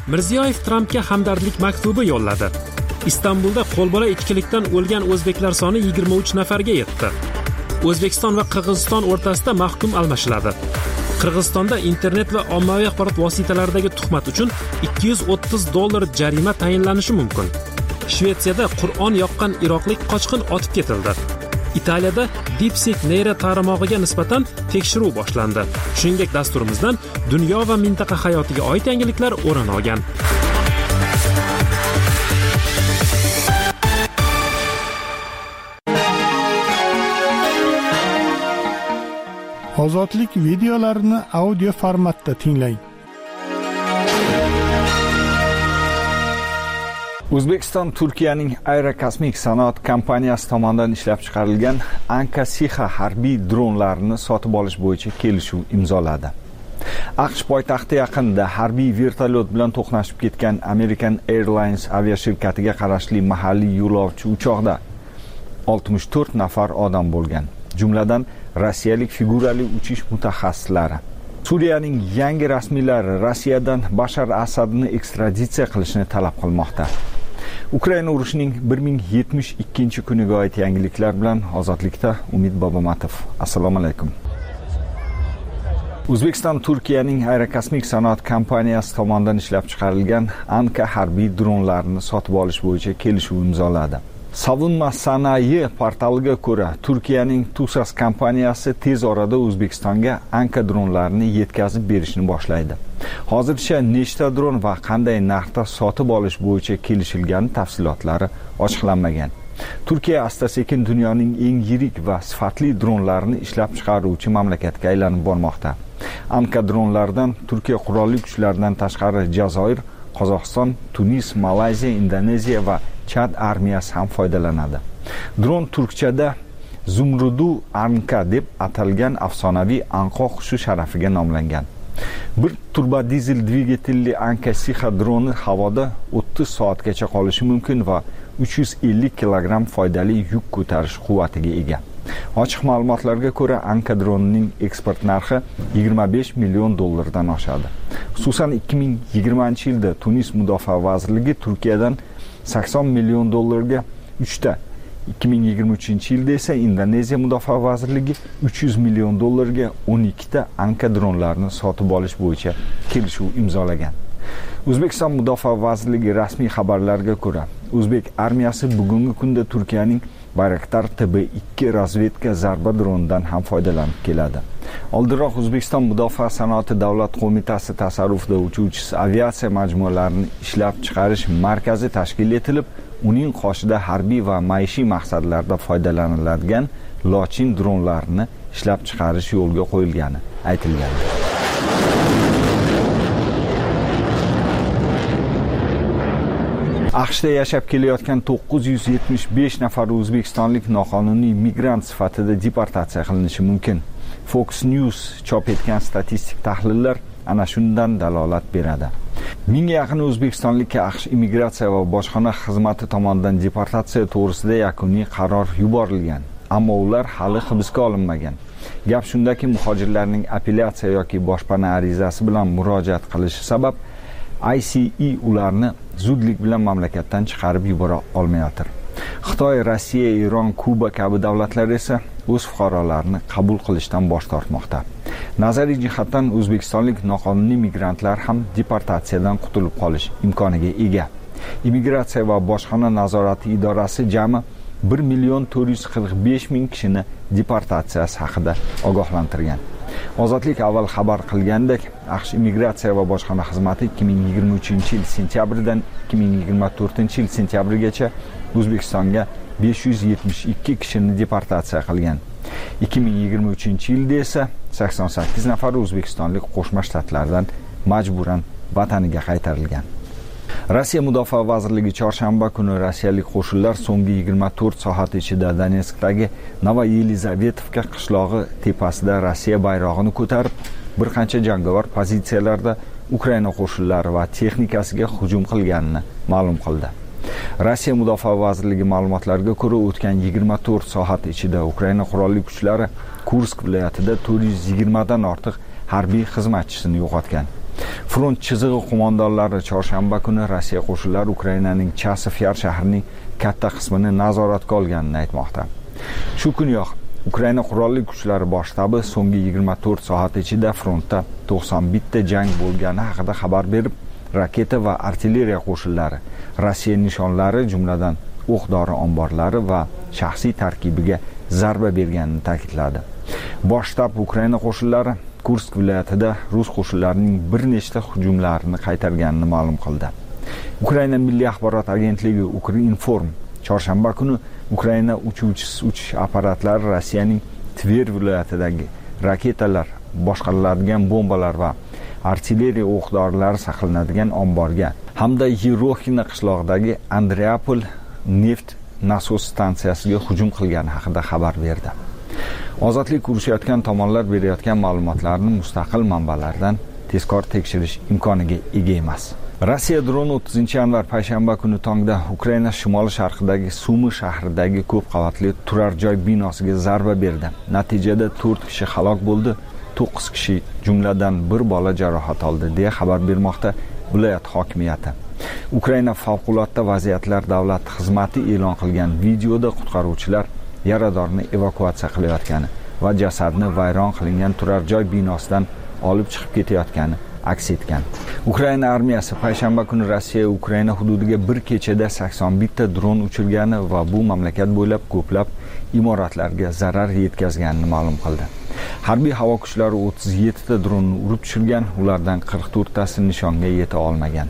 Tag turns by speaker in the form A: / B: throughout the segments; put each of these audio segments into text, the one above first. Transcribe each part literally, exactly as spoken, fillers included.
A: Mirziyoyev Trampga hamdardlik maktubi yo'lladi. Istanbulda qo'lbola ichkilikdan o'lgan o'zbeklar soni yigirma uch nafarga yetdi. O'zbekiston va Qirg'iziston o'rtasida mahkum almashiladi. Qirg'izistonda internet va ommaviy axborot vositalaridagi tuhmat uchun ikki yuz o'ttiz dollar jarima tayinlanishi mumkin. Shvetsiyada Qur'on yoqqan iroqlik qochqin otib ketildi. Italiyada DeepSeek neyra tarmog'iga nisbatan tekshiruv boshlandi. Shuningdek, dasturimizdan dunyo va mintaqa hayotiga oid yangiliklar o'rin olgan.
B: Ozodlik videolarini audio formatda tinglang.
C: O'zbekiston Turkiyaning Aerokosmik sanoat kompaniyasi tomonidan ishlab chiqarilgan Anka Siha harbiy dronlarini sotib olish bo'yicha kelishuv imzoladi. AQSh poytaxti yaqinida harbiy vertolyot bilan to'qnashib ketgan American Airlines aviashirkatiga qarashli mahalliy yo'lovchi uchoqda oltmish to'rt nafar odam bo'lgan, jumladan rossiyalik figurali uchish mutaxassislari. Suriyaning yangi rasmiylari Rossiyadan Bashar Asadni ekstraditsiya qilishni talab qilmoqda. Ukraina urushining bir ming yetmish ikkinchi kuniga oid yangiliklar bilan Ozodlikda Umid Bobomatov. Assalomu alaykum. O'zbekiston Turkiyaning Aerokosmik sanoat kompaniyasi tomonidan ishlab chiqarilgan Anka harbiy dronlarini sotib olish bo'yicha kelishuv imzoladi. Savunma sanoyi portaliga ko'ra, Turkiyaning Tusas kompaniyasi tez orada O'zbekistonga Anka dronlarini yetkazib berishni boshlaydi. Hozircha nechta dron va qanday narxda sotib olish bo'yicha kelishilgani tafsilotlari ochiqlanmagan. Turkiya asta-sekin dunyoning eng yirik va sifatli dronlarini ishlab chiqaruvchi mamlakatga aylanib bormoqda. Anka dronlardan Turkiya qurolli kuchlaridan tashqari Jazoir, Qozog'iston, Tunis, Malayziya, Indoneziya va Chad armiyasi ham foydalanadi. Dron turkchada Zumrudu Anka deb atalgan afsonaviy anqo qushi sharafiga nomlangan. Bir turbo dizel dvigatelli Anka Siha droni havoda o'ttiz soatgacha qolishi mumkin va uch yuz ellik kilogramm foydali yuk ko'tarish quvvatiga ega. Ochiq ma'lumotlarga ko'ra, Anka dronining eksport narxi yigirma besh million dollardan oshadi. Xususan ikki ming yigirmanchi yilda Tunis mudofaa vazirligi Turkiyadan sakson million dollarga uchta, ikki ming yigirma uchinchi yilda esa Indoneziya mudofaa vazirligi uch yuz million dollarga o'n ikkita Anka dronlarini sotib olish bo'yicha kelishuv imzolagan. O'zbekiston mudofaa vazirligi rasmiy xabarlariga ko'ra, O'zbek armiyasi bugungi kunda Turkiyaning Bayraktar T B ikki razvedka zarba dronidan ham foydalanib keladi. Oldinroq O'zbekiston Mudofaa sanoati davlat qo'mitasi tasarrufida uchuvchisiz aviatsiya majmualarini ishlab chiqarish markazi tashkil etilib, uning qoshida harbiy va maishiy maqsadlarda foydalaniladigan Lochin dronlarini ishlab chiqarish yo'lga qo'yilgani aytilgan. AQShda yashab kelayotgan to'qqiz yuz yetmish besh nafar o'zbekistonlik noqonuniy migrant sifatida deportatsiya qilinishi mumkin. Fox News chop etgan statistik tahlillar ana shundan dalolat beradi. Mingga yaqin o'zbekistonlikka AQSh immigratsiya va bojxona xizmati tomonidan deportatsiya to'g'risida yakuniy qaror yuborilgan, ammo ular hali hibsga olinmagan. Gap shundaki, muhojirlarning apellyatsiya yoki boshpana arizasi bilan murojaat qilishi sabab I C E ularni zudlik bilan mamlakatdan chiqarib yubora olmayotir. Xitoy, Rossiya, Eron, Kuba kabi davlatlar esa o'z fuqarolarini qabul qilishdan bosh tortmoqda. Nazariy jihatdan o'zbekistonlik noqonuniy migrantlar ham deportatsiyadan qutulib qolish imkoniga ega. Immigratsiya va bojxona nazorati idorasi jami bir million to'rt yuz qirq besh ming kishini deportatsiyasi haqida ogohlantirgan. Ozodlik avval xabar qilgandek, AQSh immigratsiya va bojxona xizmati ikki ming yigirma uchinchi yil sentyabridan ikki ming yigirma to'rtinchi yil sentyabrigacha O'zbekistonga besh yuz yetmish ikki kishini deportatsiya qilgan. ikki ming yigirma uchinchi yilda esa sakson sakkiz nafar o'zbekistonlik Qo'shma Shtatlardan majburan vataniga qaytarilgan. Rossiya Mudofaa vazirligi chorshanba kuni rossiyalik qo'shinlar so'nggi yigirma to'rt soat ichida Donetskdagi Novoyelizavetovka qishlog'i tepasida Rossiya bayrog'ini ko'tarib, bir qancha jangovar pozitsiyalarda Ukraina qo'shinlari va texnikasiga hujum qilganini ma'lum qildi. Rossiya Mudofaa vazirligi ma'lumotlariga ko'ra, o'tgan yigirma to'rt soat ichida Ukraina qurolli kuchlari Kursk viloyatida to'rt yuz yigirma dan ortiq harbiy xizmatchisini yo'qotgan. Front chizig'i qo'mondonlari chorshanba kuni Rossiya qo'shinlari Ukrainaning Chasiv-Yar shahrining katta qismini nazoratga olganini aytmoqda. Shu kuniyoq Ukraina qurolli kuchlari bosh shtabi so'nggi yigirma to'rt soat ichida frontda to'qson bitta jang bo'lgani haqida xabar berib, raketa va artilleriya qo'shinlari Rossiya nishonlari, jumladan o'q-dori omborlari va shaxsiy tarkibiga zarba berganini ta'kidladi. Bosh shtab Ukraina qo'shinlari Kursk viloyatida rus qo'shinlarining bir nechta hujumlarini qaytarganini ma'lum qildi. Ukraina milliy axborot agentligi Ukrinform chorshanba kuni Ukraina uchuvchisiz uchish apparatlari Rossiyaning Tver viloyatidagi raketalar, boshqariladigan bombalar va artilleriya o'q-dorilari saqlanadigan omborga hamda Yeroxina qishlog'idagi Andreapol neft nasos stansiyasiga hujum qilgani haqida xabar berdi. Ozodlik urushayotgan tomonlar berayotgan ma'lumotlarni mustaqil manbalardan tezkor tekshirish imkoniga ega emas. Rossiya droni o'ttizinchi yanvar payshanba kuni tongda Ukraina shimoli sharqidagi Sumi shahridagi ko'p qavatli turar joy binosiga zarba berdi. Natijada to'rt kishi halok bo'ldi, to'qqiz kishi jumladan bir bola jarohat oldi deya xabar bermoqda viloyat hokimiyati. Ukraina favqulodda vaziyatlar davlat xizmati e'lon qilgan videoda qutqaruvchilar yaradorni evakuatsiya qilayotgani va jasadni vayron qilingan turar joy binosidan olib chiqib ketayotgani aks etgan. Ukraina armiyasi payshanba kuni Rossiya Ukraina hududiga bir kechada sakson bitta dron uchirgani va bu mamlakat bo'ylab ko'plab imoratlarga zarar yetkazganini ma'lum qildi. Harbiy havo kuchlari o'ttiz yetti ta dronni urib tushirgan, ulardan qirq to'rt tasi nishonga yeta olmagan.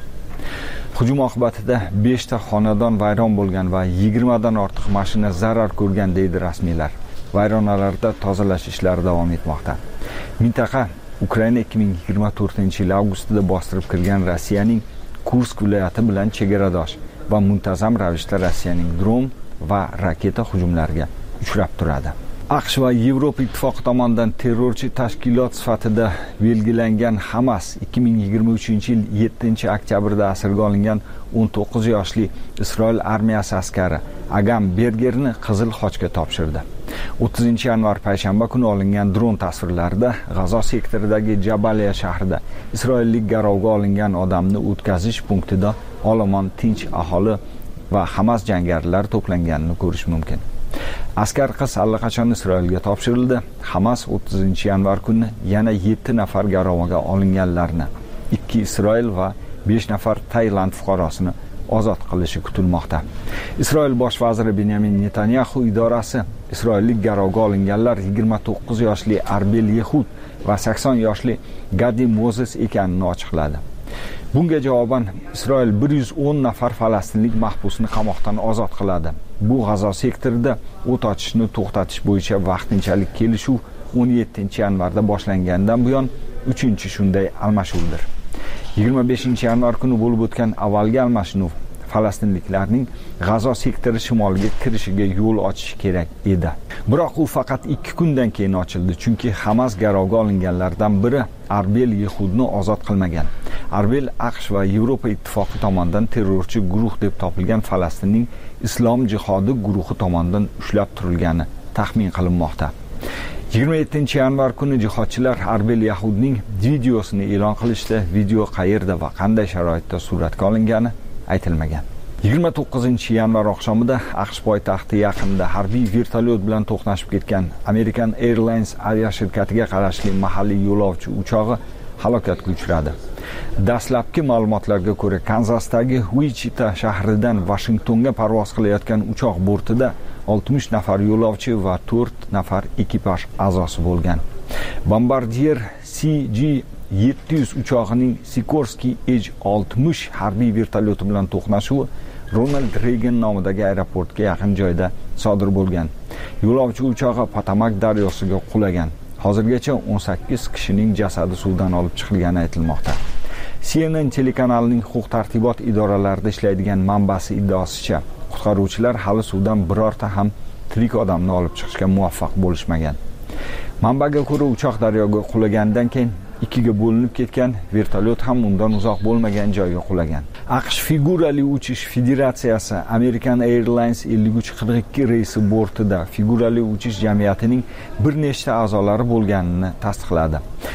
C: Hujum oqibatida besh ta xonadon vayron bo'lgan va yigirma dan ortiq mashina zarar ko'rgan deydi rasmiylar. Vayronalarda tozalash ishlari davom etmoqda. Mintaqa Ukraina ikki ming yigirma to'rtinchi yil avgustida bostirib kirgan Rossiyaning Kursk viloyati bilan chegaradosh va muntazam ravishda Rossiyaning dron va raketa hujumlariga uchrab turadi. AQSh va Yevropa ittifoqi tomonidan terrorchi tashkilot sifatida belgilangan Hamas ikki ming yigirma uchinchi yil yettinchi oktyabrda asirga olingan o'n to'qqiz yoshli Isroil armiyasi askari Agam Bergerni Qizil Xochga topshirdi. o'ttizinchi yanvar payshanba kuni olingan dron tasvirlarida G'azo sektoridagi Jabaliya shahrida isroillik garovga olingan odamni o'tkazish punktida olomon tinch aholi va Hamas jangarilari to'planganini ko'rish mumkin. Askar qiz allaqachon Isroilga topshirildi. Hamas o'ttizinchi yanvar kuni yana yetti nafar garovga olinganlarni, ikki Isroil va besh nafar Tailand fuqarosini ozod qilishi kutilmoqda. Isroil bosh vaziri Benyamin Netanyahu idorasi isroillik garovga olinganlar yigirma to'qqiz yoshli Arbel Yehud va sakson yoshli Gadi Mozes ekanini ochiqladi. Bunga javoban Isroil bir yuz o'n nafar falastinlik mahbusni qamoqdan ozod qiladi. Bu G'azo sektorida o't ochishni to'xtatish bo'yicha vaqtinchalik kelishuv o'n yettinchi yanvarda boshlangandan buyon uchinchi shunday almashuvdir. yigirma beshinchi yanvar kuni bo'lib o'tgan avvalgi almashinuv falastinliklarning G'azo sektori shimoliga kirishiga yo'l ochishi kerak edi. Biroq u faqat ikki kundan keyin ochildi, chunki Hamas garovga olinganlardan biri Arbel Yehudni ozod qilmagan. Arbel AQSh va Yevropa ittifoqi tomonidan terrorchi guruh deb topilgan Falastinning Islom jihodi guruhi tomonidan ushlab turilgani taxmin qilinmoqda. yigirma yettinchi yanvar kuni jihodchilar Arbel Yehudning videosini e'lon qilishdi. Video qayerda va qanday sharoitda suratga olingani aytilmagan. yigirma to'qqizinchi yanvar oqshomida AQSh poytaxti yaqinida harbiy vertolyot bilan to'qnashib ketgan American Airlines aviashirkatiga qarashli mahalliy yo'lovchi uchog'i halokatga uchradi. Dastlabki ma'lumotlarga ko'ra, Kanzasdagi Wichita shahridan Vashingtonga parvoz qilayotgan uchoq bortida oltmish nafar yo'lovchi va to'rt nafar ekipaj a'zosi bo'lgan. Bombardier C G yetti yuz uchog'ining Sikorsky H oltmish harbiy vertolyoti bilan to'qnashuvi Ronald Reagan nomidagi aeroportga yaqin joyda sodir bo'lgan. Yo'lovchi uchog'i Potomak daryosiga qulagan. Hozirgacha o'n sakkiz kishining jasadi suvdan olib chiqilgani aytilmoqda. C N N telekanalining huquq-tartibot idoralarida ishlaydigan manbasi iddaosicha, qutqaruvchilar hali suvdan birorta ham tirik odamni olib chiqishga muvaffaq bo'lishmagan. Manbaga ko'ra, uchoq daryoga qulagandan keyin ikkiga bo'linib ketgan, vertolyot ham undan uzoq bo'lmagan joyga qulagan. AQSh figurali uchish federatsiyasi American Airlines ellik uch qirq ikki reysi bortida figurali uchish jamiyatining bir nechta a'zolari bo'lganini tasdiqladi.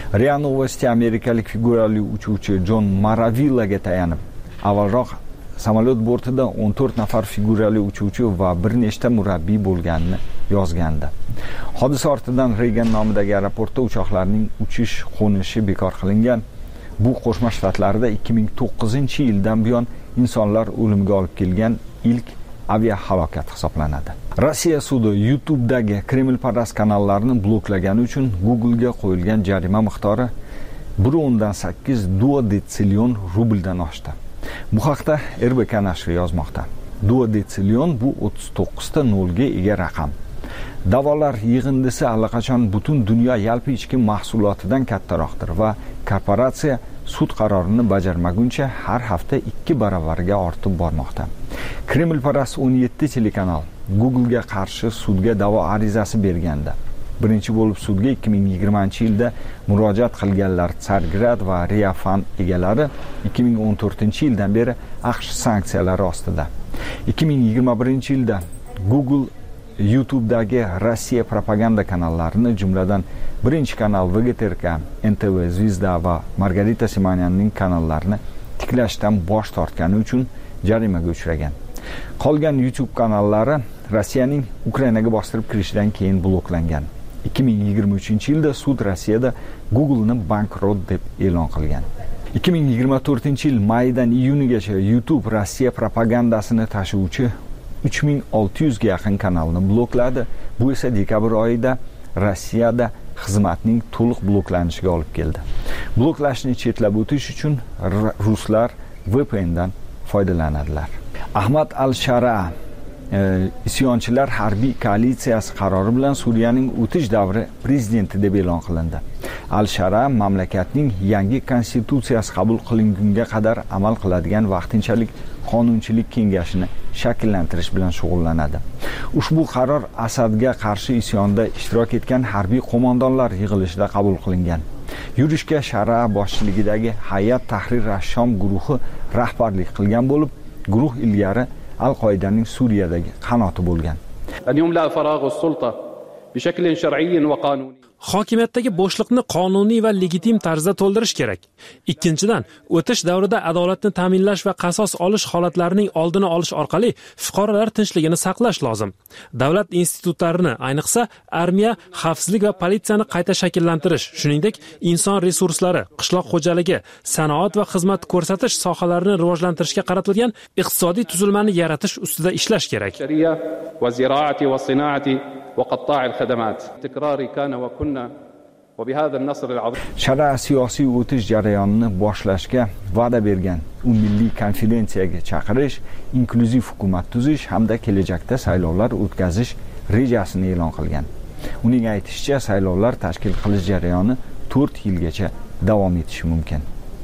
C: RIA Novosti amerikalik figurali uchuvchi John Maravillaga tayanib, avvalroq samolyot bortida o'n to'rt nafar figurali uchuvchi va bir nechta murabbiy bo'lganini yozgandi. Hodisa ortidan Reagan nomidagi aeroportda uchoqlarning uchish-qo'nishi bekor qilingan. Bu Qo'shma Shtatlarda ikki ming to'qqizinchi yildan buyon insonlar o'limiga olib kelgan ilk aviahalokat hisoblanadi. Rossiya sudi YouTube'dagi Kremlparast kanallarni bloklagani uchun Google'ga qo'yilgan jarima miqdori bir o'ndan sakkiz duodetsillion rubldan oshdi. Bu haqda R B K nashri yozmoqda. Duodetsillion bu o'ttiz to'qqizta nolga ega raqam. Da'volar yig'indisi allaqachon butun dunyo yalpi ichki mahsulotidan kattaroqdir va korporatsiya sud qarorini bajarmaguncha har hafta ikki baravarga ortib bormoqda. Kremlparast o'n yetti telekanal Google'ga qarshi sudga da'vo arizasi bergandi. Birinchi bo'lib sudga ikki ming yigirmanchi yilda murojaat qilganlar Tsargrad va Riafan egalari ikki ming o'n to'rtinchi yildan beri AQSh sanksiyalari ostida. ikki ming yigirma birinchi yilda Google YouTube'dagi Rossiya propaganda kanallarini, jumladan birinchi kanal V G T R K, N T V, Zvezda va Margarita Simonyanning kanallarini tiklashdan bosh tortgani uchun jarimaga uchragan. Qolgan YouTube kanallari Rossiyaning Ukrainaga bostirib kirishidan keyin bloklangan. ikki ming yigirma uchinchi yilda sud Rossiyada Google'ni bankrot deb e'lon qilgan. ikki ming yigirma to'rtinchi yil maydan iyunigacha YouTube Rossiya propagandasini tashuvchi uch ming olti yuz ga yaqin kanalni blokladi. Bu esa dekabr oyida Rossiyada xizmatning to'liq bloklanishiga olib keldi. Bloklashni chetlab o'tish uchun ruslar V P N dan foydalanadilar. Ahmad al-Shara e, isyonchilar harbiy koalitsiyasi qarori bilan Suriyaning o'tish davri prezidenti deb e'lon qilindi. Al-Shara mamlakatning yangi konstitutsiyasi qabul qilingunga qadar amal qiladigan vaqtinchalik qonunchilik kengashini shakllantirish bilan shug'ullanadi. Ushbu qaror Asadga qarshi isyonda ishtirok etgan harbiy qo'mondonlar yig'ilishida qabul qilingan. Yurishga Shara boshchiligidagi Hayat Tahrir ash-Shom guruhi rahbarlik qilgan bo'lib, guruh ilgari Al-Qoidaning Suriyadagi qanoti bo'lgan.
A: Hokimiyatdagi bo'shliqni qonuniy va legitim tarzda to'ldirish kerak. Ikkinchidan, o'tish davrida adolatni ta'minlash va qasos olish holatlarining oldini olish orqali fuqarolar tinchligini saqlash lozim. Davlat institutlarini, ayniqsa armiya, xavfsizlik va politsiyani qayta shakllantirish, shuningdek, inson resurslari, qishloq xo'jaligi, sanoat va xizmat ko'rsatish sohalarini rivojlantirishga qaratilgan iqtisodiy tuzilmani yaratish ustida ishlash kerak.
D: وقطاع الخدمات تكراري كان وكنا وبهذا النصر العظيم.
C: Shara siyosiy o'tish jarayonini boshlashga va'da bergan. U milliy konferensiyaga chaqirish, inklyuziv hukumat tuzish hamda kelajakda saylovlar o'tkazish rejasini e'lon qilgan. Uning aytishicha, saylovlar tashkil qilish jarayoni to'rt yilgacha davom etishi mumkin.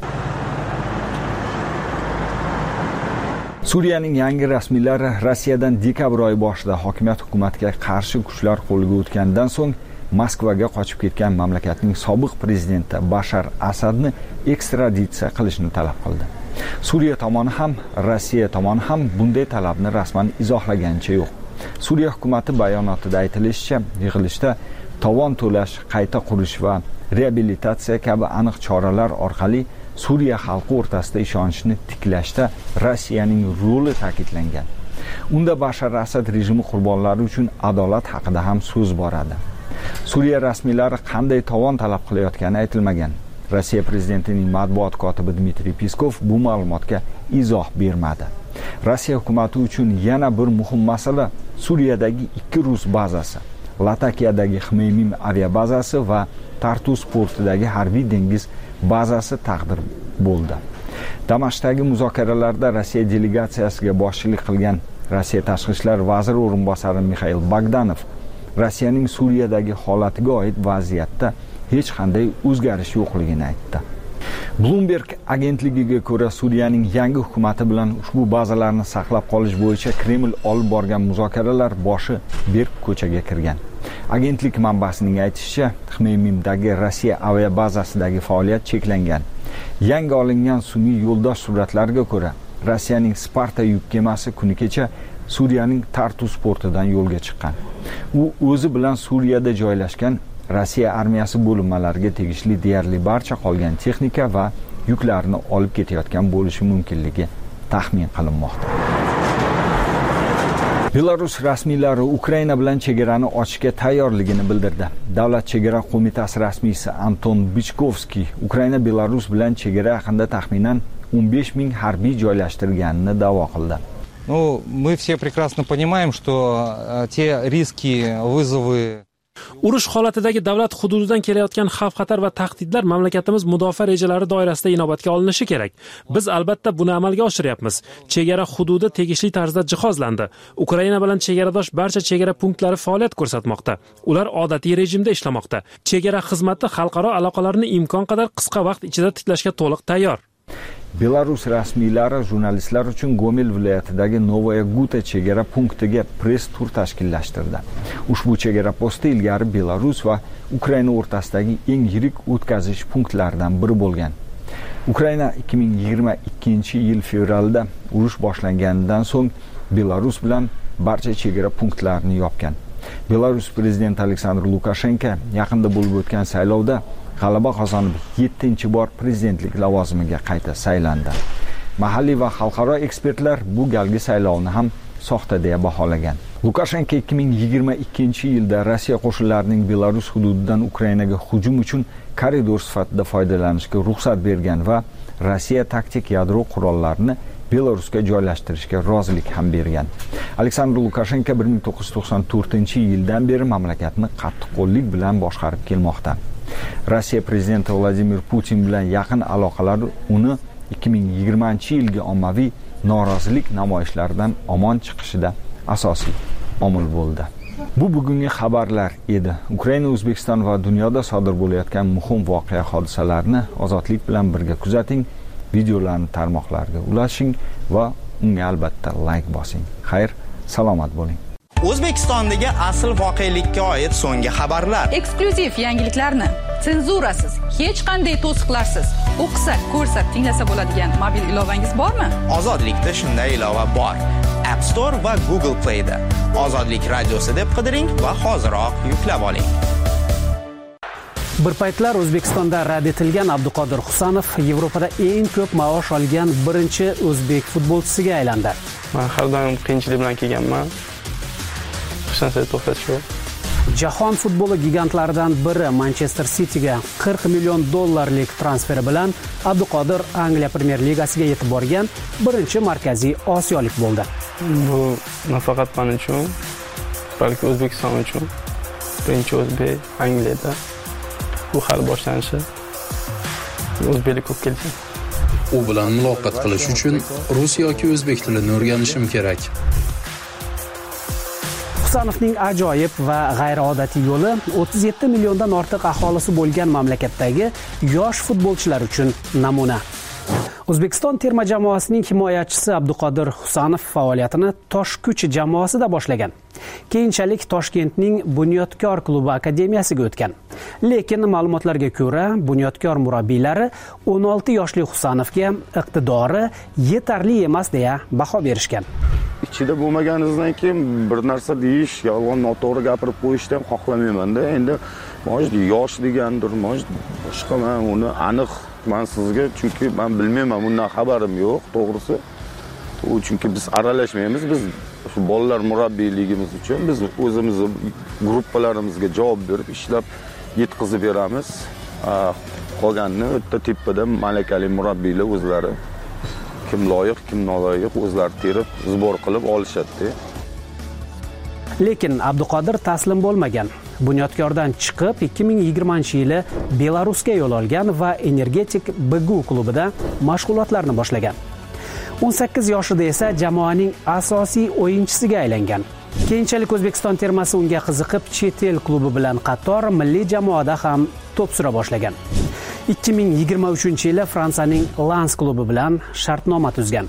C: Suriyaning yangi rasmiylari Rossiyadan dekabr oyi boshida hokimiyat hukumatga qarshi kuchlar qo'lga o'tgandan so'ng Moskvaga qochib ketgan mamlakatning sobiq prezidenti Bashar Asadni ekstraditsiya qilishni talab qildi. Suriya tomoni ham, Rossiya tomoni ham bunday talabni rasman izohlaganicha yo'q. Suriya hukumati bayonotida aytilishicha, yig'ilishda tovon to'lash, qayta qurish va reabilitatsiya kabi aniq choralar orqali Suriya xalqi o'rtasida ishonchni tiklashda Rossiyaning roli ta'kidlangan. Unda Bashar Asad rejimi qurbonlari uchun adolat haqida ham so'z boradi. Suriya rasmiylari qanday tovon talab qilayotgani aytilmagan. Rossiya prezidentining matbuot kotibi Dmitriy Peskov bu ma'lumotga izoh bermadi. Rossiya hukumati uchun yana bir muhim masala Suriyadagi ikki rus bazasi, Latakiyadagi Xmeymim aviabazasi va Tartus portidagi harbiy dengiz bazasi taqdir bo'ldi. Damashqdagi muzokaralarda Rossiya delegatsiyasiga boshchilik qilgan Rossiya tashqi ishlar vaziri o'rinbosari Mikhail Bogdanov Rossiyaning Suriyadagi holatiga oid vaziyatda hech qanday o'zgarish yo'qligini aytdi. Bloomberg agentligiga ko'ra, Suriyaning yangi hukumati bilan ushbu bazalarni saqlab qolish bo'yicha Kreml olib borgan muzokaralar boshi berk ko'chaga kirgan. Agentlik manbasining aytishicha, Xmeymimdagi Rossiya aviabazasidagi faoliyat cheklangan. Yangi olingan sun'iy yo'ldosh suratlarga ko'ra, Rossiyaning Sparta yuk kemasi kuni kecha Suriyaning Tartus portidan yo'lga chiqqan. U o'zi bilan Suriyada joylashgan Rossiya armiyasi bo'linmalariga tegishli deyarli barcha qolgan texnika va yuklarni olib ketayotgan bo'lishi mumkinligi taxmin qilinmoqda. Belarus rasmiylari Ukraina bilan chegarani ochishga tayyorligini bildirdi. Davlat chegara qo'mitasi rasmiysi Anton Bichkovskiy Ukraina Belarus bilan chegara yaqinida taxminan o'n besh ming harbiy joylashtirganini da'vo qildi.
E: Ну, мы все прекрасно понимаем, что те риски, вызовы
A: Urush holatidagi davlat hududidan kelayotgan xavf-xatar va tahdidlar mamlakatimiz mudofaa rejalari doirasida inobatga olinishi kerak. Biz albatta buni amalga oshiryapmiz. Chegara hududi tegishli tarzda jihozlandi. Ukraina bilan chegaradosh barcha chegara punktlari faoliyat ko'rsatmoqda. Ular odatiy rejimda ishlamoqda. Chegara xizmati xalqaro aloqalarni imkon qadar qisqa vaqt ichida tiklashga to'liq tayyor.
C: Belarus rasmiylari jurnalistlar uchun Gomel viloyatidagi Novaya Guta chegara punktiga press tur tashkillashtirdi. Ushbu chegara posti ilgari Belarus va Ukraina o'rtasidagi eng yirik o'tkazish punktlaridan biri bo'lgan. Ukraina ikki ming yigirma ikkinchi yil fevralda urush boshlanganidan so'ng Belarus bilan barcha chegara punktlarini yopgan. Belarus prezidenti Aleksandr Lukashenko yaqinda bo'lib o'tgan saylovda g'alaba qozonib yettinchi bor prezidentlik lavozimiga qayta saylandi. Mahalliy va xalqaro ekspertlar bu galgi saylovni ham soxta deya baholagan. Lukashenko ikki ming yigirma ikkinchi yilda Rossiya qo'shinlarining Belarus hududidan Ukrainaga hujum uchun koridor sifatida foydalanishga ruxsat bergan va Rossiya taktik yadro qurollarini Belarusga joylashtirishga rozilik ham bergan. Aleksandr Lukashenko bir ming to'qqiz yuz to'qson to'rtinchi yildan beri mamlakatni qattiqqo'llik bilan boshqarib kelmoqda. Rossiya prezidenti Vladimir Putin bilan yaqin aloqalar uni ikki ming yigirmanchi yilgi ommaviy norozilik namoyishlaridan omon chiqishida asosiy omil bo'ldi. Bu bugungi xabarlar edi. Ukraina, O'zbekiston va dunyoda sodir bo'layotgan muhim voqea hodisalarni ozodlik bilan birga kuzating, videolarni tarmoqlarga ulashing va unga albatta like bosing. Xayr, salomat bo'ling.
F: O'zbekistondagi asl voqelikka oid so'nggi xabarlar,
G: eksklyuziv yangiliklarni senzurasiz, hech qanday to'siqlarsiz o'qisa, ko'rsa, tinglasa bo'ladigan mobil ilovangiz bormi?
F: Ozodlikda shunday ilova bor. App Store va Google Play da Ozodlik radiosi deb qidiring va hoziroq yuklab oling.
H: Bir paytlar O'zbekistonda rad etilgan Abduqodir Husanov Yevropada eng ko'p maosh olgan birinchi o'zbek futbolchisiga aylandi.
I: Men har doim qiyinchilik bilan kelganman. Hech narsa to'xtatish yo'q.
H: Jahon futboli gigantlaridan biri Manchester City'ga qirq million dollarlik transferi bilan Abduqodir Angliya Premyer Ligasiga yetib borgan birinchi markaziy osiyolik bo'ldi.
I: Bu nafaqat men uchun, balki O'zbekiston uchun birinchi o'zbek Angliyada. Bu hali boshlanishi. O'zbeklik ko'p kelsin.
J: U bilan muloqot qilish uchun rus yoki o'zbek tilini o'rganishim kerak.
H: Husanovning ajoyib va g'ayriodatiy yo'li o'ttiz yetti milliondan ortiq aholisi bo'lgan mamlakatdagi yosh futbolchilar uchun namuna. O'zbekiston terma jamoasining himoyachisi Abduqodir Husanov faoliyatini Toshkuch jamoasida boshlagan. Keyinchalik Toshkentning Bunyodkor klubi akademiyasiga o'tgan. Lekin ma'lumotlarga ko'ra, Bunyodkor murabbiylari o'n olti yoshli Husanovga iqtidori yetarli emas deya baho berishgan.
K: Ichida bo'lmaganingizdan keyin bir narsa deyish, yolg'on noto'g'ri gapirib qo'yishni ham xohlamayman-da. Endi mo'j yosh degandir, mo'j boshqa men uni aniq men sizga, chunki men bilmayman, bundan xabarim yo'q, to'g'risi. U chunki biz aralashmaymiz, biz shu bolalar murabbiyligimiz uchun biz o'zimizni gruppalarimizga javob berib ishlab yetkazib beramiz. Qolganini o'ta tepada malakali murabbiylar o'zlari kim loyiq, kim noloyiq o'zlari terib, zbor qilib olishadi.
H: Lekin Abduqodir taslim bo'lmagan. Bunyodkordan chiqib ikki ming yigirmanchi yili Belarusga yo'l olgan va Energetik B G U klubida mashg'ulotlarni boshlagan. o'n sakkiz yoshida esa jamoaning asosiy o'yinchisiga aylangan. Keyinchalik O'zbekiston termasi unga qiziqib, chet el klubi bilan qator milliy jamoada ham to'p sura boshlagan. ikki ming yigirma uchinchi yili Fransiyaning Lens klubi bilan shartnoma tuzgan.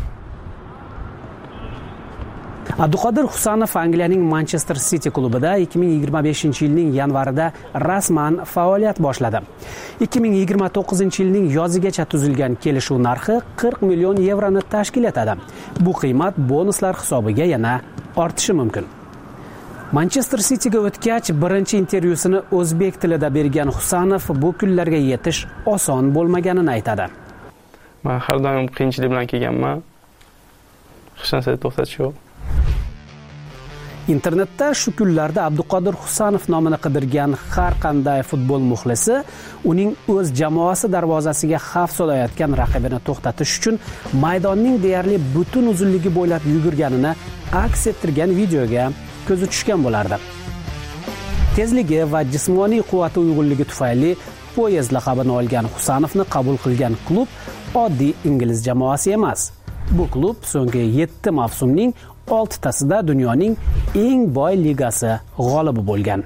H: Abduqodir Husanov Angliyaning Manchester City klubida ikki ming yigirma beshinchi yilning yanvarida rasman faoliyat boshladi. ikki ming yigirma to'qqizinchi yilning yozigacha tuzilgan kelishuv narxi qirq million yevroni tashkil etadi. Bu qiymat bonuslar hisobiga yana ortishi mumkin. Manchester City'ga o'tgach, birinchi intervyusini o'zbek tilida bergan Husanov bu kunlarga yetish oson bo'lmaganini aytadi.
I: Men har doim qiyinchilik bilan kelganman. Hech narsa to'xtatish yo'q.
H: Internetda shu kunlarda Abduqodir Husanov nomini qidirgan har qanday futbol muxlisi uning o'z jamoasi darvozasiga xavf solayotgan raqibini to'xtatish uchun maydonning deyarli butun uzunligi bo'ylab yugurganini aks ettirgan videoga ko'zi tushgan bo'lardi. Tezligi va jismoniy quvvati uyg'unligi tufayli poyezd laqabini olgan Husanovni qabul qilgan klub oddiy ingliz jamoasi emas. Bu klub so'nggi yetti mavsumning oltitasida dunyoning eng boy ligasi g'olibi bo'lgan.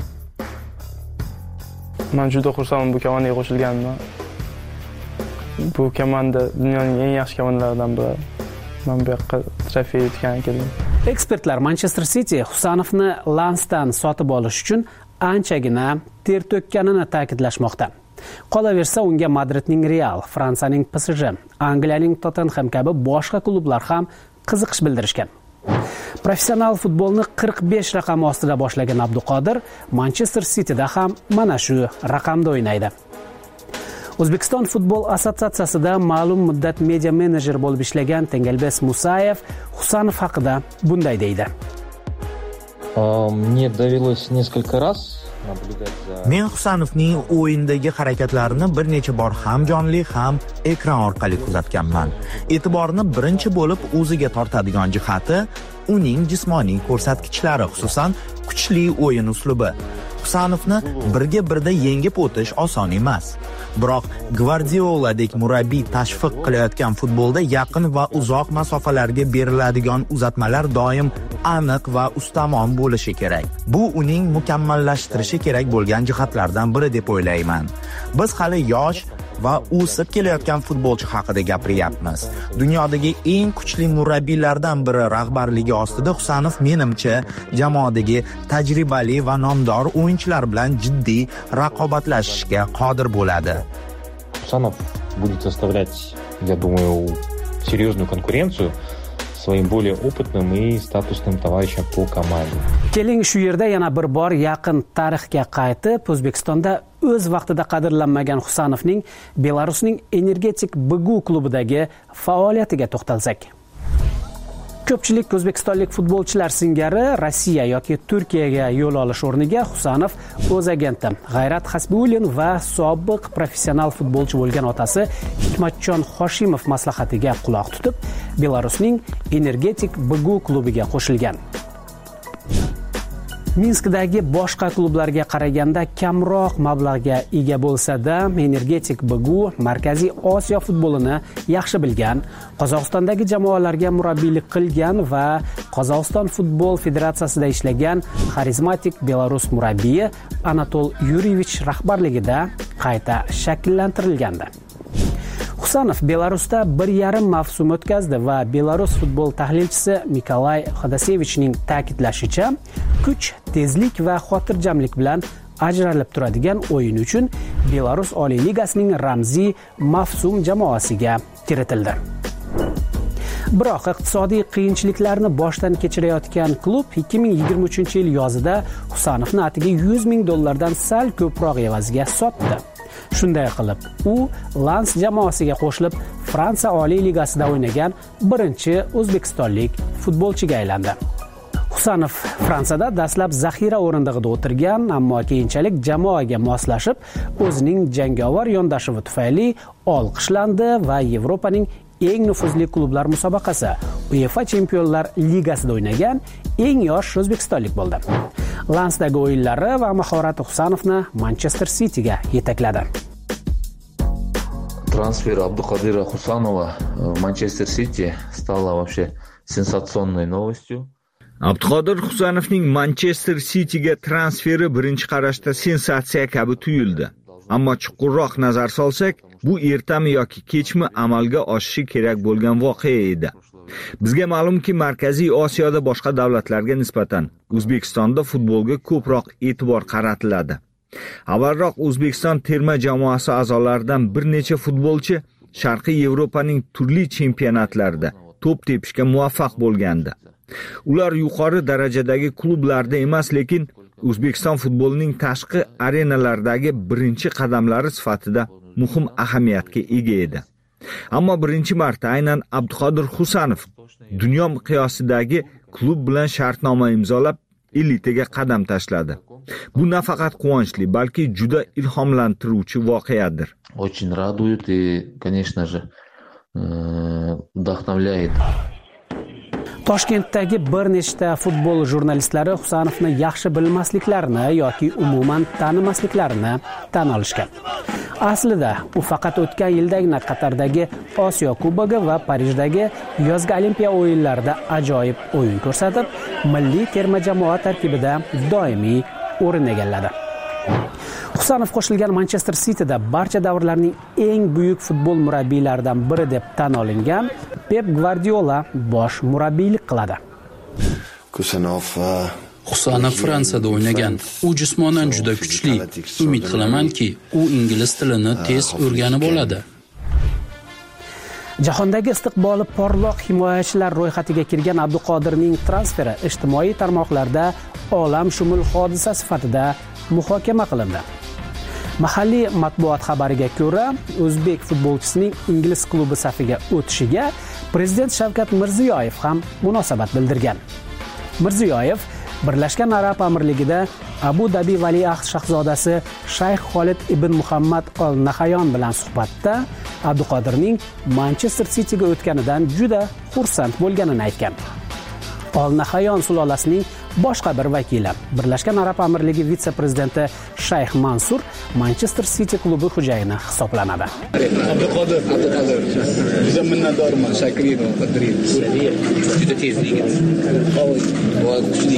I: Men juda xursandman bu komandaga qo'shilganimdan. Bu komanda dunyoning eng yaxshi komandalaridan biri. Men bu yoqqa trofey yutgan ekanman.
H: Ekspertlar Manchester City Husanovni Lensdan sotib olish uchun anchagina ter to'kkanini ta'kidlashmoqda. Qolaversa, unga Madridning Real, Fransiyaning P S J, Angliyaning Tottenham kabi boshqa klublar ham qiziqish bildirishgan. Professional futbolni qirq besh raqam ostida boshlagan Abduqodir Manchester Cityda ham mana shu raqamda o'ynaydi. O'zbekiston futbol assotsiatsiyasida ma'lum muddat media menejer bo'lib ishlagan Tengelbes Musayev Husanov haqida bunday deydi.
L: Мне довелось несколько раз
F: Men Husanovning o'yindagi harakatlarini bir necha bor ham jonli, ham ekran orqali kuzatganman. E'tiborni birinchi bo'lib o'ziga tortadigan jihati uning jismoniy ko'rsatkichlari, xususan kuchli o'yin uslubi. Husanovni birga birda yengib o'tish oson emas. Biroq Gvardioladek murabbiy tashviq qilayotgan futbolda yaqin va uzoq masofalarga beriladigan uzatmalar doim aniq va ustamon bo'lishi kerak. Bu uning mukammallashtirishi kerak bo'lgan jihatlardan biri deb o'ylayman. Biz hali yosh va o'sib kelayotgan futbolchi haqida gapiryapmiz. Dunyodagi eng kuchli murabbiylardan biri rahbarligi ostida Husanov menimcha jamoadagi tajribali va nomdor o'yinchilar bilan jiddiy raqobatlashishga qodir bo'ladi.
L: Husanov будет составлять, я думаю, серьезную конкуренцию своим более опытным и статусным товарищам по команде.
H: Keling shu yerda yana bir bor yaqin tarixga qaytib, O'zbekistonda o'z vaqtida qadrlanmagan Husanovning Belarusning Energetik B G U klubidagi faoliyatiga to'xtalsak. Ko'pchilik o'zbekistonlik futbolchilar singari Rossiya yoki Turkiyaga yo'l olish o'rniga Husanov o'z agenti G'ayrat Hasbiulin va sobiq professional futbolchi bo'lgan otasi Hikmatjon Hoshimov maslahatiga quloq tutib, Belarusning Energetik B G U klubiga qo'shilgan. Minskdagi boshqa klublarga qaraganda kamroq mablag'ga ega bo'lsa-da, Energetik B G U Markaziy Osiyo futbolini yaxshi bilgan, Qozog'istondagi jamoalarga murabbiylik qilgan va Qozog'iston futbol federatsiyasida ishlagan xarizmatik Belarus murabbiyi Anatol Yurievich rahbarligida qayta shakllantirilgandi. Husanov Belarusda bir yarim mavsum o'tkazdi va Belarus futbol tahlilchisi Mikolay Xodasevichning ta'kidlashicha, kuch, tezlik va xotirjamlik bilan ajralib turadigan o'yin uchun Belarus Oliy Ligasining ramziy mavsum jamoasiga kiritildi. Biroq iqtisodiy qiyinchiliklarni boshdan kechirayotgan klub ikki ming yigirma uchinchi yil yozida Husanovni atiga yuz ming dollardan sal ko'proq evaziga sotdi. Shunday qilib, u Lens jamoasiga qo'shilib, Fransiya Oliy Ligasida o'ynagan birinchi o'zbekistonlik futbolchiga aylandi. Husanov Fransiyada dastlab zaxira o'rindig'ida o'tirgan, ammo keyinchalik jamoaga moslashib, o'zining jangovar yondashuvi tufayli olqishlandi va Yevropaning eng nufuzli klublar musobaqasi UEFA Chempionlar Ligasida o'ynagan eng yosh o'zbekistonlik bo'ldi. Lensdagi o'yinlari va mahorati Husanovni Manchester City'ga yetakladi.
L: Трансфер Абдуқадира Хусанова в Манчестер Сити стала вообще сенсационной новостью.
C: Abduqodir Husanovning Manchester City'ga transferi birinchi qarashda sensatsiya kabi tuyuldi. Ammo chuqurroq nazar solsak, bu ertami yoki kechmi amalga oshishi kerak bo'lgan voqea edi. Bizga ma'lumki, Markaziy Osiyoda boshqa davlatlarga nisbatan O'zbekistonda futbolga ko'proq e'tibor qaratiladi. Avvalroq O'zbekiston terma jamoasi a'zolaridan bir necha futbolchi Sharqiy Yevropaning turli chempionatlarida to'p tepishga muvaffaq bo'lgandi. Ular yuqori darajadagi klublarda emas, lekin O'zbekiston futbolining tashqi arenalardagi birinchi qadamlari sifatida muhim ahamiyatga ega edi. Ammo birinchi marta aynan Abduqodir Husanov dunyo miqyosidagi klub bilan shartnoma imzolab, elitaga qadam tashladi. Bu nafaqat quvonchli, balki juda ilhomlantiruvchi voqeadir.
M: Очень радует и, конечно же, вдохновляет.
H: Toshkentdagi bir nechta futbol jurnalistlari Husanovni yaxshi bilmasliklarini yoki umuman tanimasliklarini tan olishgan. Aslida u faqat o'tgan yildagina Qatardagi Osiyo Kubogi va Parijdagi yozgi Olimpiya o'yinlarida ajoyib o'yin ko'rsatib, milliy terma jamoa tarkibida doimiy o'rin egalladi. Husanov qo'shilgan Manchester Cityda barcha davrlarning eng buyuk futbol murabbiylaridan biri deb tan olingan Pep Guardiola bosh murabbiylik qiladi.
N: Husanov
J: Husanov Fransiyada o'ynagan. U jismonan juda kuchli. Umid qilamanki, u ingliz tilini tez o'rganib oladi.
H: Jahondagi istiqboli porloq himoyachilar ro'yxatiga kirgan Abduqodirning transferi ijtimoiy tarmoqlarda olamshumul hodisa sifatida muhokama qilindi. Mahalliy matbuot xabariga ko'ra, o'zbek futbolchisining ingliz klubi safiga o'tishiga prezident Shavkat Mirziyoyev ham munosabat bildirgan. Mirziyoyev Birlashgan Arab Amirligida Abu Dhabi valiahd shahzodasi Shayx Xolid ibn Muhammad Al Nahyan bilan suhbatda Abduqodirning Manchester Cityga o'tganidan juda xursand bo'lganini aytgan. Al Nahyan sulolasining boshqa bir vakili, Birlashgan Arab Amirligi vitse-prezidenti Shayx Mansur Manchester City klubi xo'jayini hisoblanadi.
O: Abduqodir, Abduqodir, juda minnatdorman, shakriy va qadriy. Juda tez yigit. Va kuchli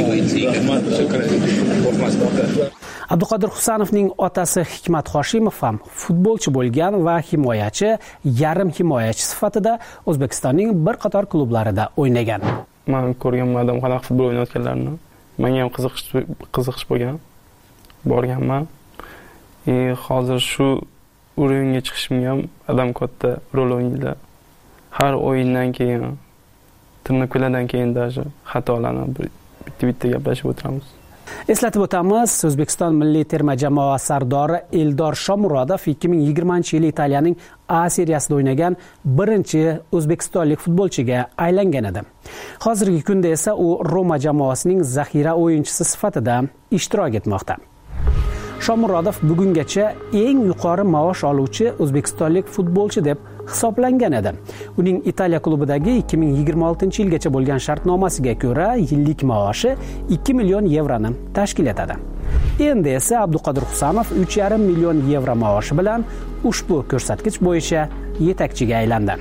O: yigit.
H: Abduqodir Husanovning otasi Hikmat Hoshimov ham futbolchi bo'lgan va himoyachi, yarim himoyachi sifatida O'zbekistonning bir qator klublarida o'ynagan.
I: Men ko'rganman odam qanaqa futbol o'ynayotganlarini. Menga ham qiziqish qiziqish bo'lgan. Borganman. E hozir shu o'ringa chiqishimga ham odam katta rol o'ynaydi. Har o'yindan keyin, turnirlardan keyin даже xatolarni bitta-bitta gaplashib o'tiramiz.
H: Eslatib o'tamiz, O'zbekiston milliy terma jamoa sardori Eldor Shomurodov ikki ming yigirmanchi yil Italiyaning A seriyasida o'ynagan birinchi o'zbekistonlik futbolchiga aylangan edi. Hozirgi kunda esa u Roma jamoasining zaxira o'yinchisi sifatida ishtirok etmoqda. Shomurodov bugungacha eng yuqori maosh oluvchi o'zbekistonlik futbolchi deb hisoblangan edi. Uning Italiya klubidagi ikki ming yigirma oltinchi yilgacha bo'lgan shartnomasiga ko'ra yillik maoshi ikki million yevroni tashkil etadi. Endi esa Abduqodir Husanov uch yarim million yevro maoshi bilan ushbu ko'rsatkich bo'yicha yetakchiga aylandi.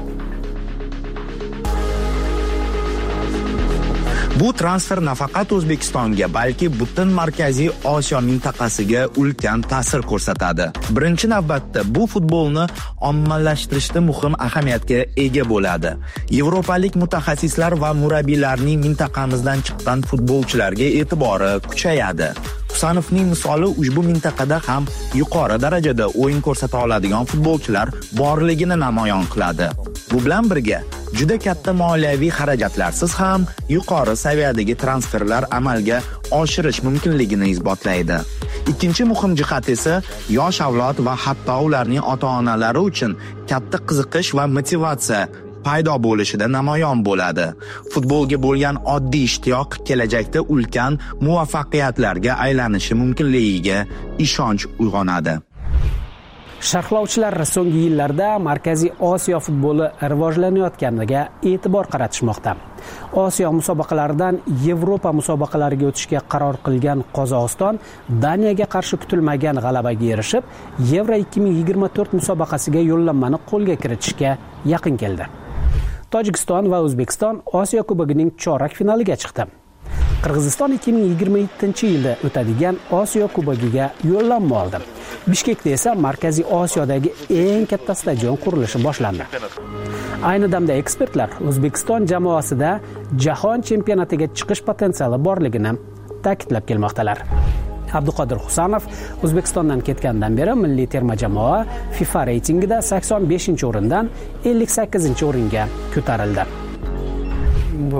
F: Bu transfer nafaqat O'zbekistonga, balki butun Markaziy Osiyo mintaqasiga ulkan ta'sir ko'rsatadi. Birinchi navbatda bu futbolni ommalashtirishda muhim ahamiyatga ega bo'ladi. Yevropalik mutaxassislar va murabbiylarning mintaqamizdan chiqqan futbolchilarga e'tibori kuchayadi. Husanovning misoli ushbu mintaqada ham yuqori darajada o'yin ko'rsata oladigan futbolchilar borligini namoyon qiladi. Bu bilan birga juda katta moliyaviy xarajatlarsiz ham yuqori saviyadagi transferlar amalga oshirish mumkinligini isbotlaydi. Ikkinchi muhim jihat esa yosh avlod va hatto ularning ota-onalari uchun katta qiziqish va motivatsiya paydo bo'lishida namoyon bo'ladi. Futbolga bo'lgan oddiy ishtiyoq kelajakda ulkan muvaffaqiyatlarga aylanishi mumkinligiga ishonch uyg'onadi.
H: Sharhlovchilar so'nggi yillarda Markaziy Osiyo futboli rivojlanayotganiga e'tibor qaratishmoqda. Osiyo musobaqalaridan Yevropa musobaqalariga o'tishga qaror qilgan Qozog'iston Daniyaga qarshi kutilmagan g'alabaga erishib, Yevro ikki ming yigirma to'rt musobaqasiga yo'llanmani qo'lga kiritishga yaqin keldi. Tojikiston va O'zbekiston Osiyo Kubogining chorak finaliga chiqdi. Qirg'iziston ikki ming yigirma yettinchi yilda o'tadigan Osiyo Kubogiga yo'llanma oldi. Bishkekda esa Markaziy Osiyodagi eng katta stadion qurilishi boshlandi. Ayni damda ekspertlar O'zbekiston jamoasida jahon chempionatiga chiqish potensiali borligini ta'kidlab kelmoqdalar. Abduqodir Husanov O'zbekistondan ketgandan beri milliy terma jamoa FIFA reytingida sakson beshinchi o'rindan ellik sakkizinchi o'ringa ko'tarildi.
I: Bu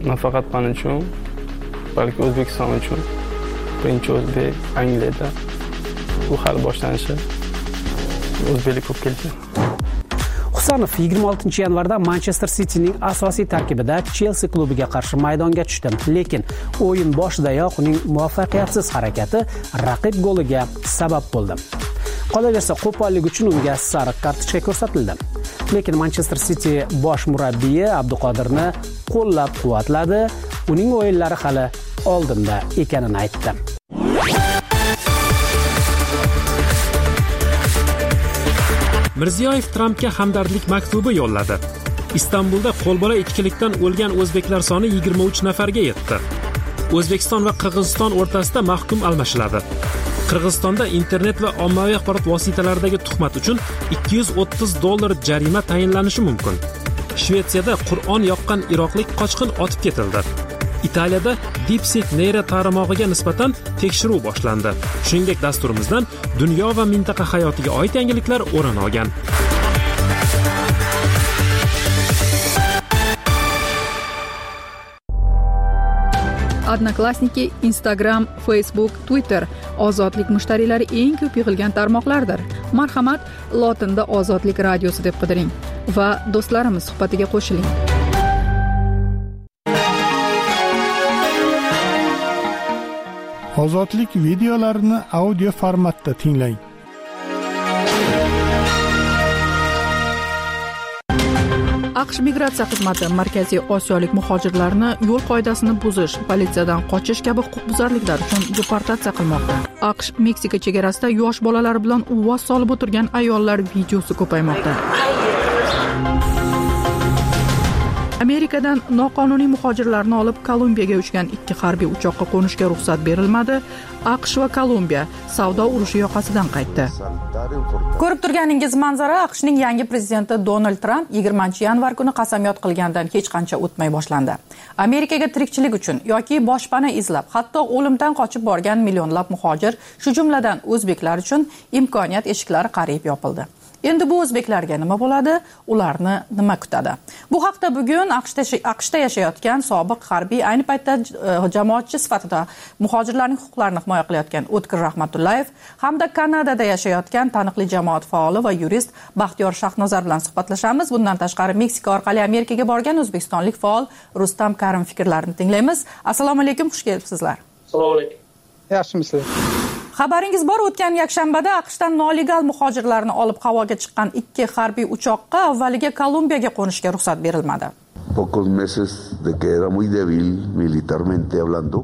I: nafaqat men uchun, balki O'zbekiston uchun birinchi o'zbek Angliyada bu hali boshlanishi o'zbeklik ko'p kelgan.
H: Husanov yigirma oltinchi yanvarda Manchester City'ning asosiy tarkibida Chelsea klubiga qarshi maydonga tushdi, lekin o'yin boshidayoq uning muvaffaqiyatsiz harakati raqib goliga sabab bo'ldi. Qolaversa, qo'pollik uchun unga sariq kartochka ko'rsatildi. Lekin Manchester City bosh murabbiyi Abduqodirni qo'llab-quvvatladi, uning o'yinlari hali oldinda ekanini aytdi.
A: Mirziyoyev Trampga hamdardlik maktubi yo'lladi. Istanbulda qo'lbola ichkilikdan o'lgan o'zbeklar soni yigirma uch nafarga yetdi. O'zbekiston va Qirg'iziston o'rtasida mahkum almashiladi. Qirg'izistonda internet va ommaviy axborot vositalaridagi tuhmat uchun ikki yuz o'ttiz dollar jarima tayinlanishi mumkin. Shvetsiyada Qur'on yoqqan iroqlik qochqin otib ketildi. Italiyada DeepSeek neyra tarmog'iga nisbatan tekshiruv boshlandi. Shuningdek, dasturimizdan dunyo va mintaqa hayotiga oid yangiliklar o'rin olgan.
G: Odnoklassniki, Instagram, Facebook, Twitter ozodlik mushtariylari eng ko'p yig'ilgan tarmoqlardir. Marhamat, lotinda Ozodlik radiosi deb qidiring va do'stlarimiz suhbatiga qo'shiling.
B: Ozodlik videolarini audio formatda tinglang.
G: AQSh migratsiya xizmati Markaziy Osiyolik muhojirlarni yo'l qoidasini buzish, politsiyadan qochish kabi huquqbuzarliklar uchun deportatsiya qilmoqda. AQSh Meksika chegarasida yosh bolalar bilan uvvos solib o'tirgan ayollar videosi ko'paymoqda. Amerikadan noqonuniy muhojirlarni olib Kolumbiyaga uchgan ikki harbiy uchoqqa qo'nishga ruxsat berilmadi. AQSh va Kolumbiya savdo urushi yoqasidan qaytdi. Ko'rib turganingiz manzara AQShning yangi prezidenti Donald Tramp yigirmanchi yanvar kuni qasamyod qilgandan hech qancha o'tmay boshlandi. Amerikaga tirikchilik uchun yoki boshpana izlab, hatto o'limdan qochib borgan millionlab muhojir, shu jumladan o'zbeklar uchun imkoniyat eshiklari qariyb yopildi. Endi bu o'zbeklarga nima bo'ladi? Ularni nima kutadi? Bu haqda bugun AQShda yashayotgan sobiq harbiy, ayni paytda jamoatchi sifatida muhojirlarning huquqlarini himoya qilayotgan O'tkir Rahmatullayev hamda Kanadada yashayotgan taniqli jamoat faoli va yurist Baxtiyor Shahnozar bilan suhbatlashamiz. Bundan tashqari Meksika orqali Amerikaga borgan o'zbekistonlik faol Rustam Karim fikrlarini tinglaymiz. Assalomu alaykum, xush kelibsizlar.
I: Assalomu alaykum. Yaxshimisizlar?
G: Xabaringiz bor, o'tgan yakshanbada AQShdan nolegal muhojirlarni olib havoga chiqqan ikki harbiy uchoqqa avvaliga Kolumbiyaga qo'nishga ruxsat berilmadi.
N: Pocos meses de que era muy débil militarmente hablando.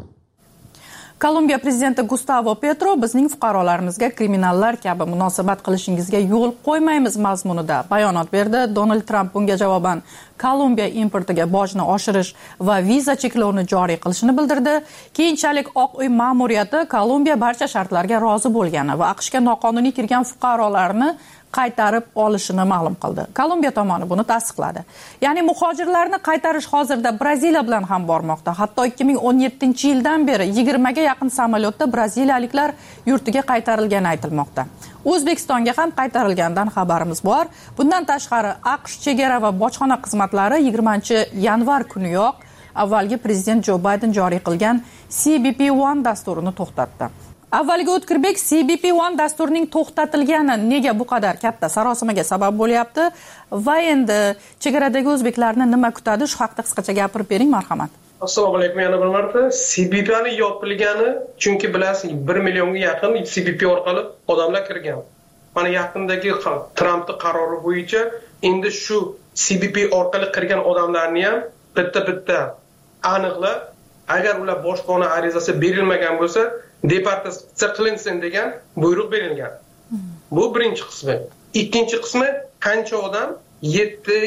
G: Kolumbiya prezidenti Gustavo Petro bizning fuqarolarimizga kriminallar kabi munosabat qilishingizga yo'l qo'ymaymiz mazmunida bayonot berdi. Donald Tramp bunga javoban Kolumbiya importiga bojni oshirish va viza cheklovini joriy qilishini bildirdi. Keyinchalik Oq uy ma'muriyati Kolumbiya barcha shartlarga rozi bo'lgani va AQShga noqonuniy kirgan fuqarolarni qaytarib olishini ma'lum qildi. Kolumbiya tomoni buni tasdiqladi. Ya'ni muhojirlarni qaytarish hozirda Braziliya bilan ham bormoqda. Hatto ikki ming o'n yettinchi yildan beri yigirmaga yaqin samolyotda braziliyaliklar yurtiga qaytarilgani aytilmoqda. O'zbekistonga ham qaytarilgandan xabarimiz bor. Bundan tashqari AQSh chegara va bojxona xizmatlari yigirmanchi yanvar kuniyoq avvalgi prezident Jo Bayden joriy qilgan C B P bir dasturini to'xtatdi. Avvaliga O'tkirbek C B P bir dasturining to'xtatilgani nega bu qadar katta sarosimaga sabab bo'lyapti va endi chegaradagi o'zbeklarni nima kutadi, shu haqida qisqacha gapirib bering, marhamat.
P: Assalomu alaykum, yana bir marta. C B P'ni yopilgani, chunki bilasiz, bir millionga yaqin C B P orqali odamlar kirgan. Mana yaqindagi Trampning qarori bo'yicha endi shu C B P orqali kirgan odamlarni ham bitta-bitta aniqlab, agar ular boshpana arizasi berilmagan bo'lsa, deportatsiya qilinsin degan buyruq berilgan. Bu birinchi qismi. Ikkinchi qismi, qancha odam yetti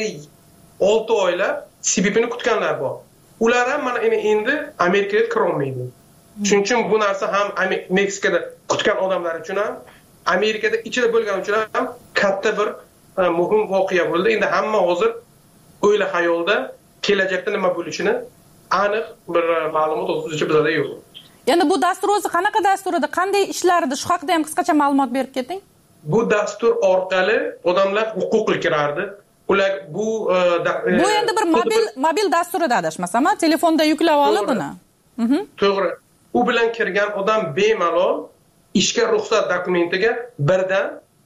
P: olti oylab C B P'ni kutganlar bor. Ular ham mana endi Amerikaga kira olmaydi. Shuning uchun bu narsa ham Meksikada kutgan odamlar uchun ham, Amerikada ichida bo'lgan uchun ham katta bir muhim voqea bo'ldi. Endi hamma hozir o'yla xayolda kelajakda nima bo'lishini aniq bir ma'lumot o'zicha bizda yo'q.
G: Endi bu dastur o'zi qanaqa dastur edi, qanday ishlardi, shu haqida ham qisqacha ma'lumot berib keting.
P: Bu dastur orqali odamlar huquqli kirardi. ular bu
G: bu endi bir mobil mobil dasturida adashmasam, telefonda yuklab olib buni.
P: To'g'ri. U bilan kirgan odam bemalol ishga ruxsat dokumentiga birdan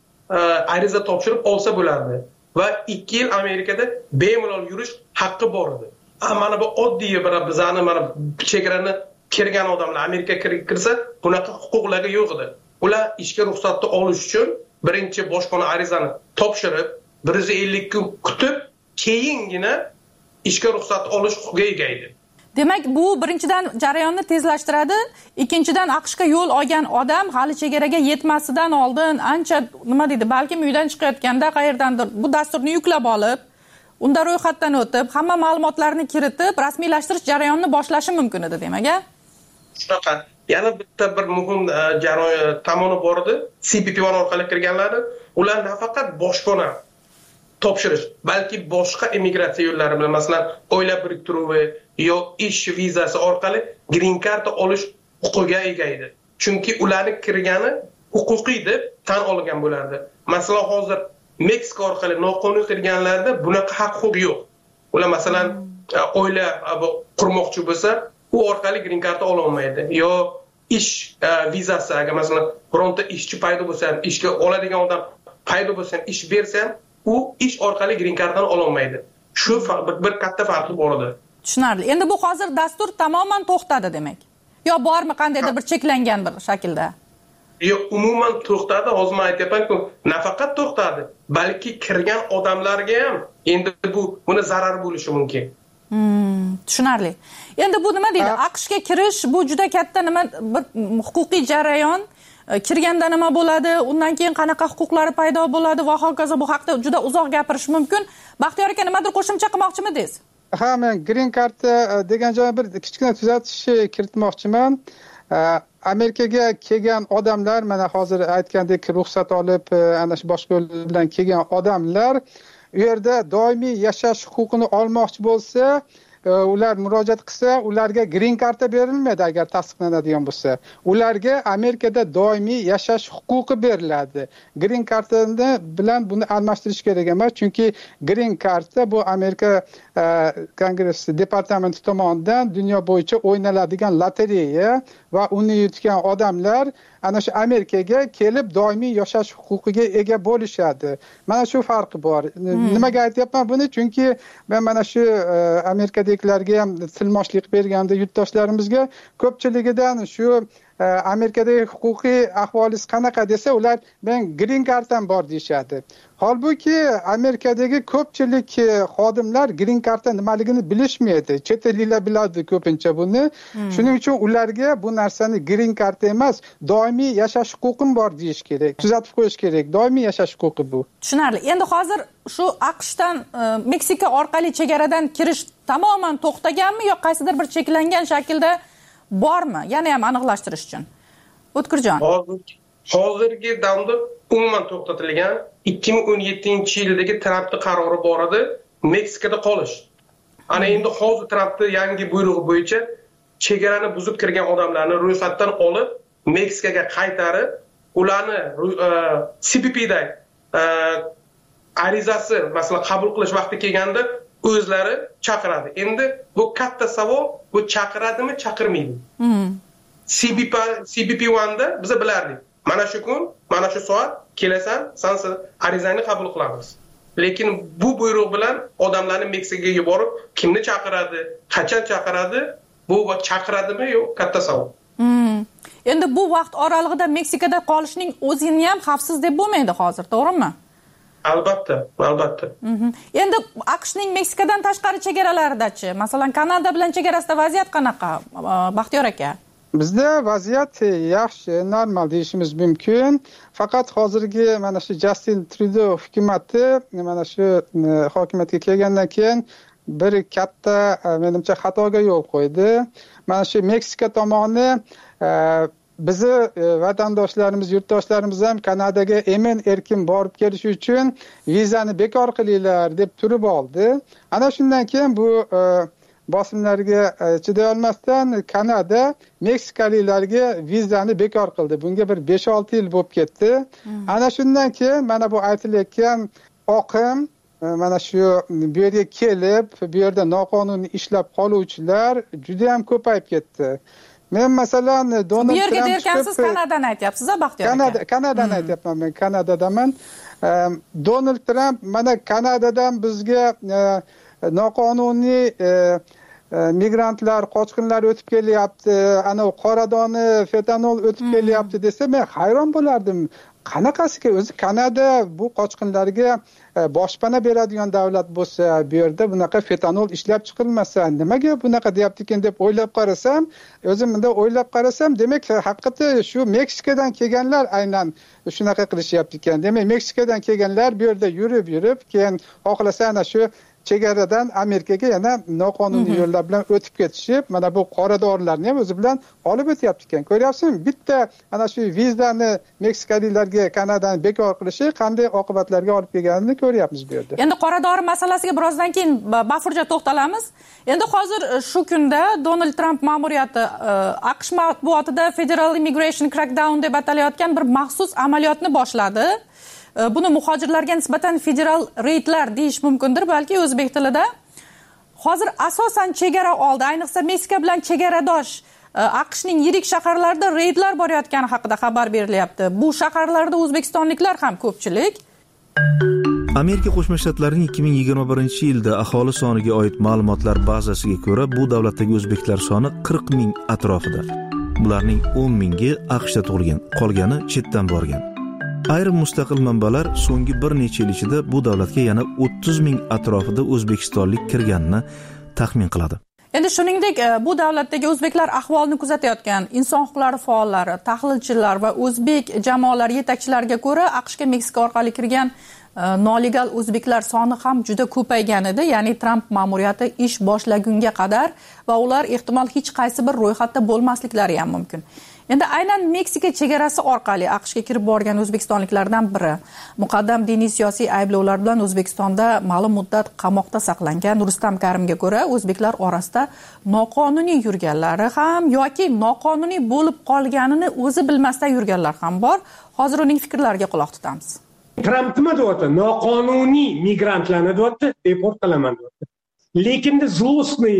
P: ariza topshirib olsa bo'lardi va ikki yil Amerikada bemalol yurish haqqi bor edi. Mana bu oddiy bir bizani mana chegarani kirgan odamlar Amerikaga kirsa, bunaqa huquqlari yo'q edi. Ular ishga ruxsatni olish uchun birinchi boshqona arizani topshirib, bir yuz ellik kun kutib, keyingina ishga ruxsat olish huquqiga ega edi.
G: Demak, bu birinchidan jarayonni tezlashtiradi, ikkinchidan AQShga yo'l olgan odam hali chegaraga yetmasidan oldin ancha nima deydi, balkim uydan chiqayotganda qayerdandir bu dasturni yuklab olib, unda ro'yxatdan o'tib, hamma ma'lumotlarni kiritib, rasmiylashtirish jarayonini boshlashi mumkin edi, demak-a?
P: Shunaqa. Yana bitta bir muhim jarayon tomoni bor edi. C B P one orqali kirganlari, ular nafaqat boshpana topshirish, balki boshqa immigratsiya yo'llari bilan, masalan, oila biriktiruvi yo ish vizasi orqali green card olish huquqiga ega edi. Chunki ularning kirgani huquqiy deb tan olgan bo'lardi. Masalan, hozir Meksika orqali noqonuniy kirganlarda bunaqa haq huquq yo'q. Ular masalan oila qurmoqchi bo'lsa, u orqali green card ola olmaydi. Yo ish vizasi, agar masalan bironta ishchi paydo bo'lsa, ishga oladigan odam paydo bo'lsa, ish bersa, u ish orqali green carddan ola olmaydi. Shu bir katta farqi bor edi.
G: Tushunarli. Endi bu hozir dastur tamoman to'xtadi demak. Yo bormi qandaydir bir cheklangan bir shaklda?
P: Yo'q, umuman to'xtadi. Hozir men aytyapman-ku, nafaqat to'xtadi, balki kirgan odamlarga ham endi bu buni zarar bo'lishi mumkin.
G: Hmm, tushunarli. Endi bu nima deydi? AQShga kirish bu juda katta nima bir huquqiy jarayon. Kirganda nima bo'ladi, undan keyin qanaqa huquqlari paydo bo'ladi va hokazo, bu haqda juda uzoq gapirish mumkin. Baxtiyor aka, nimadir qo'shimcha qilmoqchimidingiz?
Q: Ha, men green card degan joyga bir kichkina tuzatish kiritmoqchiman. Amerikaga kelgan odamlar, mana hozir aytgandek, ruxsat olib, ana shu boshqa yo'l bilan kelgan odamlar u yerda doimiy yashash huquqini olmoqchi bo'lsa, ular murojaat qilsa, ularga green card berilmaydi agar tasdiqlanadigan bo'lsa. Ularga Amerikada doimiy yashash huquqi beriladi. Green cardni bilan buni almashtirish kerak emas, chunki green card bu Amerika Kongressi departamenti tomonidan dunyo bo'yicha o'ynaladigan lotereya va uni yutgan odamlar ana shu Amerikaga kelib doimiy yashash huquqiga ega bo'lishadi. Mana shu farqi bor. Hmm. Nimaga aytyapman buni? Chunki men mana shu Amerikadagilarga ham tilmoshlik berganda yurtdoshlarimizga ko'pchiligidan shu Amerikadagi huquqiy ahvolingiz qanaqa desa, ular men green carddan bor deyshadi. Holbuki Amerikadagi ko'pchilik xodimlar green carddan nimaligini bilishmaydi. Chet elliklar biladi ko'pincha buni. Hmm. Shuning uchun ularga bu narsani green card emas, doimiy yashash huquqim bor deyish kerak. Tuzatib qo'yish kerak. Doimiy yashash huquqi bu.
G: Tushunarli. Endi hozir shu AQShdan Meksika orqali chegaradan kirish tamoman to'xtaganmi yo qaysidir bir cheklangan shaklda bormi? Yana ham aniqlashtirish uchun. O'tkirjon.
P: Hozirgi damda umuman to'xtatilgan ikki ming o'n yettinchi yildagi Trampning qarori bor edi, Meksikada qolish. Ana endi hozir Trampning yangi buyrug'i bo'yicha chegarani buzib kirgan odamlarni ro'yxatdan olib, Meksikaga qaytarib, ularni C B P'da arizasi, masalan, qabul qilish vaqti kelganda o'zlari chaqiradi. Endi bu katta savol, bu chaqiradimi, chaqirmaydi? Hmm. C B P one da biz bilardik. Mana shu kun, mana shu soat kelasan, sen arizangni qabul qilamiz. Lekin bu buyruq bilan odamlarni Meksikaga yuborib, kimni chaqiradi, qachon chaqiradi, bu chaqiradimi yo'q, katta savol.
G: Hmm. Endi bu vaqt oralig'ida Meksikada qolishning o'zini ham xavfsiz deb bo'lmaydi hozir, to'g'rimi?
P: Albatta, albatta.
G: Mhm. Endi AQShning Meksikadan tashqari chegaralaridachi, masalan, Kanada bilan chegarasida vaziyat qanaqa, Baxtiyor aka?
Q: Bizda vaziyat yaxshi, normal deyishimiz mumkin. Faqat hozirgi mana shu Justin Trudeau hukumatı mana shu hokimiyatga kelgandan keyin bir katta menimcha xatoga yo'l qo'ydi. Mana shu Meksika tomoni bizi vatandoshlarimiz, yurtdoshlarimiz ham Kanadaga emin erkin borib kelish uchun vizani bekor qilinglar deb turib oldi. Ana shundan keyin bu bosimlarga chiday olmasdan Kanada Meksikaliklarga vizani bekor qildi. Bunga bir besh olti yil bo'lib ketdi. Hmm. Ana shundan keyin mana bu aytilayotgan oqim mana shu bu yerga kelib bu yerda noqonuniy ishlab qoluvchilar juda ham ko'payib ketdi. Men masalan Donald
G: bu yerga
Q: Trump
G: derkansiz Kanadani aytyapsiz-a, Baxtiyor aka?
Q: Kanada Kanadani aytyapman men, Kanadadaman. Donald Trump mana Kanadadan bizga noqonuniy migrantlar, qochqinlar o'tib kelyapti, ana qoradoni, fetanol o'tib kelyapti desa men hayron bo'lardim. Qanaqasiga o'zi Kanada bu qochqinlarga boshpana beradigan davlat bo'lsa, bu yerda bunaqa fetanol ishlab chiqilmasa, nimaga bunaqa deyapti ekan deb o'ylab qarasam, o'zim bunda o'ylab qarasam, demak haqiqatda shu Meksikadan kelganlar aynan shunaqa qilishyapti ekan. Demak Meksikadan kelganlar bu yerda yurib yurib, keyin xohlasa ana shu chegaradan Amerikaga yana noqonuniy yo'llar bilan o'tib ketishib, mana bu qoradorlarni ham o'zi bilan olib o'tyapti ekan. Ko'ryapsizmi? Bitta ana shu vizani Meksikalilarga Kanadani bekor qilishi qanday oqibatlarga olib kelganini ko'ryapmiz bu yerda.
G: Endi qoradori masalasiga birozdan keyin bafurja to'xtalamiz. Endi hozir shu kunda Donald Trump ma'muriyati AQSh matbuotida Federal Immigration Crackdown deb atalayotgan bir maxsus amaliyotni boshladi. Buni muhojirlarga nisbatan federal reydlar deyish mumkindir, balki o'zbek tilida. Hozir asosan chegara oldi, ayniqsa Meksika bilan chegaradosh AQShning yirik shaharlarida reydlar borayotgani haqida xabar berilyapti. Bu shaharlarda o'zbekistonliklar ham ko'pchilik.
R: Amerika Qo'shma Shtatlarining ikki ming yigirma birinchi yilda aholi soniga oid ma'lumotlar bazasiga ko'ra, bu davlatdagi o'zbeklar soni qirq ming atrofida. Bularning o'n mingi AQShda tug'ilgan, qolgani chetdan borgan. Ayrim mustaqil manbalar so'nggi bir necha yil ichida bu davlatga yana o'ttiz ming atrofida o'zbekistonlik kirganini taxmin qiladi.
G: Endi shuningdek, bu davlatdagi o'zbeklar ahvolini kuzatayotgan inson huquqlari faollari, tahlilchilar va o'zbek jamoalari yetakchilariga ko'ra, AQShga Meksika orqali kirgan nolegal o'zbeklar soni ham juda ko'paygan edi, ya'ni Trump ma'muriyati ish boshlagunga qadar va ular ehtimol hech qaysi bir ro'yxatda bo'lmasliklari ham mumkin. Endi aynan Meksika chegarasi orqali AQShga kirib borgan o'zbekistonliklardan biri muqaddam diniy siyosiy ayblovlar bilan O'zbekistonda ma'lum muddat qamoqda saqlangan Rustam Karimga ko'ra, o'zbeklar orasida noqonuniy yurganlari ham yoki noqonuniy bo'lib qolganini o'zi bilmasdan yurganlar ham bor. Hozir uning fikrlariga quloq tutamiz.
S: Trump nima deyapti? Noqonuniy migrantlarni deyapti, deport qilaman deyapti. Lekin zlostniy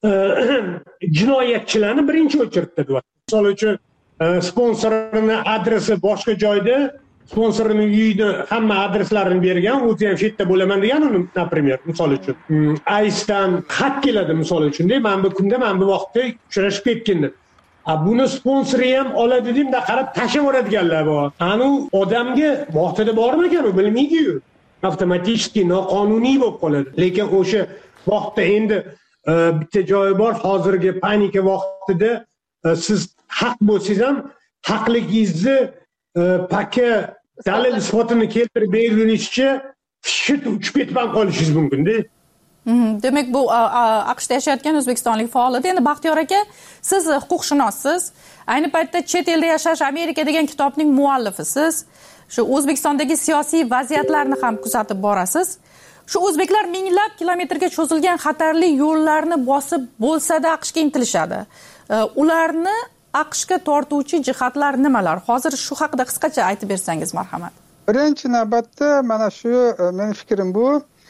S: jinoyatchilarni birinchi o'chiribdi deyapti. Misol uchun sponsorini adresi boshqa joyda, sponsorining uyida hamma adreslarini bergan, o'zi ham shu yerda bo'laman degan uni, например, misol uchun. Aysdan xat keladi misol uchun, deb, men bu kunda, men bu vaqtda uchrashib ketgandim. A buni sponsori ham oladi deb, qarab tashlab yuboradiganlar bor. Ani odamga vaqtida bormi ekan, u bilmaydi-yu. Avtomatik noqonuniy bo'lib qoladi. Lekin o'sha vaqtda endi bitta joyi bor, hozirgi panika vaqtida siz haq bo'lsangiz ham haqligingizni paka dalil isbotini keltirib berishcha shit uchib ketib ham qolishingiz mumkin-da.
G: Demak, bu AQShda yashayotgan o'zbekistonlik faol edi. Endi Baxtiyor aka, siz huquqshunossiz, ayni paytda chet elda yashash Amerika degan kitobning muallifisiz. Shu O'zbekistondagi siyosiy vaziyatlarni ham kuzatib borasiz. Shu o'zbeklar minglab kilometrga cho'zilgan xatarli yo'llarni bosib bo'lsa-da AQShga intilishadi. Ularni AQShga tortuvchi jihatlar nimalar? Hozir shu haqida qisqacha aytib bersangiz marhamat.
Q: Birinchi navbatda mana shu mening fikrim bu,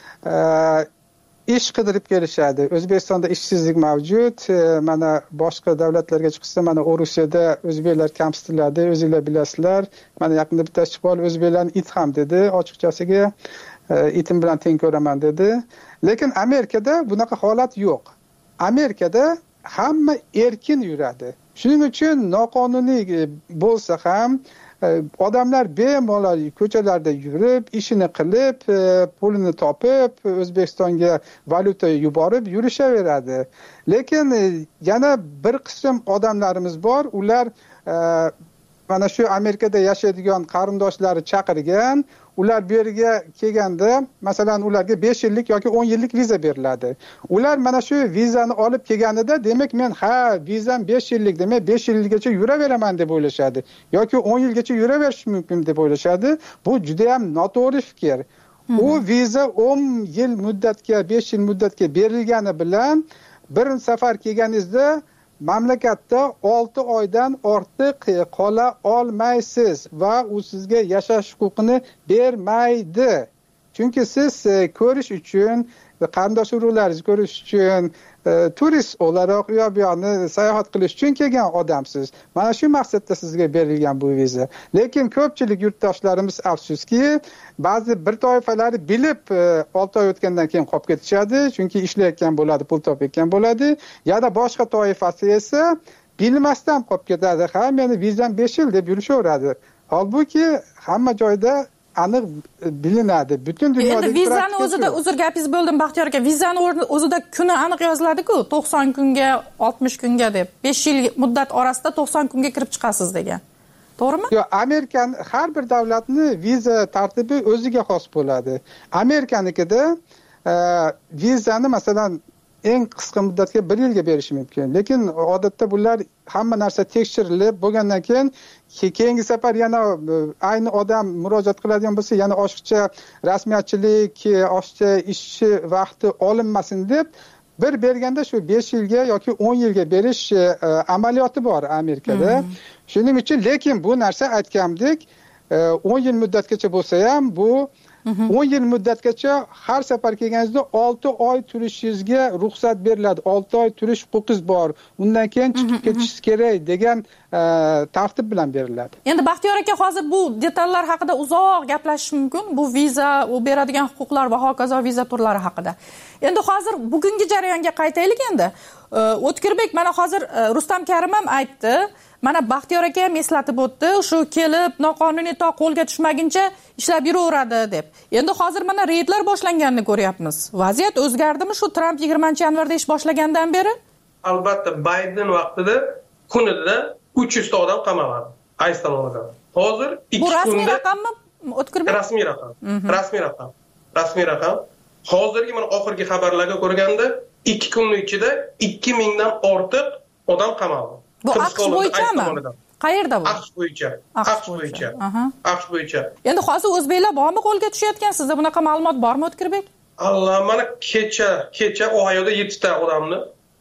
Q: ish qidirib kelishadi. O'zbekistonda ishsizlik mavjud. Mana boshqa davlatlarga chiqsa, mana Rusiyada o'zbeklar kamsitiladi, o'zingizlar bilasizlar. Mana yaqinda bittasi chiqib olib, o'zbeklarni it ham dedi, ochiqchasiga itim bilan teng ko'raman dedi. Lekin Amerikada bunaqa holat yo'q. Amerikada hamma erkin yuradi. Shuning uchun noqonuniy bo'lsa ham odamlar bemalol ko'chalarda yurib, ishini qilib, pulini topib, O'zbekistonga valyuta yuborib yurishaveradi. Lekin yana bir qism odamlarimiz bor, ular mana shu Amerikada yashaydigan qarindoshlari chaqirgan, ular bu yerga kelganda, masalan, ularga besh yillik yoki o'n yillik viza beriladi. Ular mana shu vizani olib kelganida, demak men ha, vizam besh yillik, demak besh yilgacha yuraveraman deb o'ylashadi yoki o'n yilgacha yuraverish mumkin deb o'ylashadi. Bu juda ham noto'g'ri fikr. U viza o'n yil muddatga, besh yil muddatga berilgani bilan bir safar kelganingizda mamlakatda olti oydan ortiq qola olmaysiz va u sizga yashash huquqini bermaydi. chunki siz ko'rish uchun, qarindosh urug'laringizni ko'rish uchun, turist o'laroq u bu yoqni sayohat qilish uchun kelgan odamsiz. Mana shu maqsadda sizga berilgan bu viza. Lekin ko'pchilik yurtdoshlarimiz afsuski, ba'zi bir toifalari bilib olti oy o'tgandan keyin qolib ketishadi, chunki ishlayotgan bo'ladi, pul topayotgan bo'ladi. Yana boshqa toifasi esa bilmasdan qolib ketadi. Ha, meni vizam besh yil deb yurishaveradi. Holbuki hamma joyda aniq bilinadi. Butun dunyodagi
G: endi vizani o'zida, uzr gapingiz bo'ldim Baxtiyor aka, vizani o'zida kuni aniq yoziladi-ku, to'qson kunga, oltmish kunga deb. besh yil muddat orasida to'qson kunga kirib chiqasiz degan. To'g'rimi?
Q: Yo'q, Amerikan har bir davlatni viza tartibi o'ziga xos bo'ladi. Amerikanikida vizani masalan eng qisqa muddatga bir yilga berish mumkin. Lekin odatda bular hamma narsa tekshirilib bo'lgandan keyin keyingi safar yana ayni odam murojaat qiladigan bo'lsa, yana oshiqcha rasmiyatchilik, oshiqcha ishchi vaqti olinmasin deb bir berganda shu besh yilga yoki o'n yilga berish amaliyoti bor Amerikada. Shuning uchun lekin bu narsa aytgandek o'n yil muddatgacha bo'lsa ham bu o'n yil muddatgacha har safar kelganingizda olti oy turishingizga ruxsat beriladi. olti oy turish huquqingiz bor. Undan keyin chiqib ketishingiz kerak degan tartib bilan beriladi.
G: Endi Baxtiyor aka, hozir bu detallar haqida uzoq gaplashish mumkin. Bu viza, u beradigan huquqlar va hokazo viza turlari haqida. Endi hozir bugungi jarayonga qaytaylik endi. O'tkirbek mana hozir Rustam Karim ham aytdi. Mana Baxtiyor aka ham eslatib o'tdi, shu kelib noqonuniy to qo'lga tushmaguncha ishlab yuraveradi deb. Endi hozir mana reydlar boshlanganini ko'ryapmiz. Vaziyat o'zgardimi shu Tramp yigirmanchi yanvarda ish boshlagandan beri?
P: Albatta, Bayden vaqtida kunida uch yuz ta odam qamaladi. Ayz tomonidan. Hozir ikki kunda... Bu
G: rasmiy raqammi? O'tkirbek?
P: Rasmiy raqam. Rasmiy raqam. Rasmiy raqam. Hozirgi mana oxirgi xabarlarga ko'rganda ikki kunning ichida ikki mingdan ortiq odam qamaldi.
G: Bu AQSh bo'yichami? Qayerda bu?
P: AQSh bo'yicha. AQSh bo'yicha. AQSh bo'yicha.
G: Endi hozir o'zbeklar bormi qo'lga tushayotgan? Sizda bunaqa ma'lumot bormi, O'tkirbek?
P: Allah, mana kecha, kecha Ohioda yetti ta odamni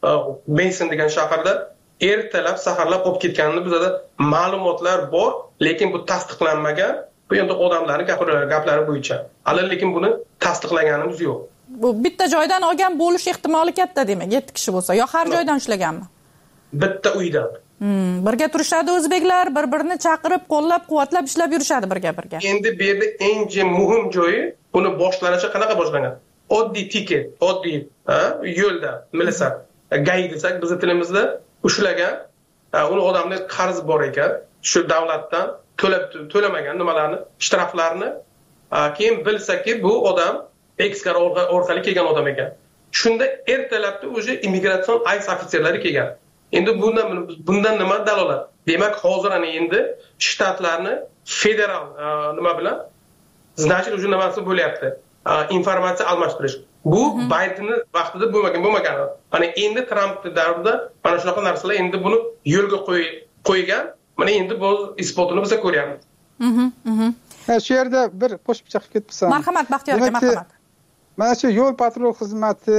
P: Mason degan shaharda ertalab, saharlab olib ketganini bizda ma'lumotlar bor, lekin bu tasdiqlanmagan. Bu endi odamlarning gapirgan gaplari bo'yicha. Hali lekin buni tasdiqlaganimiz yo'q.
G: Bu bitta joydan olgan bo'lish ehtimoli katta demak, yetti kishi bo'lsa, yo har joydan ushlaganmi?
P: Bitta uydan.
G: Hmm, birga turishadi o'zbeklar, bir-birini chaqirib, qo'llab-quvvatlab ishlab yurishadi birga-birga.
P: Endi bu yerda eng muhim joyi, buni boshlanishi qanaqa boshlangan? Oddiy tiket, oddiy, ha, yo'lda, milisa, gay desak bizning tilimizda ushlagan, uni odamning qarzi bor ekan, shu davlatdan to'lab to'lamagan nimalarni, shtraflarni, keyin bilsaki bu odam ekskar orqali kelgan odam ekan. Shunda ertalabda o'sha immigratsion ayz ofitserlari kelgan. Endi bundan bundan nima dalolat? Demak, hozir ana endi shtatlarni federal nima bilan значит уже nimasi bo'lyapti. Informatsiya almashtirish. Bu Baydenning vaqtida bo'lmagan, bo'lmagan. Mana endi Tramp davrida mana shunaqa narsalar endi buni yo'lga qo'ygan. Mana endi bu isbotini biz ko'ryapmiz.
G: Mhm, mhm.
Q: Ha, shu yerda bir qo'shimcha qilib ketibsan.
G: Marhamat, Baxtiyor aka, marhamat.
Q: Mana shu yo'l patrul xizmati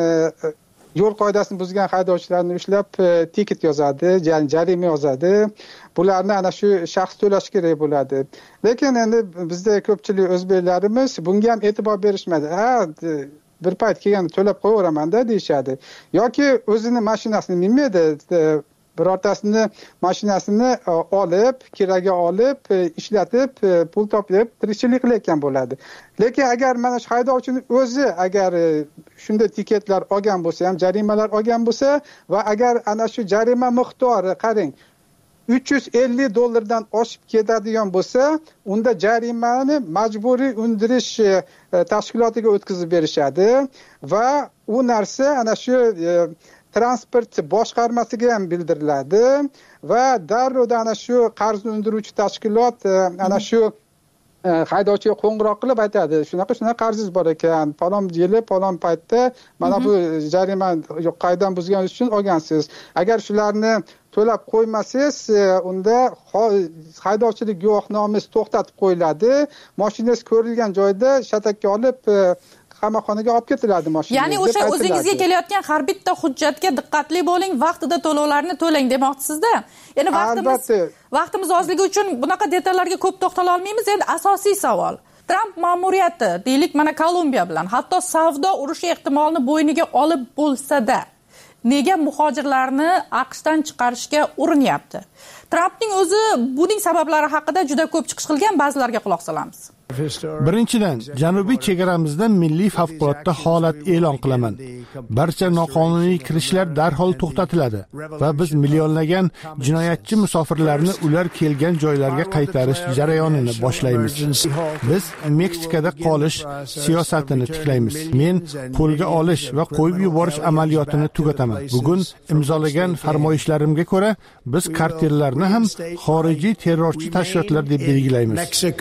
Q: yo'l qoidasini buzgan haydovchilarni ushlab tiket yozadi, ya'ni jarima yozadi. Bularni ana shu shaxs to'lash kerak bo'ladi. Lekin endi bizda ko'pchilik o'zbeklarimiz bunga ham e'tibor berishmaydi. Ha, bir payt kelganda to'lab qo'yaveraman-da deyshadi. Yoki o'zini mashinasini minmaydi, birortasini mashinasini olib, kiraga olib, ishlatib, pul topib, tirikchilik qilayotgan bo'ladi. Lekin agar mana shu haydovchini o'zi agar shunday tiketlar olgan bo'lsa ham, jarimalar olgan bo'lsa va agar ana shu jarima miqdori qarang uch yuz ellik dollardan oshib ketadigan bo'lsa, unda jarimani majburiy undirish tashkilotiga o'tkazib berishadi va u narsa ana shu transport boshqarmasiga ham bildiriladi va darrov ana shu qarzni undiruvchi tashkilot ana shu haydovchiga qo'ng'iroq qilib aytadi, shunaqa shunaqa qarzingiz bor ekan, falon yili falon paytda mana bu jarima qoidadan buzganingiz uchun olgansiz. Agar shularni to'lab qo'ymasangiz, unda haydovchilik guvohnomangiz to'xtatib qo'yiladi, mashinangiz ko'rilgan joyda shatakka olib qamoqxonaga olib ketiladi mashina.
G: Ya'ni o'sha o'zingizga kelayotgan har bitta hujjatga diqqatli bo'ling, vaqtida to'lovlarni to'lang demoqchisizda. Endi vaqtimiz vaqtimiz ozligi uchun bunaqa detallarga ko'p to'xtala olmaymiz. Endi asosiy savol. Tramp ma'muriyati, deylik mana Kolumbiya bilan hatto savdo urushi ehtimolini bo'yniga olib bo'lsa-da, nega muhojirlarni AQShdan chiqarishga urinyapti? Trampning o'zi buning sabablari haqida juda ko'p chiqish qilgan, ba'zilarga quloq solamiz.
B: Birinchidan, janubiy chegaramizda milliy favqulodda holat e'lon qilaman. Barcha noqonuniy kirishlar darhol to'xtatiladi va biz millionlagan jinoyatchi musofirlarni ular kelgan joylarga qaytarish jarayonini boshlaymiz. Biz Meksikada qolish siyosatini tiklaymiz. Men qo'lga olish va qo'yib yuborish amaliyotini tugataman. Bugun imzolagan farmoyishlarimga ko'ra, biz kartellarni ham xorijiy terrorchi tashkilotlar deb belgilaymiz.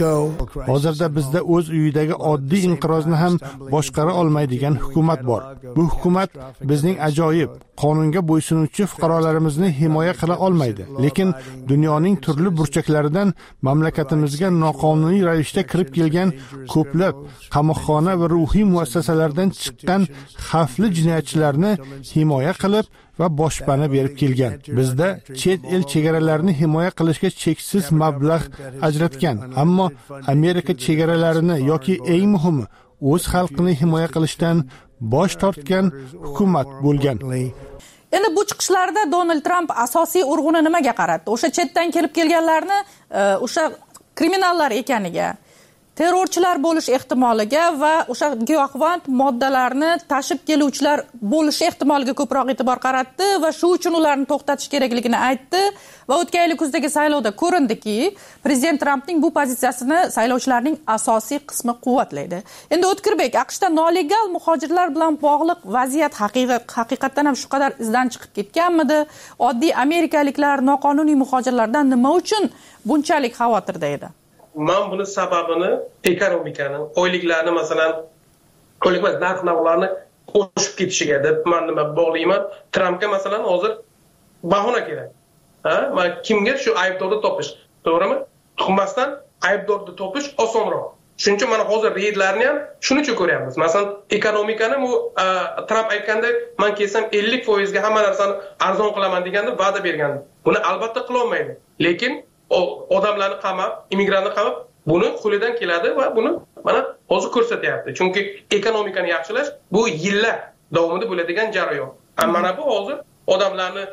B: Hozirda bizda o'z uyidagi oddiy inqirozni ham boshqara olmaydigan hukumat bor. Bu hukumat bizning ajoyib, qonunga bo'ysunuvchi fuqarolarimizni himoya qila olmaydi, lekin dunyoning turli burchaklaridan mamlakatimizga noqonuniy ravishda kirib kelgan ko'plab qamoqxona va ruhiy muassasalardan chiqqan xavfli jinoyatchilarni himoya qilib va boshpana berib kelgan. Bizda chet el chegaralarini himoya qilishga cheksiz mablag' ajratgan, ammo Amerika chegaralarini yoki eng muhimi o'z xalqini himoya qilishdan bosh tortgan hukumat bo'lgan.
G: Endi bu chiqishlarda Donald Trump asosiy urg'uni nimaga qaratdi? O'sha chetdan kelib kelganlarni o'sha kriminallar ekaniga, terrorchilar bo'lish ehtimoliga va o'sha giyohvand moddalarni tashib keluvchilar bo'lish ehtimoliga ko'proq e'tibor qaratdi va shu uchun ularni to'xtatish kerakligini aytdi va o'tgan yil kuzdagi saylovda ko'rindiki, prezident Trampning bu pozitsiyasini saylovchilarning asosiy qismi quvvatlaydi. Endi O'tkirbek, AQShda nolegal muhojirlar bilan bog'liq vaziyat haqiqatdan ham shu qadar izdan chiqib ketganmidi? Oddiy amerikaliklar noqonuniy muhojirlardan nima uchun bunchalik xavotirda edi?
P: Men buni sababini ekonomikani, oyliklarni masalan, oylik narx-navlarni qo'shib ketishiga deb men nima bog'layman. Trampga masalan hozir bahona kerak. Ha, men kimga shu aybdorni topish, to'g'rimi? Tuhmasdan aybdorni topish osonroq. Shuning uchun mana hozir reydlarni ham shuning uchun ko'ryapmiz. Masalan, ekonomikani bu Tramp aytgandek, men kelsam ellik foiz ga hamma narsani arzon qilaman deganda va'da bergandi. Buni albatta qila olmaydi. Lekin odamlarni qamab, immigrantni qamab, buni qo'lidan keladi va buni mana hozir ko'rsatyapti. Chunki ekonomikani yaxshilash bu yillar davomida bo'ladigan jarayon. Mana bu hozir odamlarni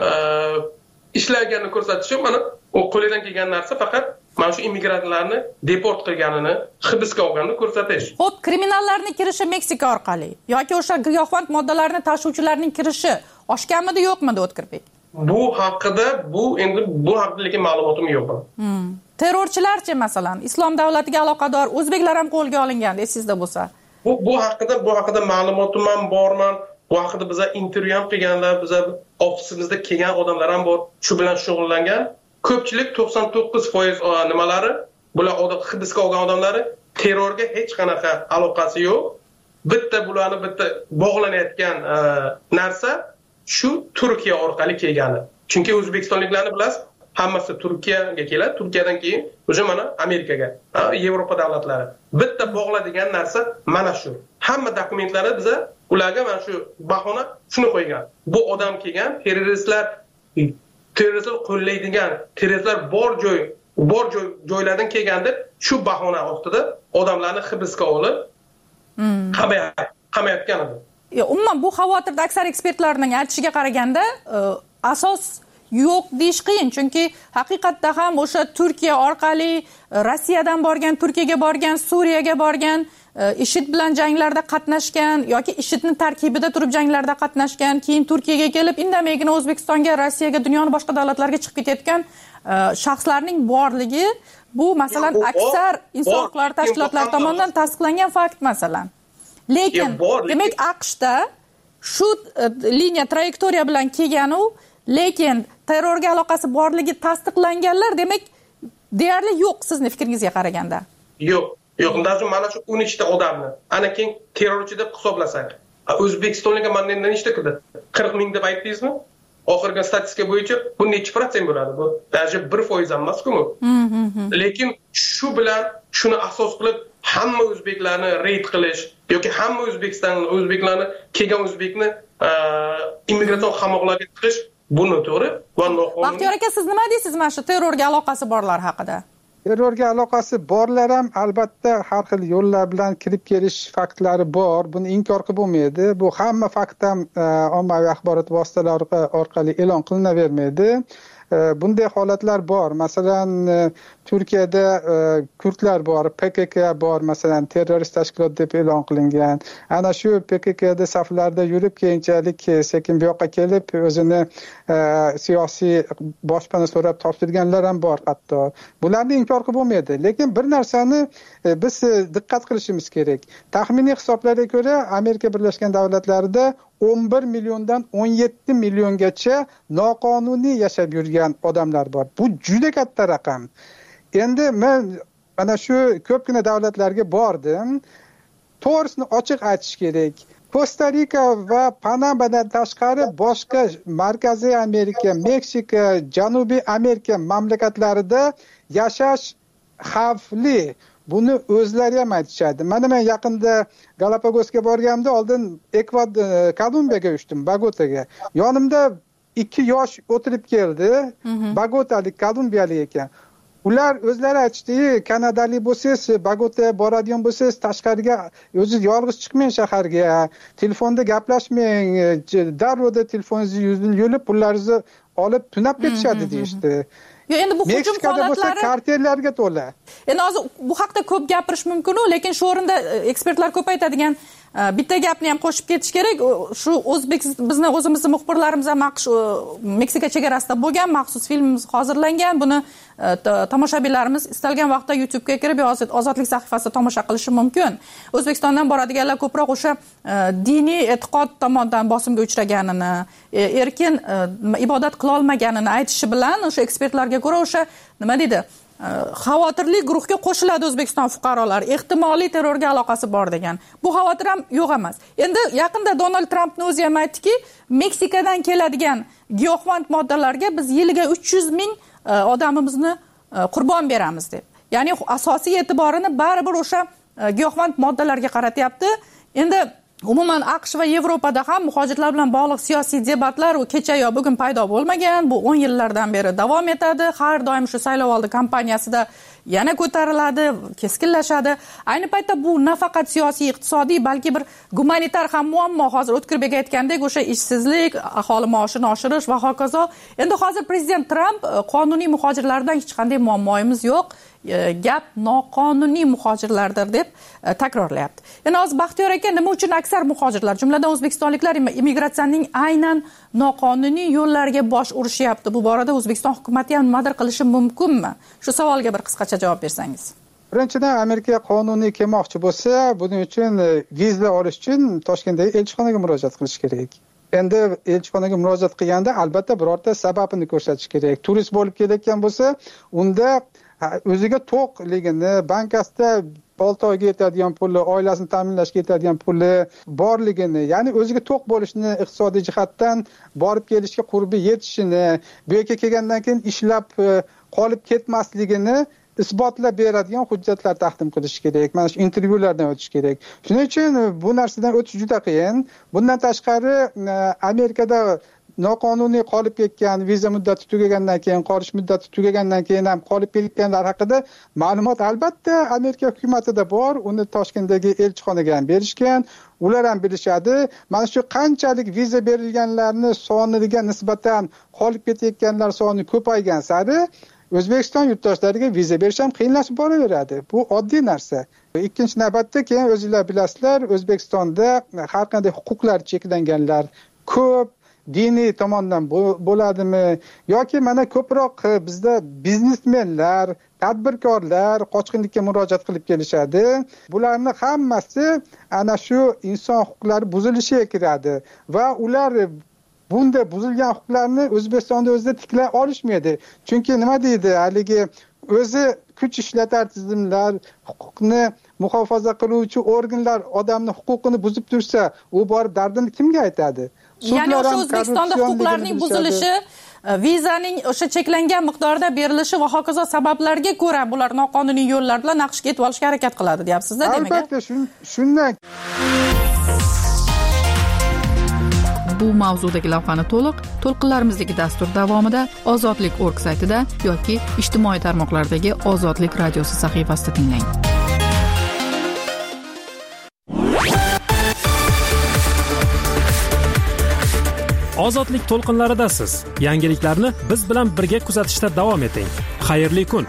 P: ishlaganini ko'rsatishi, mana u qo'lidan kelgan narsa faqat mana shu immigrantlarni deport qilganini, hibsga olganini ko'rsatish.
G: Xo'p, kriminallarning kirishi Meksika orqali yoki o'sha giyohvand moddalarni tashuvchilarning kirishi oshganmidi, yo'qmidi O'tkirbek?
P: Bu haqida, bu endi bu haqida lekin ma'lumotim yo'q.
G: Hmm. Terrorchilarchi masalan, Islom davlatiga aloqador o'zbeklar ham qo'lga olingan, esingizda bo'lsa.
P: Bu bu haqida, bu haqida ma'lumotim ham borman. Bu haqida biza intervyu ham qilganlar, biza ofisimizda kelgan odamlar ham bor, shu bilan shug'ullangan. Ko'pchilik to'qson to'qqiz foiz nimalari, bular odam hibsga olgan odamlari terrorga hech qanaqa aloqasi yo'q. Bitta bularni bitta bog'lanayotgan narsa shu Turkiya orqali kelgani. Chunki o'zbekistonliklarni bilasiz, hammasi Turkiyaga keladi, Turkiyadan keyin o'sha mana Amerikaga, Yevropa davlatlari. Bitta bog'ladigan narsa mana shu. Hamma dokumentlari biza ularga mana shu bahona shuni qo'ygan. Bu odam kelgan, terroristlar terroristlar qo'llaydigan, terroristlar bor joy, bor joy joylardan kelgan deb shu bahona ostida odamlarni hibsga olib, qamayotgan edi.
G: Umuman bu xavotirda aksar ekspertlarning aytishiga qaraganda asos yo'q deyish qiyin, chunki haqiqatda ham o'sha Turkiya orqali Rossiyadan borgan, Turkiyaga borgan, Suriyaga borgan, IShID bilan janglarda qatnashgan yoki IShIDning tarkibida turib janglarda qatnashgan, keyin Turkiyaga kelib indamaygina O'zbekistonga, Rossiyaga, dunyoning boshqa davlatlariga chiqib ketayotgan shaxslarning borligi bu masalan aksar inson huquqlari tashkilotlari tomonidan tasdiqlangan fakt masalan. Lekin demak AQShda shu liniya trayektoriya bilan kelgan u, lekin terrorga aloqasi borligi tasdiqlanganlar demak deyarli yo'q sizning fikringizga qaraganda.
P: Yo'q, yo'q, даже mana shu o'n ikkita odamni ana keyin terrorchi deb hisoblasak, O'zbekistonga mana nechta kirdi? qirq ming deb aytdingizmi? Oxirgi statistika bo'yicha bu necha protsent bo'ladi? Bu даже bir foiz ham emas-ku. Lekin shu bilan shuni asos qilib hamma o'zbeklarni reyd qilish yoki hamma O'zbekiston o'zbeklarni kelgan o'zbekni immigratsion qamoqlarga tiqish buni to'g'ri va noqonuniy.
G: Baxtiyor aka, siz nima deysiz mana shu terrorga aloqasi borlar haqida?
Q: terrorga aloqasi borlar ham albatta har xil yo'llar bilan kirib kelish faktlari bor. Buni inkor qilib bo'lmaydi. Bu hamma fakt ham ommaviy axborot vositalari orqali e'lon qilinavermaydi. Bunday holatlar bor. Masalan, Turkiyada kurdlar bor, P K K bor, masalan, terrorist tashkilot deb e'lon qilingan. Ana shu P K K'da saflarda yurib, keyinchalik sekin bu yoqqa kelib, o'zini siyosiy boshpana so'rab topshirganlar ham bor hatto. Bularni inkor qilib bo'lmaydi. Lekin bir narsani biz diqqat qilishimiz kerak. Taxminiy hisoblarga ko'ra, Amerika Birlashgan Davlatlarida o'n bir milliondan o'n yetti milliongacha noqonuniy yashab yurgan odamlar bor. Bu juda katta raqam. Endi men mana shu ko'pgina davlatlarga bordim. To'g'risini ochiq aytish kerak. Kosta-Rika va Panamadan tashqari boshqa Markaziy Amerika, Meksika, Janubiy Amerika mamlakatlarida yashash xavfli. Buni o'zlari ham aytishadi. Mana men yaqinda Galapagosga borganimda oldin Ekvador, Kolumbiyaga uchdim, Bogotaga. Yonimda ikki yosh o'tirib keldi. Bogotalik, kolumbiyalik ekan. Ular o'zlari aytishdi, Kanadalik bo'lsangiz, Bogotaga boradigan bo'lsangiz, tashqariga o'zi yolg'iz chiqmang shaharga. Telefonda gaplashmang, darrov telefoningizni yulib, pullaringizni olib tunab ketishadi deyishdi.
G: Yo, endi bu hujum holatlari
Q: kartellarga to'la.
G: Endi hozir bu haqda ko'p gapirish mumkin, lekin shu o'rinda ekspertlar ko'p aytadigan bitta gapni ham qo'shib ketish kerak. Shu o'zbek bizni o'zimizning muxbirlarimiz ham Meksika chegarasida bo'lgan, maxsus filmimiz hozirlangan. Buni tomoshabinlarimiz istalgan vaqtda YouTube ga kirib, Ozodlik sahifasida tomosha qilishi mumkin. O'zbekistondan boradiganlar ko'proq o'sha diniy e'tiqod tomonidan bosimga uchraganini, erkin ibodat qila olmaganini aytishi bilan o'sha ekspertlarga ko'ra o'sha nima deydi? Xavotirli guruhga qo'shiladi O'zbekiston fuqarolari, ehtimoliy terrorga aloqasi bor degan. Bu xavotir ham yo'q emas. Endi yaqinda Donald Trampning o'zi ham aytdiki, Meksikadan keladigan giyohvand moddalarga biz yiliga uch yuz ming odamimizni qurbon beramiz deb. Ya'ni asosiy e'tiborini baribir o'sha giyohvand moddalarga qaratyapti. Endi umuman AQSh va Yevropada ham muhojirlar bilan bog'liq siyosiy debatlar u kecha yo bugun paydo bo'lmagan. Bu o'n yillardan beri davom etadi. Har doim shu saylovoldi kampaniyasida yana ko'tariladi, keskinlashadi. Ayni paytda bu nafaqat siyosiy, iqtisodiy, balki bir gumanitar ham muammo. Hozir O'tkirbek aytgandek, o'sha ishsizlik, aholi maoshini oshirish va hokazo. Endi hozir prezident Tramp qonuniy muhojirlardan hech qanday muammoimiz yo'q, gap noqonuniy muhojirlardir deb takrorlayapti. Yana hozir Baxtiyor aka, nima uchun aksar muhojirlar, jumladan o'zbekistonliklar immigratsiyaning aynan noqonuniy yo'llarga bosh urishyapti? Bu borada O'zbekiston hukumatı ham nimadir qilishi mumkinmi? Shu savolga bir qisqacha javob bersangiz.
Q: Birinchidan, Amerika qonuniy kelmoqchi bo'lsa, buning uchun viza olish uchun Toshkentdagi elchixonaga murojaat qilish kerak. Endi elchixonaga murojaat qilganda albatta birorta sababini ko'rsatish kerak. Turist bo'lib kelayotgan bo'lsa, unda o'ziga to'qligini, bankasida olti oyga yetadigan puli, oilasini ta'minlashga yetadigan puli borligini, ya'ni o'ziga to'q bo'lishini, iqtisodiy jihatdan borib kelishga qurbi yetishini, bu yerga kelgandan keyin ishlab qolib ketmasligini isbotlab beradigan hujjatlar taqdim qilish kerak. Mana shu intervyulardan o'tish kerak. Shuning uchun bu narsadan o'tish juda qiyin. Bundan tashqari Amerikada noqonuniy qolib ketgan, viza muddati tugagandan keyin, qolish muddati tugagandan keyin ham qolib ketganlar haqida ma'lumot albatta Amerika hukumatida bor. Uni Toshkentdagi elchixonaga ham berishgan. Ular ham bilishadi. Mana shu qanchalik viza berilganlarni soniga nisbatan qolib ketayotganlar soni ko'paygan sari O'zbekiston yurtdoshlariga viza berish ham qiyinlashib boraveradi. Bu oddiy narsa. Ikkinchi navbatda keyin o'zingizlar bilasizlar, O'zbekistonda har qanday huquqlar cheklanganlar ko'p. Diniy tomondan bo'ladimi yoki mana ko'proq bizda biznesmenlar, tadbirkorlar qochqinlikka murojaat qilib kelishadi. Bularni hammasi ana shu inson huquqlari buzilishiga kiradi va ular bunda buzilgan huquqlarni O'zbekistonda o'zida tiklay olishmaydi. Chunki nima deydi, haligi o'zi kuch ishlatar tizimlar, huquqni muhofaza qiluvchi organlar odamni huquqini buzib tursa, u borib dardini kimga aytadi?
G: Ya'ni o'sha O'zbekistonda huquqlarning buzilishi, vizaning o'sha cheklangan miqdorda berilishi va hokazo sabablarga ko'ra bular noqonuniy yo'llar bilan AQShga yetib olishga harakat qiladi, deyapsiz-da, demak.
Q: Albatta, shundan.
G: bu mavzudagi lavhani to'liq to'lqinlarimizdagi dastur davomida Ozodlik org saytida yoki ijtimoiy tarmoqlardagi Ozodlik radiosi sahifasida tinglang.
A: Ozodlik to'lqinlaridasiz. Yangiliklarni biz bilan birga kuzatishda davom eting. Xayrli kun.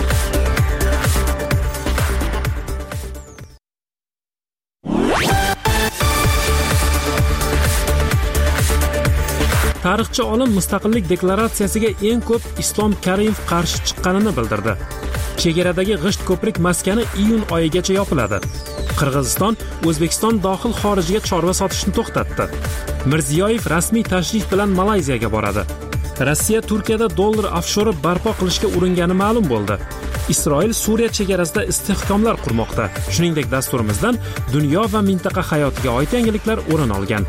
A: Tarixchi olim mustaqillik deklaratsiyasiga eng ko'p Islom Karimov qarshi chiqqanini bildirdi. Chegaradagi g'isht ko'prik maskani iyun oyigacha yopiladi. Qirg'iziston O'zbekiston dohil xorijiga chorva sotishni to'xtatdi. Mirziyoyev rasmiy tashrif bilan Malayziyaga boradi. Rossiya Turkiyada dollar ofshori barpo qilishga uringani ma'lum bo'ldi. Isroil Suriya chegarasida istehkomlar qurmoqda. Shuningdek, dasturimizdan dunyo va mintaqa hayotiga oid yangiliklar o'rin olgan.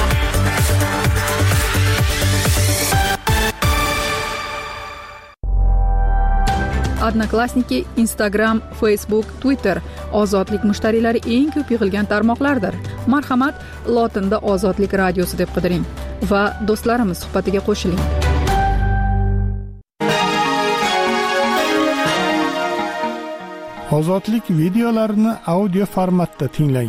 G: Odnoklassniki, Instagram, Facebook, Twitter ozodlik mushtariylari eng ko'p yig'ilgan tarmoqlardir. Marhamat, lotinda Ozodlik radiosi deb qidiring va do'stlarimiz suhbatiga qo'shiling.
B: Ozodlik videolarini audio formatda tinglang.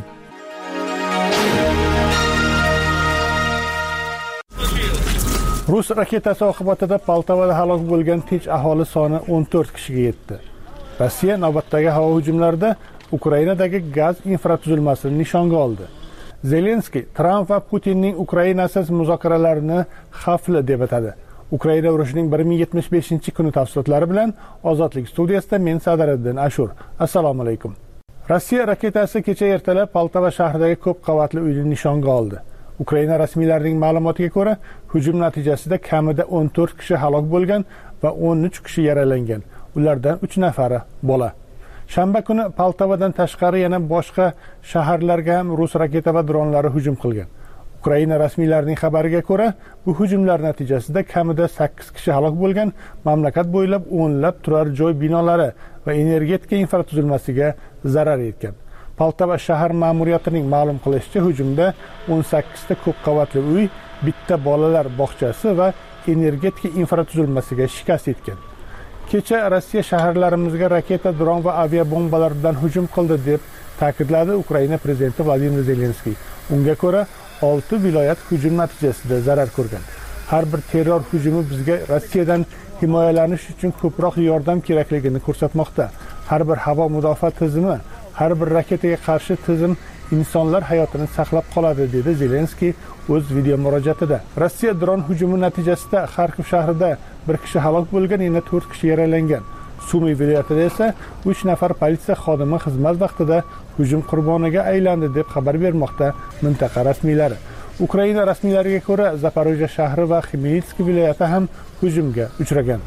B: Rus raketasi oqibatida Poltavada halok bo'lgan tinch aholi soni o'n to'rt kishiga yetdi. Rossiya navbatdagi havo hujumlarida Ukrainadagi gaz infratuzilmasini nishonga oldi. Zelenskiy Tramp va Putinning Ukrainasiz muzokaralarini xavfli deb atadi. Ukraina urushining bir ming yetmish beshinchi kuni tafsilotlari bilan Ozodlik studiyasida men Sadariddin Ashur. Assalomu alaykum. Rossiya raketasi kecha ertalab Poltava shahridagi ko'p qavatli uyni nishonga oldi. Ukraina rasmiylarining ma'lumotiga ko'ra, hujum natijasida kamida o'n to'rt kishi halok bo'lgan va o'n uch kishi yaralangan. Ulardan uch nafari bola. Shanba kuni Poltavadan tashqari yana boshqa shaharlarga ham rus raketa va dronlari hujum qilgan. Ukraina rasmiylarining xabariga ko'ra, bu hujumlar natijasida kamida sakkiz kishi halok bo'lgan, mamlakat bo'ylab o'nlab turar joy binolari va energetika infratuzilmasiga zarar yetgan. Poltava shahar ma'muriyatining ma'lum qilishicha, hujumda o'n sakkizta ko'p qavatli uy, bitta bolalar bog'chasi va energetika infratuzilmasiga shikast yetgan. Kecha Rossiya shaharlarimizga raketa, dron va aviabombalar bilan hujum qildi deb ta'kidladi Ukraina prezidenti Vladimir Zelenskiy. Unga ko'ra, olti viloyat hujum natijasida zarar ko'rgan. Har bir terror hujumi bizga Rossiyadan himoyalanish uchun ko'proq yordam kerakligini ko'rsatmoqda. Har bir havo mudofaa tizimi, har bir raketaga qarshi tizim insonlar hayotini saqlab qoladi, dedi Zelenskiy o'z video murojaatida. Rossiya dron hujumi natijasida Xarkov shahrida bir kishi halok bo'lgan, yana to'rt kishi yaralangan. Sumi viloyatida esa uch nafar politsiya xodimi xizmat vaqtida hujum qurboniga aylandi deb xabar bermoqda mintaqa rasmiylari. Ukraina rasmiylariga ko'ra, Zaporojye shahri va Xmelnytskiy viloyati ham hujumga uchragan.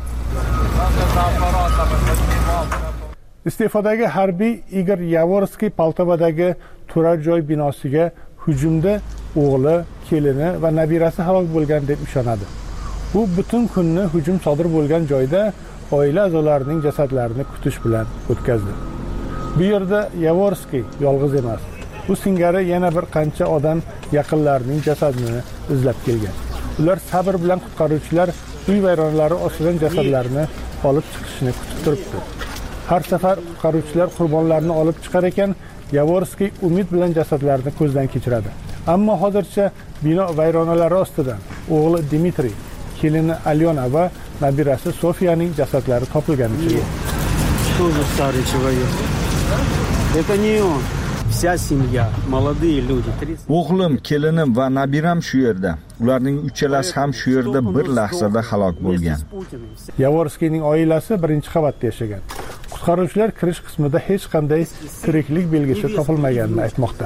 B: Iste'fodagi harbiy Igor Yavorskiy Poltavadagi turar joy binosiga hujumda o'g'li, kelini va nabirasi halok bo'lgan deb ishonadi. U butun kunni hujum sodir bo'lgan joyda oila a'zolarining jasadlarini kutish bilan o'tkazdi. Bu yerda Yavorskiy yolg'iz emas. U singari yana bir qancha odam yaqinlarining jasadini izlab kelgan. Ular sabr bilan qutqaruvchilar uy vayronalari ostidan jasadlarini olib chiqishni kutib turibdi. Har safar qutqaruvchilar qurbonlarni olib chiqar ekan, Yavorskiy umid bilan jasadlarni ko'zdan kechiradi. Ammo hozircha bino vayronalari ostidan o'g'li Dmitriy, kelini Alyona va nabirasi Sofiyaning jasadlari topilganicha yo'q.
H: Тоже старый человек. Это не он. Вся семья, молодые люди.
C: O'g'lim, kelinim va nabiram shu yerda. Ularning uchalasi ham shu yerda bir lahzada halok bo'lgan.
B: Yavorskiyning oilasi birinchi qavatda yashagan. Qutqaruvchilar kirish qismida hech qanday tiriklik belgisi topilmaganini aytmoqda.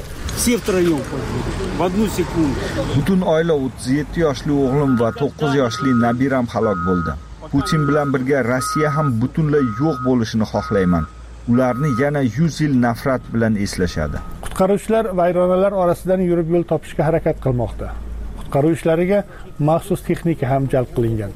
C: Butun oila o'ttiz yetti yoshli o'g'lim va to'qqiz yoshli nabiram halok bo'ldi. Putin bilan birga Rossiya ham butunlay yo'q bo'lishini xohlayman. Ularni yana yuz yil nafrat bilan eslashadi.
B: Qutqaruvchilar vayronalar orasidan yurib yo'l topishga harakat qilmoqda. Qutqaruv ishlariga maxsus texnika ham jalb qilingan.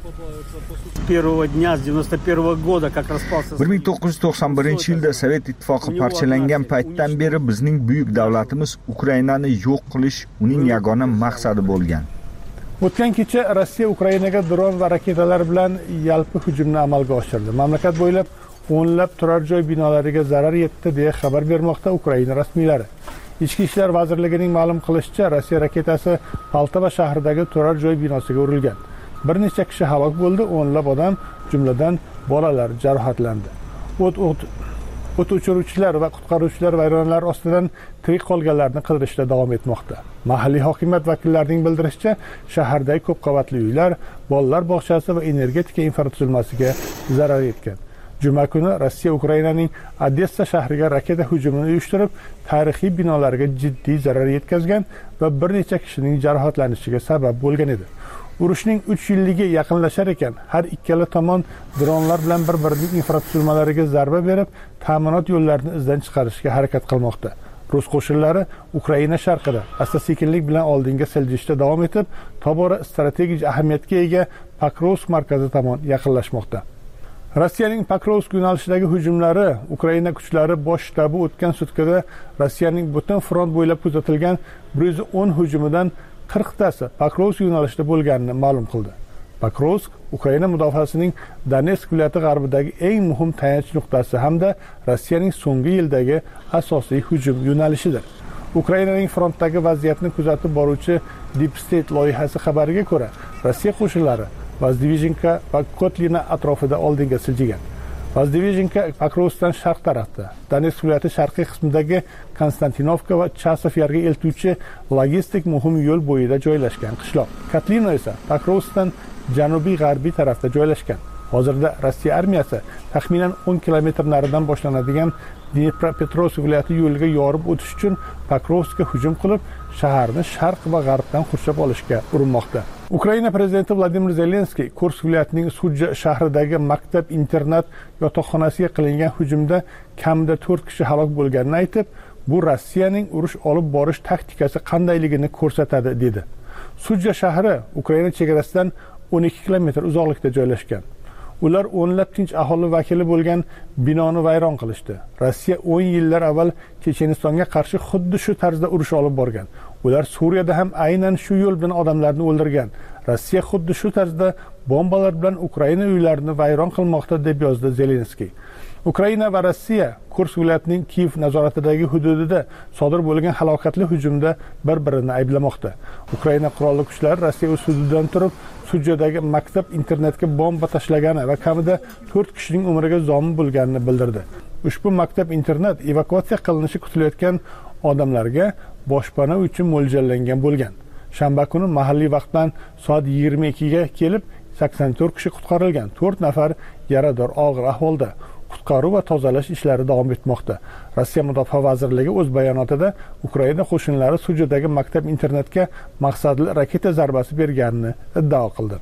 C: bir ming to'qqiz yuz to'qson birinchi yilda Sovet ittifoqi parchalangan paytdan beri bizning buyuk davlatimiz Ukrainani yo'q qilish uning yagona maqsadi bo'lgan.
B: O'tgan kecha Rossiya Ukrainaga dron va raketalar bilan yalpi hujumni amalga oshirdi. Mamlakat bo'ylab o'nlab turar joy binolariga zarar yetdi deya xabar bermoqda Ukraina rasmiylari. Ichki ishlar vazirligining ma'lum qilishicha, Rossiya raketasi Poltava shahridagi turar joy binosiga urilgan. Bir necha kishi halok bo'ldi, o'nlab odam, jumladan bolalar jarohatlandi. O't o't o't o'chiruvchilar va qutqaruvchilar vayronalar ostidan tirik qolganlarni qidirishda davom etmoqda. Mahalliy hokimiyat vakillarining bildirishicha, shahardagi ko'p qavatli uylar, bolalar bog'chasi va energetika infratuzilmasiga zarar yetgan. Juma kuni Rossiya Ukrainaning Odessa shahriga raketa hujumini uyushtirib, tarixiy binolarga jiddiy zarar yetkazgan va bir necha kishining jarohatlanishiga sabab bo'lgan edi. Urushning uch yilligi yaqinlashar ekan, har ikkala tomon dronlar bilan bir-birining infratuzilmalariga zarba berib, ta'minot yo'llarini izdan chiqarishga harakat qilmoqda. Rus qo'shinlari Ukraina sharqida asta-sekinlik bilan oldinga siljishda davom etib, tobora strategik ahamiyatga ega Pokrovsk markazi tomon yaqinlashmoqda. Rossiyaning Pokrovsk yo'nalishidagi hujumlari Ukraina kuchlari bosh shtabi o'tgan sutkada Rossiyaning butun front bo'ylab kuzatilgan bir yuz o'n hujumidan qirqtasi Pokrovsk yo'nalishida bo'lganini ma'lum qildi. Pokrovsk Ukraina mudofaasining Donetsk viloyati g'arbidagi eng muhim tayanch nuqtasi hamda Rossiyaning so'nggi yildagi asosiy hujum yo'nalishidir. Ukrainaning frontdagi vaziyatni kuzatib boruvchi Deep State loyihasi xabariga ko'ra, Rossiya qo'shinlari Vazdivizhinka va Kotlina atrofida oldinga siljigan. Vazdivizhinka Pokrovskdan sharq tarafda, Donetsk viloyati sharqiy qismidagi Konstantinovka va Chasov yarga eltuvchi logistik muhim yo'l bo'yida joylashgan qishloq. Kotlina esa Pokrovskdan janubiy g'arbiy tarafda joylashgan. Hozirda Rossiya armiyasi taxminan o'n kilometr naridan boshlanadigan Dnepropetrovsk viloyati yo'liga yorib o'tish uchun Pokrovskka hujum qilib, shaharni sharq va g'arbdan qurshab olishga urinmoqda. Ukraina prezidenti Vladimir Zelenskiy Kursk viloyatining Sudja shahridagi maktab-internat yotoqxonasiga qilingan hujumda kamida to'rt kishi halok bo'lganini aytib, bu Rossiyaning urush olib borish taktikasi qandayligini ko'rsatadi dedi. Sudja shahri Ukraina chegarasidan o'n ikki kilometr uzoqlikda joylashgan. Ular o'nlab tinch aholi vakili bo'lgan binoni vayron qilishdi. Rossiya o'n yillar avval Chechenistonga qarshi xuddi shu tarzda urush olib borgan. Ular Suriyada ham aynan shu yo'l bilan odamlarni o'ldirgan. Rossiya xuddi shu tarzda bombalar bilan Ukraina uylarini vayron qilmoqda deb yozdi Zelenskiy. Ukraina va Rossiya Kursk viloyatining Kiyev nazoratidagi hududida sodir bo'lgan halokatli hujumda bir-birini ayblamoqda. Ukraina qurolli kuchlari Rossiya o'z hududidan turib, Sudjadagi maktab internetga bomba tashlagani va kamida to'rt kishining umriga zomin bo'lganini bildirdi. Ushbu maktab internet evakuatsiya qilinishi kutilayotgan odamlarga boshpana uchun mo'ljallangan bo'lgan. Shanba kuni mahalliy vaqt bilan soat yigirma ikkiga kelib sakson to'rt kishi qutqarilgan. to'rt nafar yarador og'ir ahvolda. Qutqaruv va tozalash ishlari davom etmoqda. Rossiya Mudofaa vazirligi o'z bayonotida Ukraina qo'shinlari Sudjadagi maktab internetga maqsadli raketa zarbasi berganini iddao qildi.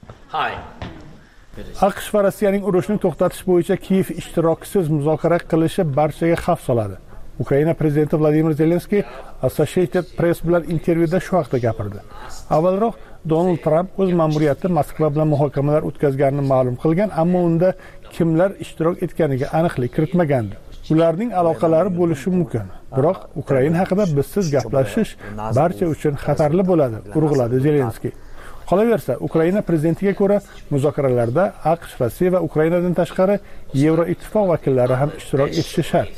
B: AQSh va Rossiyaning urushni to'xtatish bo'yicha Kiyev ishtirokisiz muzokara qilishi barchaga xavf soladi. Ukraina prezidenti Vladimir Zelenskiy Associated Press bilan intervyuda shu haqda gapirdi. Avvalroq Donald Trump o'z ma'muriyati Moskva bilan muhokamalar o'tkazganini ma'lum qilgan, ammo unda kimlar ishtirok etganiga aniqlik kiritmagandi. Ularning aloqalari bo'lishi mumkin, biroq Ukraina haqida bizsiz gaplashish barcha uchun xatarli bo'ladi, urg'uladi Zelenskiy. Qolaversa, Ukraina prezidentiga ko'ra, muzokaralarda AQSh, Rossiya va Ukrainadan tashqari Yevroittifoq vakillari ham ishtirok etishi shart.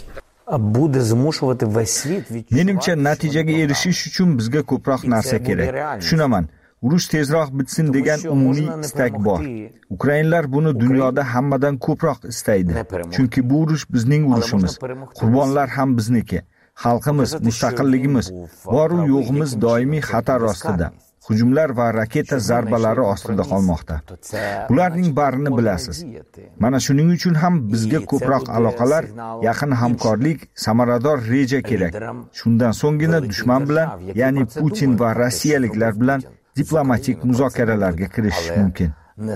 C: Menimcha, natijaga erishish uchun bizga ko'proq narsa kerak. Tushunaman. Urush tezroq bitsin degan umumiy istak bor. Ukrainlar buni dunyoda hammadan ko'proq istaydi. Chunki bu urush bizning urushimiz. Qurbonlar ham bizniki. Xalqimiz, mustaqilligimiz, bor-u yo'g'imiz doimiy xatar ostida. Hujumlar va raketa zarbalari ostida qolmoqda. Bularning barini bilasiz. Mana shuning uchun ham bizga ko'proq aloqalar, yaqin hamkorlik, samarador reja kerak. Shundan so'nggina dushman bilan, ya'ni Putin va rossiyaliklar bilan diplomatik muzokaralarga kirishish mumkin.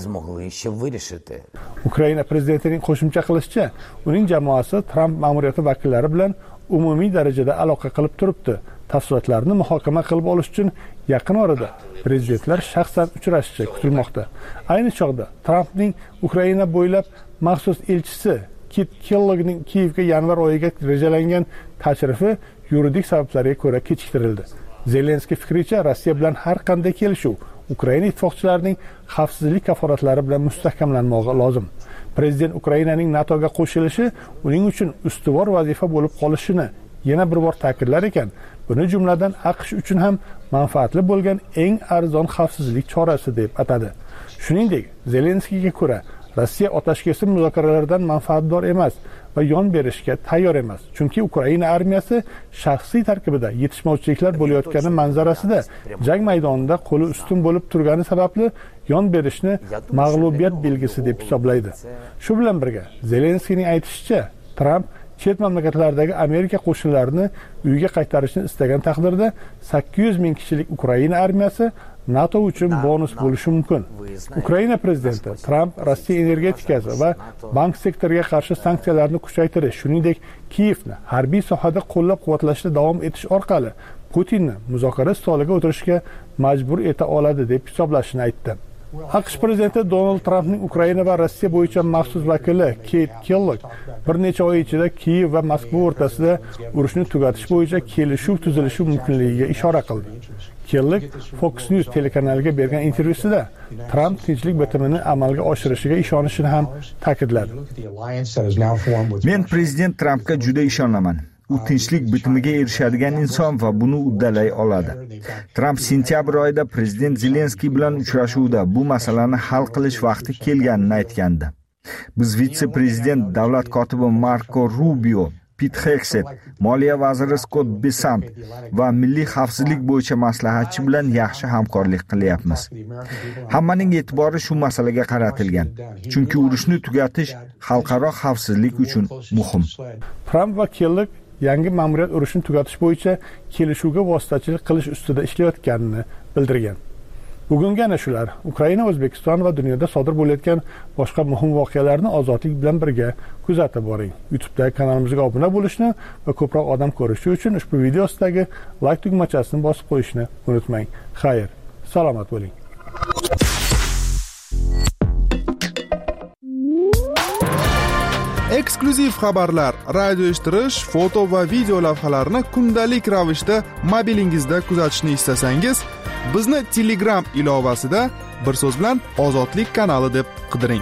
B: Ukraina prezidentining qo'shimcha qilishicha, uning jamoasi Trump ma'muriyati vakillari bilan umumiy darajada aloqa qilib turibdi tafsilotlarni muhokama qilib olish uchun yaqin orada prezidentlar shaxsan uchrashishi kutilmoqda. Ayni chog'da Trampning Ukraina bo'ylab maxsus elchisi Kit Kellogning Kiyevga yanvar oyiga rejalangan tashrifi yuridik sabablarga ko'ra kechiktirildi. Zelenskiy fikricha, Rossiya bilan har qanday kelishuv Ukraina ittifoqchilarining xavfsizlik kafolatlari bilan mustahkamlanmog'i lozim. Prezident Ukrainaning NATOga qo'shilishi uning uchun ustuvor vazifa bo'lib qolishini yana bir bor ta'kidlar ekan, buni jumladan AQSh uchun ham manfaatli bo'lgan eng arzon xavfsizlik chorasi deb atadi. Shuningdek, Zelenskiyga ko'ra, Rossiya otashkesir muzokaralardan manfaatdor emas va yon berishga tayyor emas. Chunki Ukraina armiyasi shaxsiy tarkibida yetishmovchiliklar bo'layotgani manzarasida jang maydonida qo'li ustun bo'lib turgani sababli yon berishni mag'lubiyat belgisi deb hisoblaydi. Shu bilan birga, Zelenskiyning aytishicha, Tramp chet mamlakatlardagi Amerika qo'shinlarini uyga qaytarishni istagan taqdirda sakkiz yuz ming kishilik Ukraina armiyasi NATO uchun bonus bo'lishi mumkin. Ukraina prezidenti Tramp Rossiya energetikasi va bank sektoriga qarshi sanksiyalarni kuchaytirish, shuningdek Kiyevni harbiy sohada qo'llab-quvvatlashda davom etish orqali Putinni muzokara stoliga o'tirishga majbur eta oladi deb hisoblashini aytdi. AQSh prezidenti Donald Trampning Ukraina va Rossiya bo'yicha maxsus vakili Kit Kellogg bir necha oy ichida Kiyev va Moskva o'rtasida urushni tugatish bo'yicha kelishuv tuzilishi mumkinligiga ishora qildi. Kellogg Fox News telekanaliga bergan intervyusida Tramp tinchlik bitimini amalga oshirishiga ishonishini ham ta'kidladi.
C: Men prezident Trampga juda ishonaman. U tinchlik bitimiga erishadigan inson va buni uddalay oladi. Tramp sentyabr oyida prezident Zelenskiy bilan uchrashuvda bu masalani hal qilish vaqti kelganini aytgandi. Biz vitse-prezident davlat kotibi Marco Rubio, Pete Hegseth, Moliya vaziri Scott Bessent va milliy xavfsizlik bo'yicha maslahatchi bilan yaxshi hamkorlik qilyapmiz. Hammaning e'tibori shu masalaga qaratilgan, chunki urushni tugatish xalqaro xavfsizlik uchun muhim.
B: Tramp va Kellogg yangi ma'muriyat urushni tugatish bo'yicha kelishuvga vositachilik qilish ustida ishlayotganini bildirgan. Bugungi ana shular. Ukraina, O'zbekiston va dunyoda sodir bo'layotgan boshqa muhim voqealarni ozodlik bilan birga kuzatib boring. YouTube'dagi kanalimizga obuna bo'lishni va ko'proq odam ko'rishi uchun ushbu video ostidagi like tugmachasini bosib qo'yishni unutmang. Xayr, salomat bo'ling.
T: Eksklyuziv xabarlar, radio eshittirish, foto va video lavhalarni kundalik ravishda mobilingizda kuzatishni istasangiz, bizni Telegram ilovasida bir so'z bilan Ozodlik kanali deb qidiring.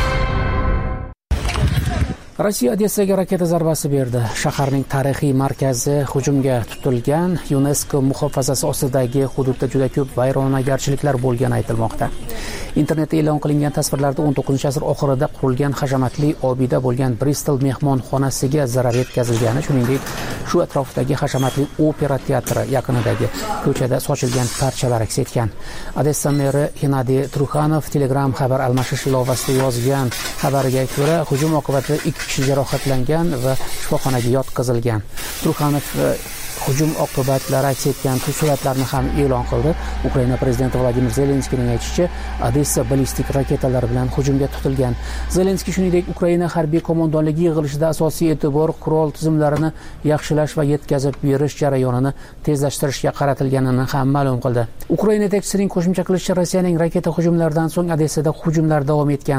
H: Rossiya Odessaga raketa zarbasi berdi. Shaharning tarixiy markazi hujumga tutilgan. UNESCO muhofazasi ostidagi hududda juda ko'p vayronagarchiliklar bo'lgani aytilmoqda. Internetda e'lon qilingan tasvirlarda o'n to'qqizinchi asr oxirida qurilgan hashamatli obida bo'lgan Bristol mehmonxonasiga zarar yetkazilgani, shuningdek, shu atrofdagi hashamatli opera teatri yaqinidagi ko'chada sochilgan parchalar aks etgan. Odessa meri Gennadiy Trukhanov Telegram xabar almashish ilovasida yozgan xabarga ko'ra, hujum oqibatida ikki kishi jarohatlangan va shifoxonaga yotqizilgan. Trukhanov hujum oqibatlari aks etgan suratlarni ham e'lon qildi. Ukraina prezidenti Vladimir Zelenskiyning aytishicha, Odessa ballistik raketalar bilan hujumga tutilgan. Zelenskiy shuningdek Ukraina harbiy qo'mondonligi yig'ilishida asosiy e'tibor qurol tizimlarini yaxshilash va yetkazib berish jarayonini tezlashtirishga qaratilganini ham ma'lum qildi. Ukraina yetakchisining qo'shimcha qilishicha, Rossiyaning raketa hujumlaridan so'ng Odessada hujumlar davom etgan.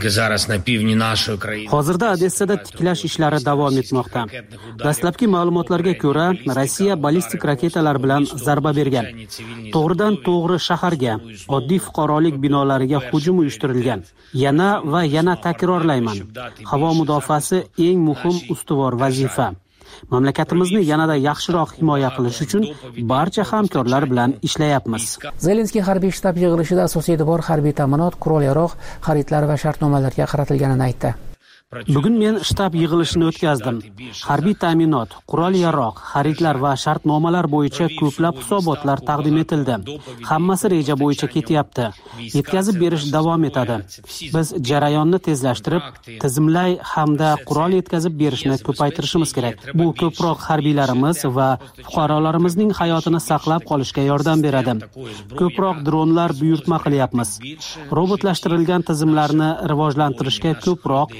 H: Hozirda Odessada tiklash ishlari davom etmoqda. Dastlabki ma'lumotlarga ko'ra, Rossiya ballistik raketalar bilan zarba bergan. To'g'ridan to'g'ri shaharga, oddiy fuqarolik binolariga hujum uyushtirilgan. Yana va yana takrorlayman. Havo mudofaasi eng muhim ustuvor vazifa. Mamlakatimizni yanada yaxshiroq himoya qilish uchun barcha hamkorlar bilan ishlayapmiz. Zelenskiy harbiy shtab yig'ilishida asosiy e'tibor harbiy ta'minot, qurol-yarog', xaridlar va shartnomalarga qaratilganini aytdi. Bugun men shtab yig'ilishini o'tkazdim. Harbiy ta'minot, qurol-yarog', xaridlar va shartnomalar bo'yicha ko'plab hisobotlar taqdim etildi. Hammasi reja bo'yicha ketyapti. Yetkazib berish davom etadi. Biz jarayonni tezlashtirib, tizimlay hamda qurol yetkazib berishni ko'paytirishimiz kerak. Bu ko'proq harbiylarimiz va fuqarolarimizning hayotini saqlab qolishga yordam beradi. Ko'proq dronlar buyurtma qilyapmiz. Robotlashtirilgan tizimlarni rivojlantirishga ko'proq sarmoya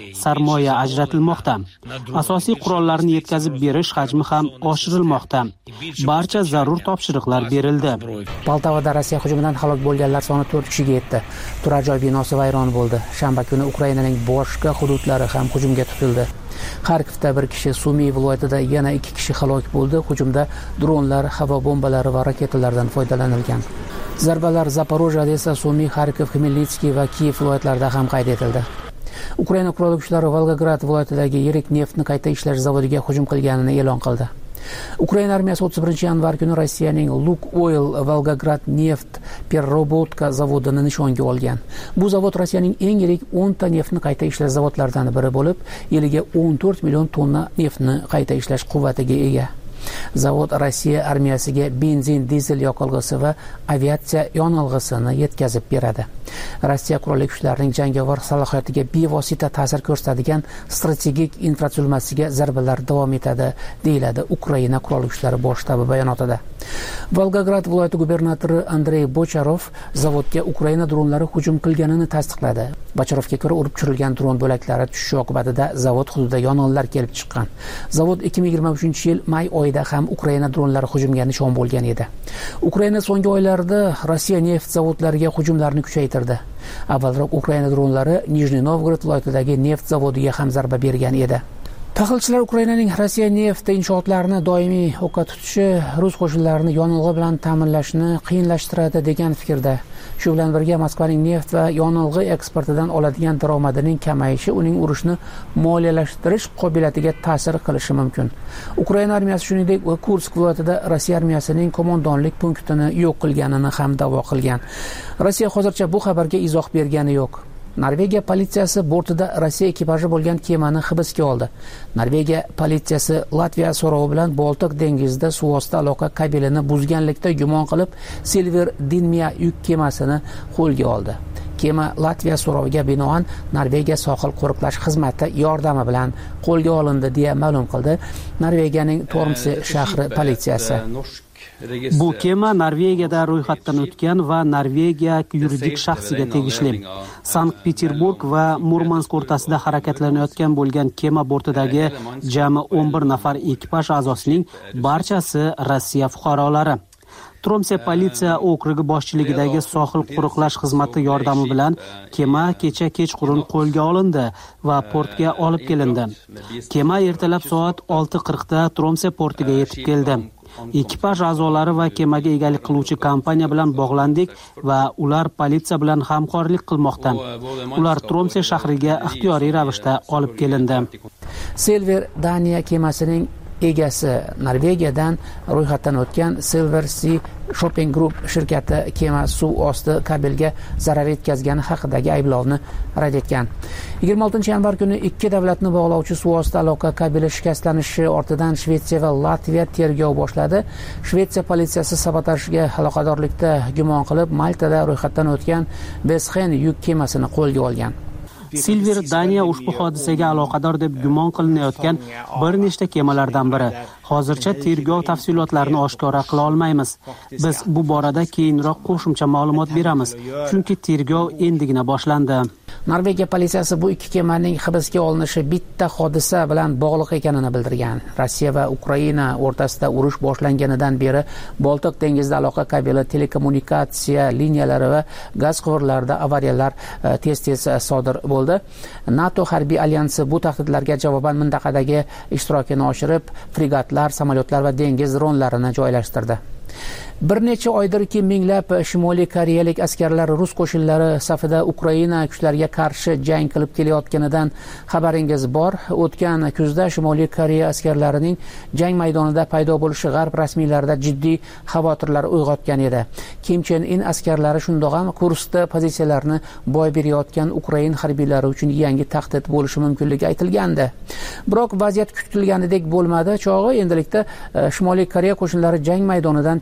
H: sarmoya ajratilmoqda. Asosiy qurollarni yetkazib berish hajmi ham oshirilmoqda. Barcha zarur topshiriqlar berildi.
U: Poltavada Rossiya hujumidan halok bo'lganlar soni to'rt kishiga yetdi. Turar joy binosi vayron bo'ldi. Shanba kuni Ukrainaning boshqa hududlari ham hujumga tutildi. Xarkovda bir kishi, Sumy viloyatida yana ikki kishi halok bo'ldi. Hujumda dronlar, havo bombalari va raketalardan foydalanilgan. Zarbalar Zaporojyeda esa Sumy, Xarkov, Xmelnitskiy va Kiyev viloyatlarida ham qayd etildi. Ukraina qurolli kuchlari Volgograd viloyatidagi yirik neftni qayta ishlash zavodiga hujum qilganini e'lon qildi. Ukraina armiyasi o'ttiz birinchi yanvar kuni Rossiyaning Lukoil Volgograd neft perrobotka zavodini nishonga olgan. Bu zavod Rossiyaning eng yirik o'nta neftni qayta ishlash zavodlaridan biri bo'lib, yiliga o'n to'rt million tonna neftni qayta ishlash quvvatiga ega. Zavod Rossiya armiyasiga benzin, dizel yoqilg'isi va aviatsiya yonilg'isini yetkazib beradi. Rossiya qurolli kuchlarining jangovar salohiyatiga bevosita ta'sir ko'rsatadigan strategik infratuzilmasiga zarbalar davom etadi, deyiladi Ukraina qurolli kuchlari bosh shtabi bayonotida. Volgograd viloyati gubernatori Andrey Bocharov zavodga Ukraina dronlari hujum qilganini tasdiqladi. Bocharovga ko'ra, urib tushirilgan dron bo'laklari tushishi oqibatida zavod hududida yong'inlar kelib chiqqan. Zavod ikki ming yigirma uchinchi yil may oyida ham Ukraina dronlari hujumga nishon bo'lgan edi. Ukraina so'nggi oylarda Rossiya neft zavodlariga hujumlarni kuchaytirdi. Avvalroq Ukraina dronlari Nijniy Novgorod viloyatidagi neft zavodiga ham zarba bergan edi. Tahlilchilar Ukrainaning Rossiya neft inshootlarini doimiy o'qqa tutishi rus qo'shinlarini yonilg'i bilan ta'minlashni qiyinlashtiradi degan fikrda. Shu bilan birga Moskvaning neft va yonilg'i eksportidan oladigan daromadining kamayishi uning urushni moliyalashtirish qobiliyatiga ta'sir qilishi mumkin. Ukraina armiyasi shuningdek Kursk viloyatida Rossiya armiyasining qo'mondonlik punktini yo'q qilganini ham da'vo qilgan. Rossiya hozircha bu xabarga izoh bergani yo'q. Norvegiya politsiyasi bortida Rossiya ekipaji bo'lgan kemani hibsga oldi. Norvegiya politsiyasi Latviya so'rovi bilan Boltiq dengizida suvosti aloqa kabelini buzganlikda gumon qilib Silver Dinmia yuk kemasini qo'lga oldi. Kema Latviya so'roviga binoan Norvegiya sohil qo'riqlash xizmati yordami bilan qo'lga olindi deya ma'lum qildi Norvegiyaning Tormse shahri politsiyasi.
H: Bu kema Norvegiyada ro'yxatdan o'tgan va Norvegiya yuridik shaxsiga tegishli. Sankt-Peterburg va Murmansk o'rtasida harakatlanayotgan bo'lgan kema bortidagi jami o'n bir nafar ekipaj a'zosining barchasi Rossiya fuqarolari. Tromse politsiya okrugi boshchiligidagi sohil qo'riqlash xizmati yordami bilan kema kecha kechqurun qo'lga olindi va portga olib kelindi. Kema ertalab soat olti qirqda Tromse portiga yetib keldi. Ekipaj a'zolari va kemaga egalik qiluvchi kompaniya bilan bog'landik va ular politsiya bilan hamkorlik qilmoqda. Ular Tromse shahriga ixtiyoriy ravishda olib kelindi.
U: Silver Daniya kemasining egasi Norvegiyadan ro'yxatdan o'tgan Silver Sea Shopping Group shirkati kema suv osti kabelga zarar yetkazgani haqidagi ayblovni rad etgan. yigirma oltinchi yanvar kuni ikki davlatni bog'lovchi suv osti aloqa kabeli shikastlanishi ortidan Shvetsiya va Latviya tergov boshladi. Shvetsiya politsiyasi sabotajga aloqadorlikda gumon qilib Maltada ro'yxatdan o'tgan Besxen yuk kemasini qo'lga olgan.
H: Silver Daniya ushbu hodisaga aloqador deb gumon qilinayotgan bir nechta kemalardan biri. Hozircha tergov tafsilotlarini oshkora qila olmaymiz. Biz bu borada keyinroq qo'shimcha ma'lumot beramiz, chunki tergov endigina boshlandi.
U: Norvegiya politsiyasi bu ikki kemaning hibsga olinishi bitta hodisa bilan bog'liq ekanini bildirgan. Rossiya va Ukraina o'rtasida urush boshlanganidan beri Boltiq dengizida aloqa kabeli, telekommunikatsiya liniyalari va gaz quvurlarida avariyalar tez-tez sodir bo'ldi. NATO harbiy alyansi bu tahdidlarga javoban mintaqadagi ishtirokini oshirib, fregatlar, samolyotlar va dengiz dronlarini joylashtirdi. Bir necha oydirki minglab Shimoliy Koreyalik askarlar rus qo'shinlari safida Ukraina kuchlariga qarshi jang qilib kelayotganidan xabaringiz bor. O'tgan kuzda Shimoliy Koreya askarlarining jang maydonida paydo bo'lishi g'arb rasmiylarida jiddiy xavotirlar uyg'otgan edi. Kim Chen In askarlari shundoq ham Kurskda pozitsiyalarni boy berayotgan Ukraina harbiylari uchun yangi tahdid bo'lishi mumkinligi aytilgandi. Biroq vaziyat kutilganidek bo'lmadi. Chog'i endilikda Shimoliy Koreya qo'shinlari jang maydonidan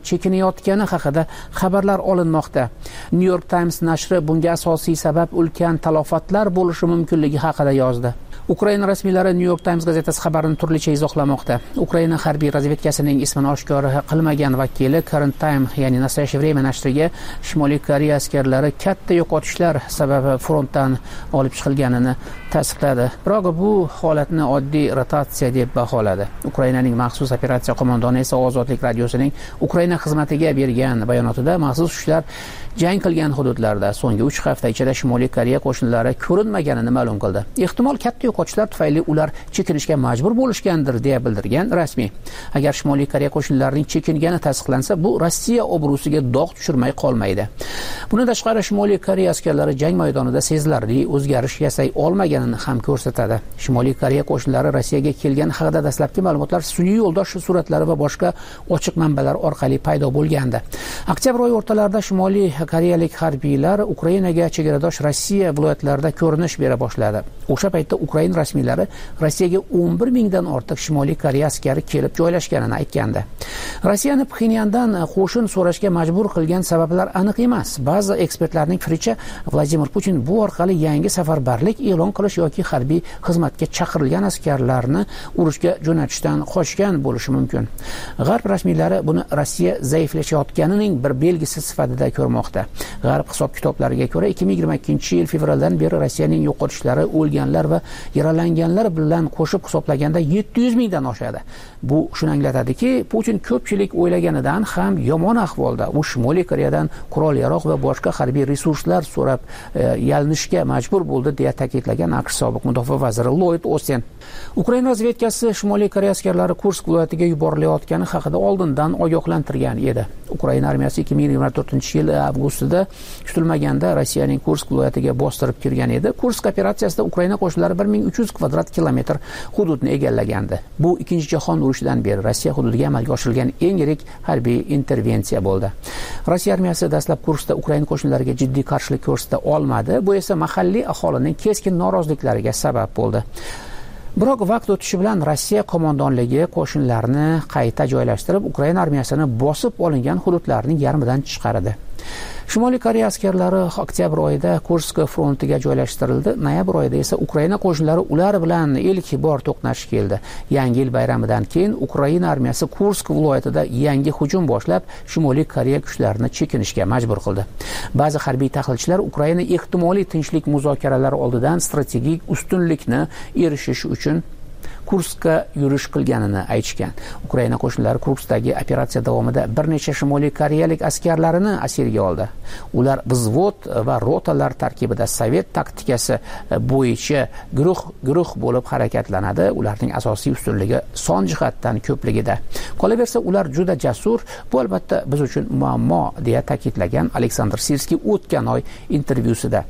U: chekinayotgani haqida xabarlar olinmoqda. New York Times nashri bunga asosiy sabab ulkan talofatlar bo'lishi mumkinligi haqida yozdi. Ukraina rasmiylari New York Times gazetasi xabarini turlicha izohlamoqda. Ukraina harbiy razvedkasining ismini oshkor qilmagan vakili Current Time, ya'ni Naстоящее время nashriga Shimoliy Koreya askarlari katta yo'qotishlar sababi frontdan olib chiqilganini tasdiqladi. Biroq bu holatni oddiy rotatsiya deb baholadi. Ukrainaning maxsus operatsiya qo'mondoni esa Ozodlik radiosining Ukraina xizmatiga bergan bayonotida maxsus kuchlar jang qilgan hududlarda so'nggi uch hafta ichida Shimoliy Koreya qo'shinlari ko'rinmaganini ma'lum qildi. Ehtimol katta yo'qotishlar tufayli ular chekinishga majbur bo'lishgandir deya bildirgan rasmiy. Agar Shimoliy Koreya qo'shinlarining chekingani tasdiqlansa, bu Rossiya obro'siga dog' tushirmay qolmaydi. Bundan tashqari Shimoliy Koreya askarlari jang maydonida sezilarli o'zgarish yasay olmaganini ham ko'rsatadi. Shimoliy Koreya qo'shinlari Rossiyaga kelgani haqida dastlabki ma'lumotlar sun'iy yo'ldosh suratlari va boshqa ochiq manbalar orqali paydo bo'lgandi. Oktyabr oyi o'rtalarida Shimoliy koreyalik harbiylar Ukrainaga chegaradosh Rossiya viloyatlarida ko'rinish bera boshladi. O'sha paytda Ukraina rasmiylari Rossiyaga o'n bir mingdan ortiq Shimoliy Koreya askari kelib joylashganini aytgandi. Rossiyani Pxenyandan qo'shin so'rashga majbur qilgan sabablar aniq emas. Ba'zi ekspertlarning fikricha, Vladimir Putin bu orqali yangi safarbarlik e'lon qilish yoki harbiy xizmatga chaqirilgan askarlarni urushga jo'natishdan qochgan bo'lishi mumkin. G'arb rasmiylari buni Rossiya zaiflashayotganining bir belgisi sifatida ko'rmoqda. G'arb hisob-kitoblariga ko'ra ikki ming yigirma ikkinchi yil fevraldan beri Rossiyaning yo'qotishlari o'lganlar va yaralanganlar bilan qo'shib hisoblaganda yetti yuz mingdan oshadi. Bu shuni anglatadiki, Putin ko'pchilik o'ylaganidan ham yomon ahvolda. U Shimoliy Koreyadan qurol-yarog' va boshqa harbiy resurslar so'rab e, yalinishga majbur bo'ldi deya ta'kidlagan AQSh sobiq mudofaa vaziri Lloyd Austin. Ukraina razvedkasi Shimoliy Koreya askarlari Kursk viloyatiga yuborilayotgani haqida oldindan ogohlantirgan edi. Ukraina armiyasi ikki ming yigirma to'rtinchi yil avgustida kutilmaganda Rossiyaning Kursk viloyatiga bostirib kirgan edi. Kursk operatsiyasida Ukraina qo'shinlari bir ming uch yuz kvadrat kilometr hududni egallagandi. Bu ikkinchi jahon urushidan beri Rossiya hududiga amalga oshirilgan eng yirik harbiy intervensiya bo'ldi. Rossiya armiyasi dastlab Kurskda Ukraina qo'shinlariga jiddiy qarshilik ko'rsata olmadi. Bu esa mahalliy aholining keskin noroziliklariga sabab bo'ldi. Biroq vaqt o'tishi bilan Rossiya qo'mondonligi qo'shinlarni qayta joylashtirib, Ukraina armiyasini bosib olingan hududlarning yarmidan chiqardi. Shimoliy Koreya askarlari oktyabr oyida Kursk frontiga joylashtirildi. Noyabr oyida esa Ukraina qo'shinlari ular bilan ilk bor to'qnash keldi. Yangi yil bayramidan keyin Ukraina armiyasi Kursk viloyatida yangi hujum boshlab, Shimoliy Koreya kuchlarini chekinishga majbur qildi. Ba'zi harbiy tahlilchilar Ukraina ehtimoliy tinchlik muzokaralari oldidan strategik ustunlikni erishish uchun Kurskka yurish qilganini aytishgan. Ukraina qo'shinlari Kurskdagi operatsiya davomida bir necha Shimoliy Koreyalik askarlarini asirga oldi. Ular vзвод va rotalar tarkibida sovet taktikasi bo'yicha guruh-guruh bo'lib harakatlanadi. Ularning asosiy ustunligi son jihatdan ko'pligida. Qolaversa, ular juda jasur, bu albatta biz uchun muammo deya ta'kidlagan Aleksandr Sirskiy o'tgan oy intervyusida.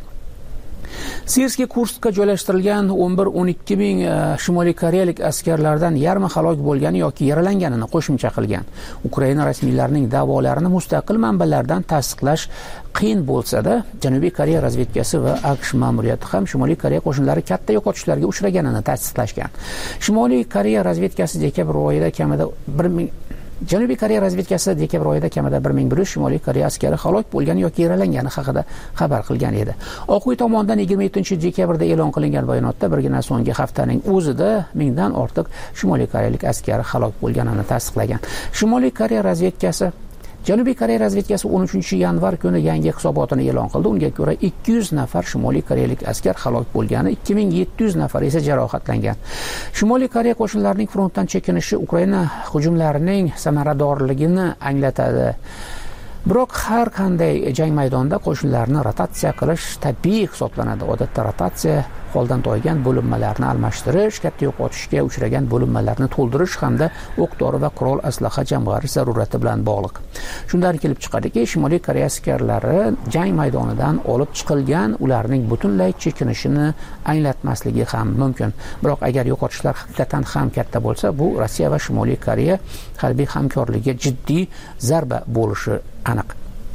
U: Sirskiy Kurskka joylashtirilgan o'n bir o'n ikki ming Shimoliy Koreyalik askarlardan yarmi halok bo'lgani yoki yaralanganini qo'shimcha qilgan. Ukraina rasmiylarining da'volarini mustaqil manbalardan tasdiqlash qiyin bo'lsa-da, Janubiy Koreya razvedkasi va AQSh ma'muriyati ham Shimoliy Koreya qo'shinlari katta yo'qotishlarga uchraganini tasdiqlashgan. Shimoliy Koreya razvedkasi dekabr oyida kamida bir ming Janubiy Koreya razvedkasi dekabr oyida kamida bir ming bir yuz Shimoliy Koreya askari halok bo'lgani yoki yaralangani haqida xabar qilgan edi. Oq uy tomonidan yigirma yettinchi dekabrda e'lon qilingan bayonotda birgina so'nggi haftaning o'zida mingdan ortiq Shimoliy Koreyalik askari halok bo'lganini tasdiqlagan. Shimoliy Koreya razvedkasi Janubiy Koreya razvedkasi o'n uchinchi yanvar kuni yangi hisobotini e'lon qildi. Unga ko'ra ikki yuz nafar Shimoliy Koreyalik askar halok bo'lgani, ikki ming yetti yuz nafar esa jarohatlangan. Shimoliy Koreya qo'shinlarining frontdan chekinishi Ukraina hujumlarining samaradorligini anglatadi. Biroq har qanday jang maydonida qo'shinlarni rotatsiya qilish tabiiy hisoblanadi. Odatda rotatsiya holdan toygan bo'linmalarni almashtirish, katta yo'qotishga uchragan bo'linmalarni to'ldirish hamda o'q-dori va qurol aslaha jamg'arish zarurati bilan bog'liq. Shundan kelib chiqadiki, Shimoliy Koreya askarlari jang maydonidan olib chiqilgan, ularning butunlay chekinishini anglatmasligi ham mumkin. Biroq agar yo'qotishlar haqiqatan ham katta bo'lsa, bu Rossiya va Shimoliy Koreya harbiy hamkorligiga jiddiy zarba bo'lishi aniq.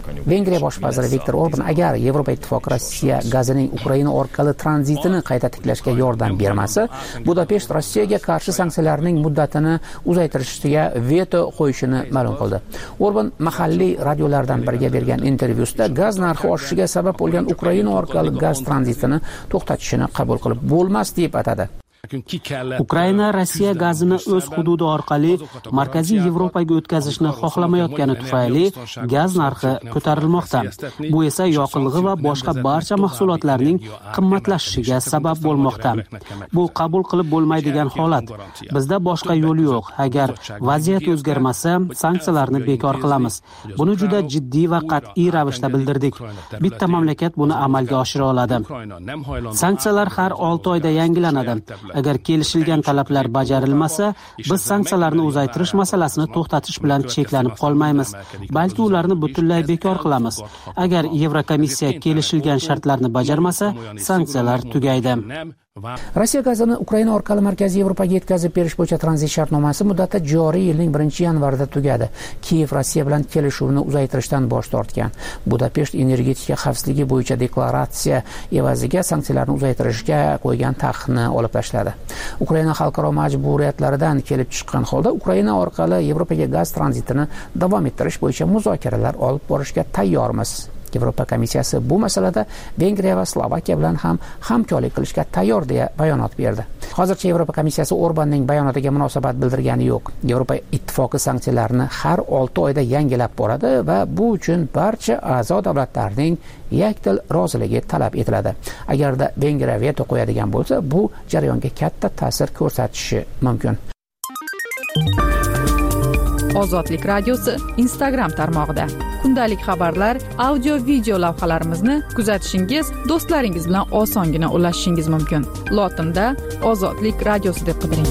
U: Vengriya bosh vaziri Viktor Orban agar Yevropa ittifoqi Rossiya gazining Ukraina orqali tranzitini qayta tiklashga yordam bermasa, Budapesht Rossiyaga qarshi sanksiyalarning muddatini uzaytirishiga veto qo'yishini ma'lum qildi. Orban mahalliy radiolardan biriga bergan intervyusida gaz narxi oshishiga sabab bo'lgan Ukraina orqali gaz tranzitini to'xtatishini qabul qilib bo'lmas deb atadi.
H: Ukraina Rossiya gazini o'z hududi orqali Markaziy Yevropaga o'tkazishni xohlamayotgani tufayli gaz narxi ko'tarilmoqda. Bu esa yoqilg'i va boshqa barcha mahsulotlarning qimmatlashishiga sabab bo'lmoqda. Bu qabul qilib bo'lmaydigan holat. Bizda boshqa yo'l yo'q. Agar vaziyat o'zgarmasa, sanksiyalarni bekor qilamiz. Buni juda jiddiy va qat'iy ravishda bildirdik. Bitta mamlakat buni amalga oshira oladi. Sanksiyalar har olti oyda yangilanadi. Agar kelishilgan talablar bajarilmasa, biz sanksiyalarni uzaytirish masalasini to'xtatish bilan cheklanib qolmaymiz, balki ularni butunlay bekor qilamiz. Agar Yevrokomissiya kelishilgan shartlarni bajarmasa, sanksiyalar tugaydi.
U: Rossiya gazini Ukraina orqali Markaziy Yevropaga yetkazib berish bo'yicha tranzit shartnomasi muddati joriy yilning birinchi yanvarida tugadi. Kiyev Rossiya bilan kelishuvni uzaytirishdan bosh tortgan. Budapesht energetika xavfsizligi bo'yicha deklaratsiya evaziga sanksiyalarni uzaytirishga qo'ygan taqiqni olib tashladi. Ukraina xalqaro majburiyatlaridan kelib chiqqan holda Ukraina orqali Yevropaga gaz tranzitini davom ettirish bo'yicha muzokaralar olib borishga tayyormiz. Yevropa komissiyasi bu masalada Vengriya va Slovakiya bilan ham hamkorlik qilishga tayyor deya bayonot berdi. Hozircha Yevropa komissiyasi Orbanning bayonotiga munosabat bildirgani yo'q. Yevropa ittifoqi sanksiyalarni har olti oyda yangilab boradi va bu uchun barcha a'zo davlatlarning yakdil roziligi talab etiladi. Agarda Vengriya veto qo'yadigan bo'lsa, bu jarayonga katta ta'sir ko'rsatishi mumkin.
G: Ozodlik radiosi Instagram tarmog'ida kundalik xabarlar, audio video lavhalarimizni kuzatishingiz, do'stlaringiz bilan osongina ulashishingiz mumkin. Lotinda Ozodlik radiosi deb qidiring.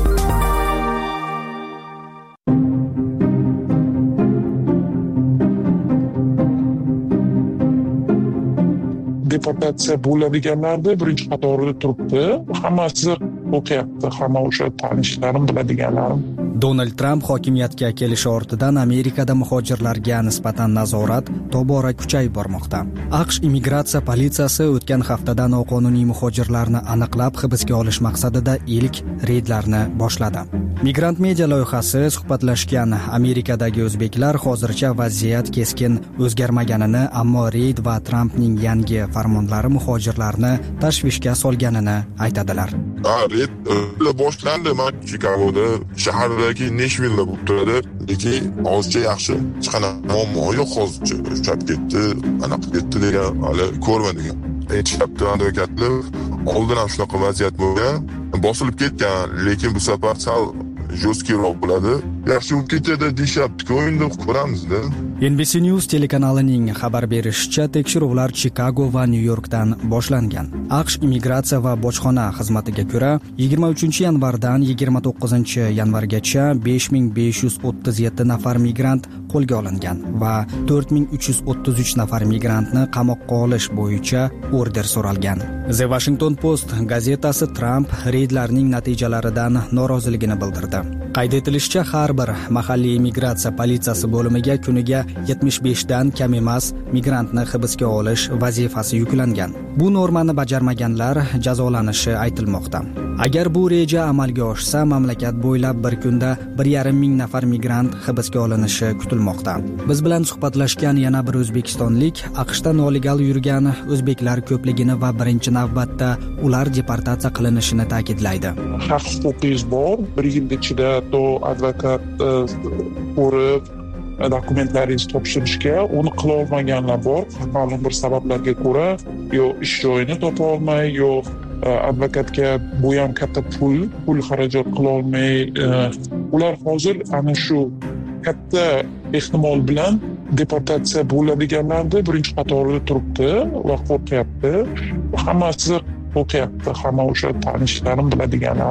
D: Deportatsiya bo'ladiganlarda birinchi qatorida turibdi. Hammasi o'qiyapti, hamma o'sha tanishlarim, biladiganlarim.
V: Donald Tramp hokimiyatga kelishi ortidan Amerikada muhojirlarga nisbatan nazorat tobora kuchayib bormoqda. AQSh immigratsiya politsiyasi o'tgan haftada noqonuniy muhojirlarni aniqlab hibsga olish maqsadida ilk reydlarni boshladi. Migrant media loyihasi suhbatlashgan Amerikadagi o'zbeklar hozircha vaziyat keskin o'zgarmaganini, ammo reyd va Trampning yangi farmonlari muhojirlarni tashvishga solganini aytadilar.
W: Reyd boshlandi, men Chikagoda shahardagi Nashvillda bo'lib turadi, lekin hozircha yaxshi. Hech qanaqa muammo yo'q hozircha. Uchab ketdi, anaqa ketdi degan hali ko'rmadim. Aytishyapti advokatlar, oldin ham shunaqa vaziyat bo'lgan, bosilib ketgan, lekin bu safar sal jo'stkroq bo'ladi. Yaxshi bo'lib ketadi deyapti-ku, endi ko'ramizda.
V: N B C News telekanalining xabar berishicha, tekshiruvlar Chikago va Nyu-Yorkdan boshlangan. AQSh immigratsiya va bojxona xizmatiga ko'ra, yigirma uchinchi yanvardan yigirma to'qqizinchi yanvargacha besh ming besh yuz o'ttiz yetti nafar migrant qo'lga olingan va to'rt ming uch yuz o'ttiz uch nafar migrantni qamoqqa olish bo'yicha order so'ralgan. The Washington Post gazetasi Tramp reydlarning natijalaridan noroziligini bildirdi. Qayd etilishicha, har bir mahalliy immigratsiya politsiyasi bo'limiga kuniga yetmish besh dan kam emas migrantni hibsga olish vazifasi yuklangan. Bu normani bajarmaganlar jazolanishi aytilmoqda. Agar bu reja amalga oshsa, mamlakat bo'ylab bir kunda bir yarim ming nafar migrant hibsga olinishi kutilmoqda. Biz bilan suhbatlashgan yana bir o'zbekistonlik AQShda noligal yurgan o'zbeklar ko'pligini va birinchi navbatda ular deportatsiya qilinishini ta'kidlaydi.
D: Haq huquqingiz bor, bir yil ichida to advokat ko'rib dokumentlaringizni topshirishga, uni qila olmaganlar bor. Ma'lum bir sabablarga ko'ra, yo ish joyini topa olmay, yo advokatga bu ham katta pul, pul xarajat qila olmay, ular hozir ana shu katta ehtimol bilan deportatsiya bo'ladiganlarda birinchi qatorida turibdi va qo'rqyapti. Hammasi o'qiyapti, hamma o'sha tanishlarim, biladiganlarim.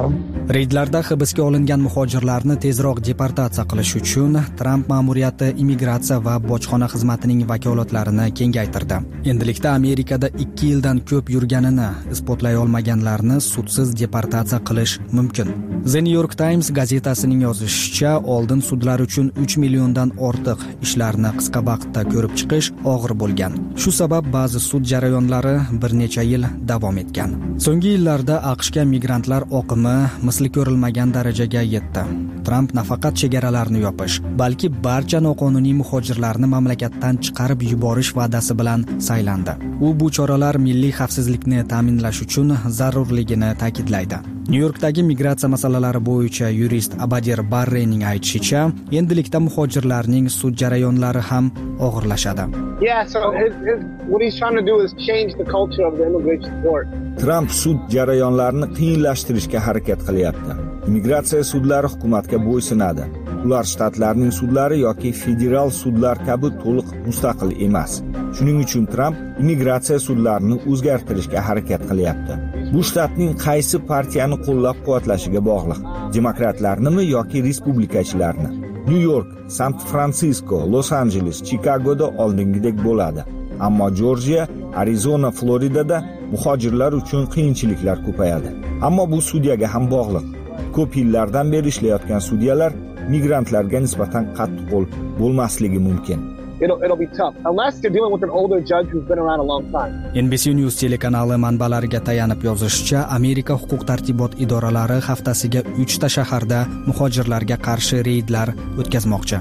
V: Reydlarda hibsga olingan muhojirlarni tezroq deportatsiya qilish uchun Tramp ma'muriyati immigratsiya va bojxona xizmatining vakolatlarini kengaytirdi. Endilikda Amerikada ikki yildan ko'p yurganini isbotlay olmaganlarni sudsiz deportatsiya qilish mumkin. The New York Times gazetasining yozishicha, oldin sudlar uchun uch milliondan ortiq ishlarni qisqa vaqtda ko'rib chiqish og'ir bo'lgan. Shu sabab ba'zi sud jarayonlari bir necha yil davom etgan. So'nggi yillarda AQShga migrantlar oqimi misli ko'rilmagan darajaga yetdi. Tramp nafaqat chegaralarni yopish, balki barcha noqonuniy muhojirlarni mamlakatdan chiqarib yuborish va'dasi bilan saylandi. U bu choralar milliy xavfsizlikni ta'minlash uchun zarurligini ta'kidlaydi. Nyu-Yorkdagi migratsiya masalalari bo'yicha yurist Abadir Barrening aytishicha, endilikda muhojirlarning sud jarayonlari ham og'irlashadi.
E: Yeah, so his, his, what he's trying to do is change the culture of the immigration court.
C: Tramp sud jarayonlarini qiyinlashtirishga harakat qilyapti. Immigratsiya sudlari hukumatga bo'ysunadi. Ular shtatlarning sudlari yoki federal sudlar kabi to'liq mustaqil emas. Shuning uchun Tramp immigratsiya sudlarini o'zgartirishga harakat qilyapti. Bu shtatning qaysi partiyani qo'llab-quvvatlashiga bog'liq. Demokratlarnimi yoki respublikachilarni? Nyu-York, San-Fransisko, Los-Anjeles, Chikagoda oldingidek bo'ladi. Ammo Jorjiya, Arizona, Floridada muhojirlar uchun qiyinchiliklar ko'payadi. Ammo bu sudyaga ham bog'liq. Ko'p yillardan beri ishlayotgan sudyalar migrantlarga nisbatan qattiqqo'l bo'lmasligi mumkin.
E: It'll, it'll be tough unless you're dealing with an older judge who's been around a long time.
V: N B C News telekanali manbalariga tayanib yozishicha, Amerika huquq-tartibot idoralari haftasiga uch ta shaharda muhojirlarga qarshi reydlar o'tkazmoqchi.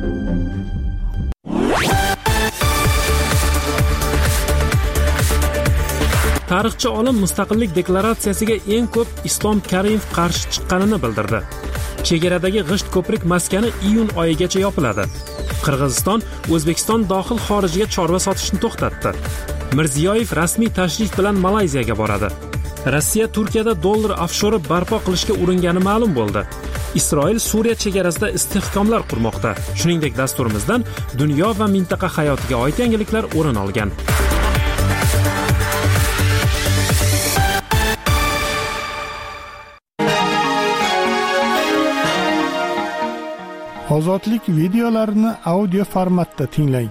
A: Tarixchi olim mustaqillik deklaratsiyasiga eng ko'p Islom Karimov qarshi chiqqanini bildirdi. Chegaradagi g'isht ko'prik maskani iyun oyigacha yopiladi. Qirg'iziston O'zbekiston dohil xorijiga chorva sotishni to'xtatdi. Mirziyoyev rasmiy tashrif bilan Malayziyaga boradi. Rossiya Turkiyada dollar ofshori barpo qilishga uringani ma'lum bo'ldi. Isroil Suriya chegarasida istehkomlar qurmoqda. Shuningdek, dasturimizdan dunyo va mintaqa hayotiga oid yangiliklar o'rin olgan.
B: Ozodlik videolarini audio formatda tinglang.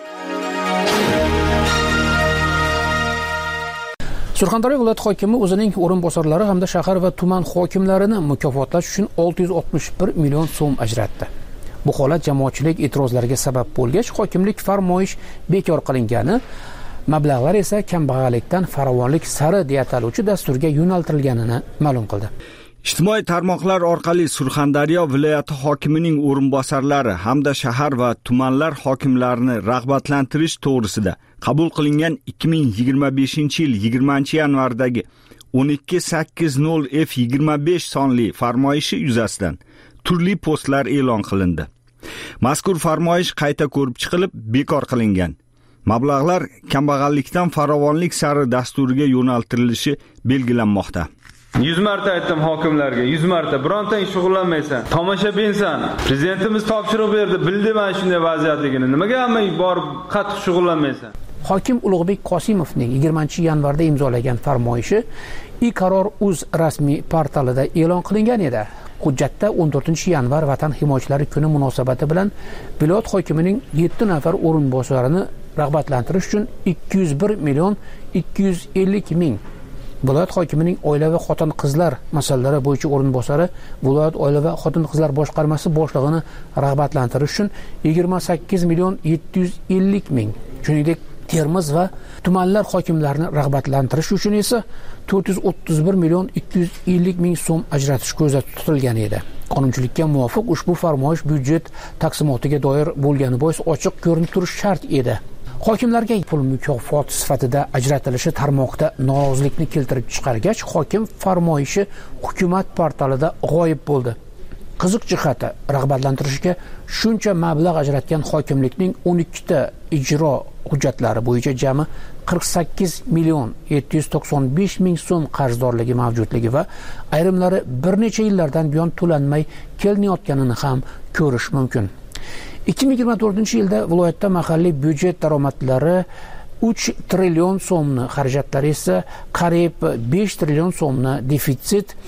U: Surxondaryo viloyat hokimi o'zining o'rinbosarlari hamda shahar va tuman hokimlarini mukofotlash uchun olti yuz oltmish bir million so'm ajratdi. Bu holat jamoatchilik e'tirozlariga sabab bo'lgach, hokimlik farmoyish bekor qilingani, mablag'lar esa kambag'allikdan farovonlik sari deya ataluvchi dasturga yo'naltirilganini ma'lum qildi.
C: Ijtimoiy tarmoqlar orqali Surxondaryo viloyati hokimining o'rinbosarlari hamda shahar va tumanlar hokimlarini rag'batlantirish to'g'risida qabul qilingan ikki ming yigirma beshinchi yil yigirmanchi yanvardagi o'n ikki sakkiz nol F yigirma besh sonli farmoyishi yuzasidan turli postlar e'lon qilindi. Mazkur farmoyish qayta ko'rib chiqilib bekor qilingan. Mablag'lar kambag'allikdan farovonlik sari dasturiga yo'naltirilishi belgilanmoqda.
K: yuz marta aytdim hokimlarga, yuz marta birontang shug'ullanmaysan, tomoshabinsan. Prezidentimiz topshiriq berdi, bildi mana shunday vaziyatligini. Nimaga hamma borib qattiq shug'ullanmaysan?
U: Hokim Ulug'bek Qosimovning yigirmanchi yanvarda imzolagan farmoyishi iqaror.uz rasmiy portalida e'lon qilingan edi. Hujjatda o'n to'rtinchi yanvar Vatan himoyachilari kuni munosabati bilan viloyat hokimining yetti nafar o'rinbosarini rag'batlantirish uchun ikki yuz bir million ikki yuz ellik ming viloyat hokimining oila va xotin-qizlar masalalari bo'yicha o'rinbosari viloyat oila va xotin-qizlar boshqarmasi boshlig'ini rag'batlantirish uchun yigirma sakkiz million yetti yuz ellik ming, shuningdek Termiz va tumanlar hokimlarini rag'batlantirish uchun esa to'rt yuz o'ttiz bir million ikki yuz ellik ming so'm ajratish ko'zda tutilgan edi. Qonunchilikka muvofiq ushbu farmoyish byudjet taqsimotiga doir bo'lgani bois ochiq ko'rinib turishi shart edi. Hokimlarga pul mukofot sifatida ajratilishi tarmoqda norozilikni keltirib chiqargach, hokim farmoyishi hukumat portalida g'oyib bo'ldi. Qiziq jihati, rag'batlantirishga shuncha mablag' ajratgan hokimlikning o'n ikki ta ijro hujjatlari bo'yicha jami qirq sakkiz million yetti yuz to'qson besh ming so'm qarzdorligi mavjudligi va ayrimlari bir necha yillardan buyon to'lanmay kelinayotganini ham ko'rish mumkin. ikki ming yigirma to'rtinchi yilda viloyatda mahalliy byudjet daromadlari uch trillion so'mni, xarajatlari esa qariyb besh trillion so'mni defitsit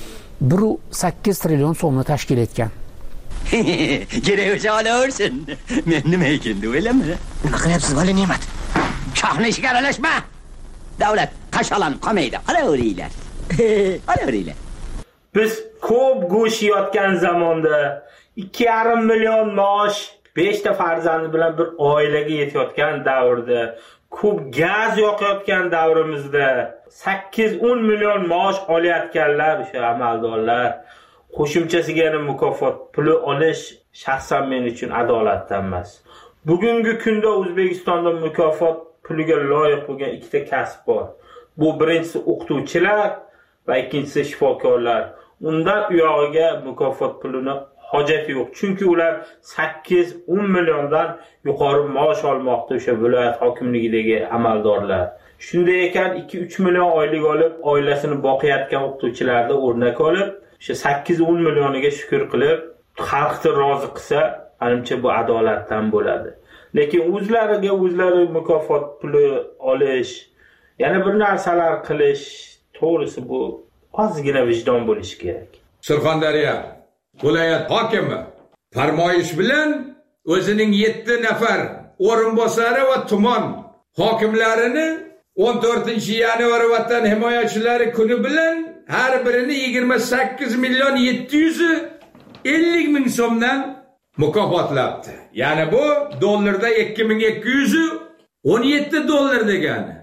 U: bir nuqta sakkiz trillion so'mni tashkil etgan.
J: Kerak bo'lsa olaversin. Men nima ekan-da o'ylama. Nima qilyapsiz, vali ne'mat? Shohni ishiga aralashma. Davlat qashalanib qolmaydi. Olaveringlar. Olaveringlar.
L: Biz ko'p go'sht yeyotgan zamonda ikki yarim million maosh beshta farzandi bilan bir oilaga yetayotgan davrda, ko'p gaz yoqayotgan davrimizda sakkiz o'n million maosh olayotganlar o'sha amaldorlar qo'shimchasiga yana mukofot puli olish shaxsan men uchun adolatdan emas. Bugungi kunda O'zbekistonda mukofot puliga loyiq bo'lgan ikkita kasb bor. Bu birinchisi o'qituvchilar va ikkinchisi shifokorlar. Undan u yog'iga mukofot pulini hojati yo'q. Chunki ular sakkiz o'n milliondan yuqori maosh olmoqda o'sha viloyat hokimligidagi amaldorlar. Shunday ekan ikki uch million oylik olib, oilasini boqayotgan o'qituvchilarga o'rnak olib, o'sha sakkiz o'n millioniga shukr qilib, xalqni rozi qilsa, menimcha bu adolatdan bo'ladi. Lekin o'zlariga o'zlari mukofot puli olish, yana bir narsalar qilish, to'g'risi bu ozgina vijdon bo'lishi kerak.
M: Surxondaryo viloyat hokimi farmoyish bilan o'zining yetti nafar o'rinbosari va tuman hokimlarini o'n to'rtinchi yanvar Vatan himoyachilari kuni bilan har birini yigirma sakkiz million yetti yuz ellik ming so'mdan mukofotlabdi. Ya'ni bu dollarda ikki ming ikki yuz o'n yetti dollar degani.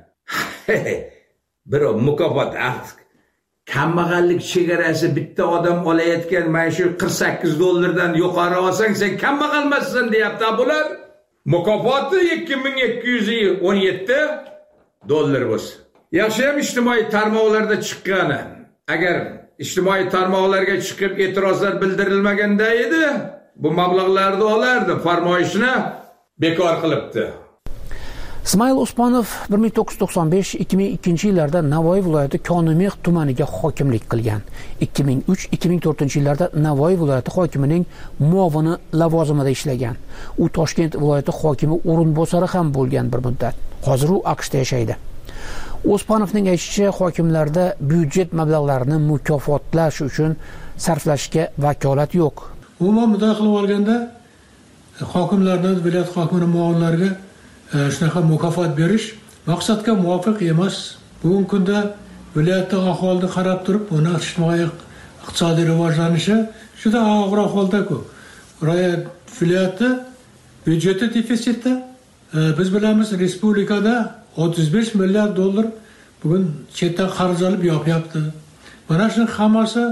M: Bir mukofot artık kambag'allik chegarasi bitta odam olayotgan mana shu qirq sakkiz dollardan yuqori olsang sen kambag'almassan deyapti bular. Mukofoti ikki ming ikki yuz o'n yetti dollar bo'lsa. Yaxshi ham ijtimoiy tarmoqlarda chiqqani. Agar ijtimoiy tarmoqlarga chiqib e'tirozlar bildirilmaganda edi, bu mablag'larni olardi, farmoyishni bekor qilibdi.
U: Ismoil Usmonov bir ming to'qqiz yuz to'qson besh ikki ming ikkinchi yillarda Navoiy viloyati Konimix tumaniga hokimlik qilgan. ikki ming uch ikki ming to'rtinchi yillarda Navoiy viloyati hokimining muovini lavozimida ishlagan. U Toshkent viloyati hokimi o'rinbosari ham bo'lgan bir muddat. Hozir u AQShda yashaydi. Osmonovning aytishicha, hokimlarda byudjet mablag'larini mukofotlash uchun sarflashga vakolat yo'q.
X: Umuman bunday qilib olganda hokimlardan viloyat hokimining muovinlariga shunaqa mukofot berish maqsadga muvofiq emas. Bugungi kunda viloyatda aholini qarab turib, uni ijtimoiy iqtisodiy rivojlanishi juda og'ir ahvolda-ku. Viloyatda byudjeti defitsitda. Biz bilamiz, respublikada o'ttiz besh milliard dollar bugun chetdan qarz olib yopyapti. Mana shu hammasi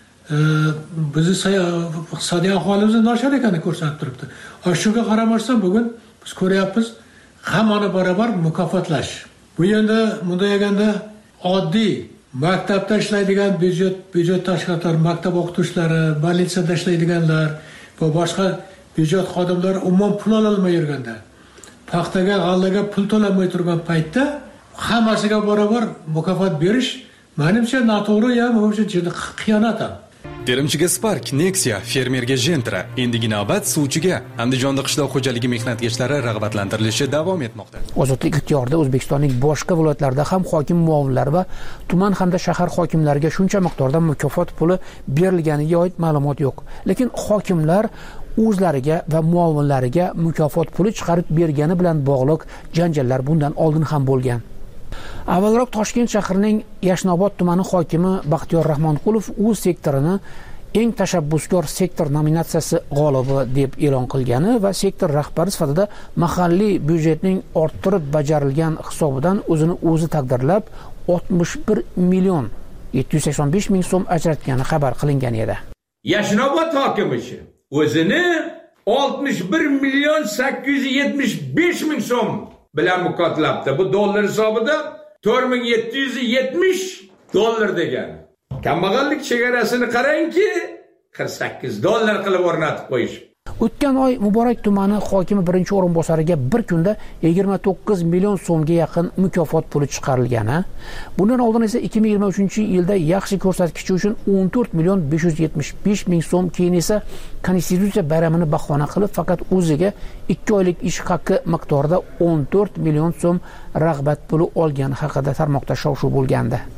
X: bizni iqtisodiy ahvolimizni nochor ekanini ko'rsatib turibdi. Shunga qaramasdan bugun biz ko'ryapmiz, hammani barobar mukofotlash. Bu endi bunday deganda oddiy maktabda ishlaydigan byudjet byudjet tashkilotlari, maktab o'qituvchilari, bolnitsada ishlaydiganlar va boshqa byudjet xodimlari umuman pul ola olmay yurganda, paxtaga, g'allaga pul to'lamay turgan paytda hammasiga barobar mukofot berish menimcha noto'g'ri, ham o'sha juda xiyonat ham.
Y: Terimchiga Spark, Nexia, fermerga Gentra, endigi navbat suvchiga. Andijonda qishloq xo'jaligi mehnatgashlari rag'batlantirilishi davom etmoqda.
U: Ozodlik ixtiyorida O'zbekistonning boshqa viloyatlarida ham hokim muovinlari va tuman hamda shahar hokimlariga shuncha miqdorda mukofot puli berilganiga oid ma'lumot yo'q. Lekin hokimlar o'zlariga va muovinlariga mukofot puli chiqarib bergani bilan bog'liq janjallar bundan oldin ham bo'lgan. Avvalroq Toshkent shahrining Yashnobod tumani hokimi Baxtiyor Rahmonqulov o'z sektorini eng tashabbuskor sektor nominatsiyasi g'olibi deb e'lon qilgani va sektor rahbari sifatida mahalliy byudjetning orttirib bajarilgan hisobidan o'zini o'zi taqdirlab oltmish bir million yetti yuz sakson besh ming so'm ajratgani xabar qilingan edi.
M: Yashnobod hokimi o'zini oltmish bir million sakkiz yuz yetmish besh ming so'm bilan mukofotlabdi. Bu dollar hisobida to'rt ming yetti yuz yetmish dollar degani. Kambag'allik chegarasini qarangki, qirq sakkiz dollar qilib o'rnatib qo'yish.
U: O'tgan oy Muborak tumani hokimi birinchi o'rinbosariga bir kunda yigirma to'qqiz million so'mga yaqin mukofot puli chiqarilgani. Bundan oldin esa ikki ming yigirma uchinchi yilda yaxshi ko'rsatkichi uchun o'n to'rt million besh yuz yetmish besh ming so'm, keyin esa Konstitutsiya bayramini bahona qilib faqat o'ziga ikki oylik ish haqi miqdorida o'n to'rt million so'm rag'bat puli olgani haqida tarmoqda shov-shuv bo'lgandi.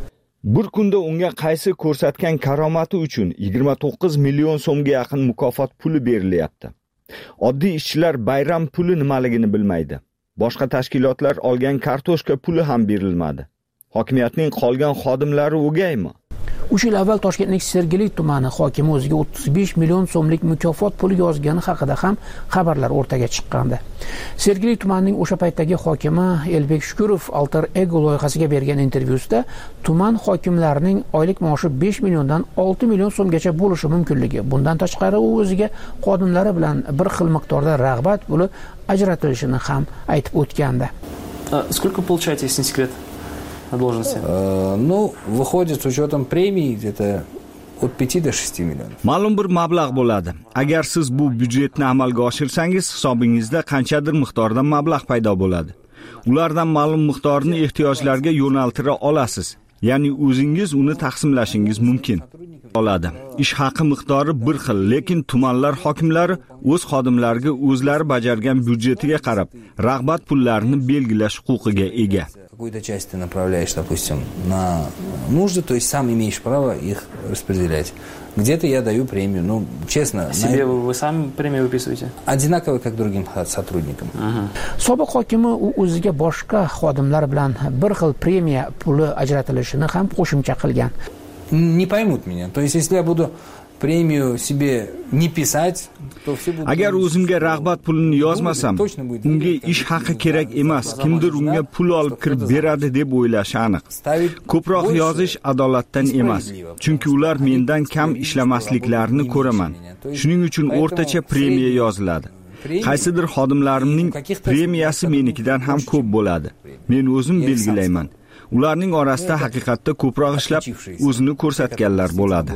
C: Bir kunda unga qaysi ko'rsatgan karomati uchun yigirma to'qqiz million so'mga yaqin mukofot puli berilyapti. Oddiy ishchilar bayram puli nimaligini bilmaydi. Boshqa tashkilotlar olgan kartoshka puli ham berilmadi. Hokimiyatning qolgan xodimlari o'gaymi?
U: uch yil avval Toshkentning Sergeli tumani hokimi o'ziga o'ttiz besh million so'mlik mukofot puli yozgani haqida ham xabarlar o'rtaga chiqqandi. Sergeli tumanining o'sha paytdagi hokimi Elbek Shukurov Alter Ego loyihasiga bergan intervyusida tuman hokimlarining oylik maoshi besh milliondan olti million so'mgacha bo'lishi mumkinligi, bundan tashqari u o'ziga xodimlari bilan bir xil miqdorda rag'bat puli ajratilishini ham aytib o'tgandi.
F: Сколько получаете, если не секрет? Должности?
I: Э, ну, выходит с учетом премий где-то от пяти до шести миллионов.
C: Ma'lum bir mablag' bo'ladi. Agar siz bu byudjetni amalga oshirsangiz, hisobingizda qanchadir miqdorda mablag' paydo bo'ladi. Ulardan ma'lum miqdorni ehtiyojlarga yo'naltira olasiz. Ya'ni o'zingiz uni taqsimlashingiz mumkin. Oladi. Ish haqi miqdori bir xil, lekin tumanlar hokimlari o'z xodimlariga o'zlari bajargan byudjetiga qarab, rag'bat pullarini belgilash huquqiga ega.
I: Какую-то часть ты направляешь, допустим, на нужды, то есть сам имеешь право их распределять. Где-то я даю премию, ну, честно.
F: Себе на... вы сами премию выписываете?
I: Одинаково, как другим сотрудникам.
U: Sobiq hokimi u o'ziga boshqa xodimlar bilan bir xil premiya puli ajratilishini ham qo'shimcha qilgan.
I: Не поймут меня. То есть, если я буду премию себе не писать, то все будут...
C: Agar o'zimga rag'bat pulini yozmasam, unga ish haqi kerak emas, kimdir unga pul olib kirib beradi deb o'ylashi aniq. Ko'proq yozish adolatdan emas, chunki ular mendan kam ishlamasliklarini ko'raman. Shuning uchun o'rtacha premiya yoziladi. Qaysidir xodimlarimning premiyasi menikidan ham ko'p bo'ladi. Men o'zim belgilayman. Ularning orasida haqiqatda ko'proq ishlab o'zini ko'rsatganlar bo'ladi.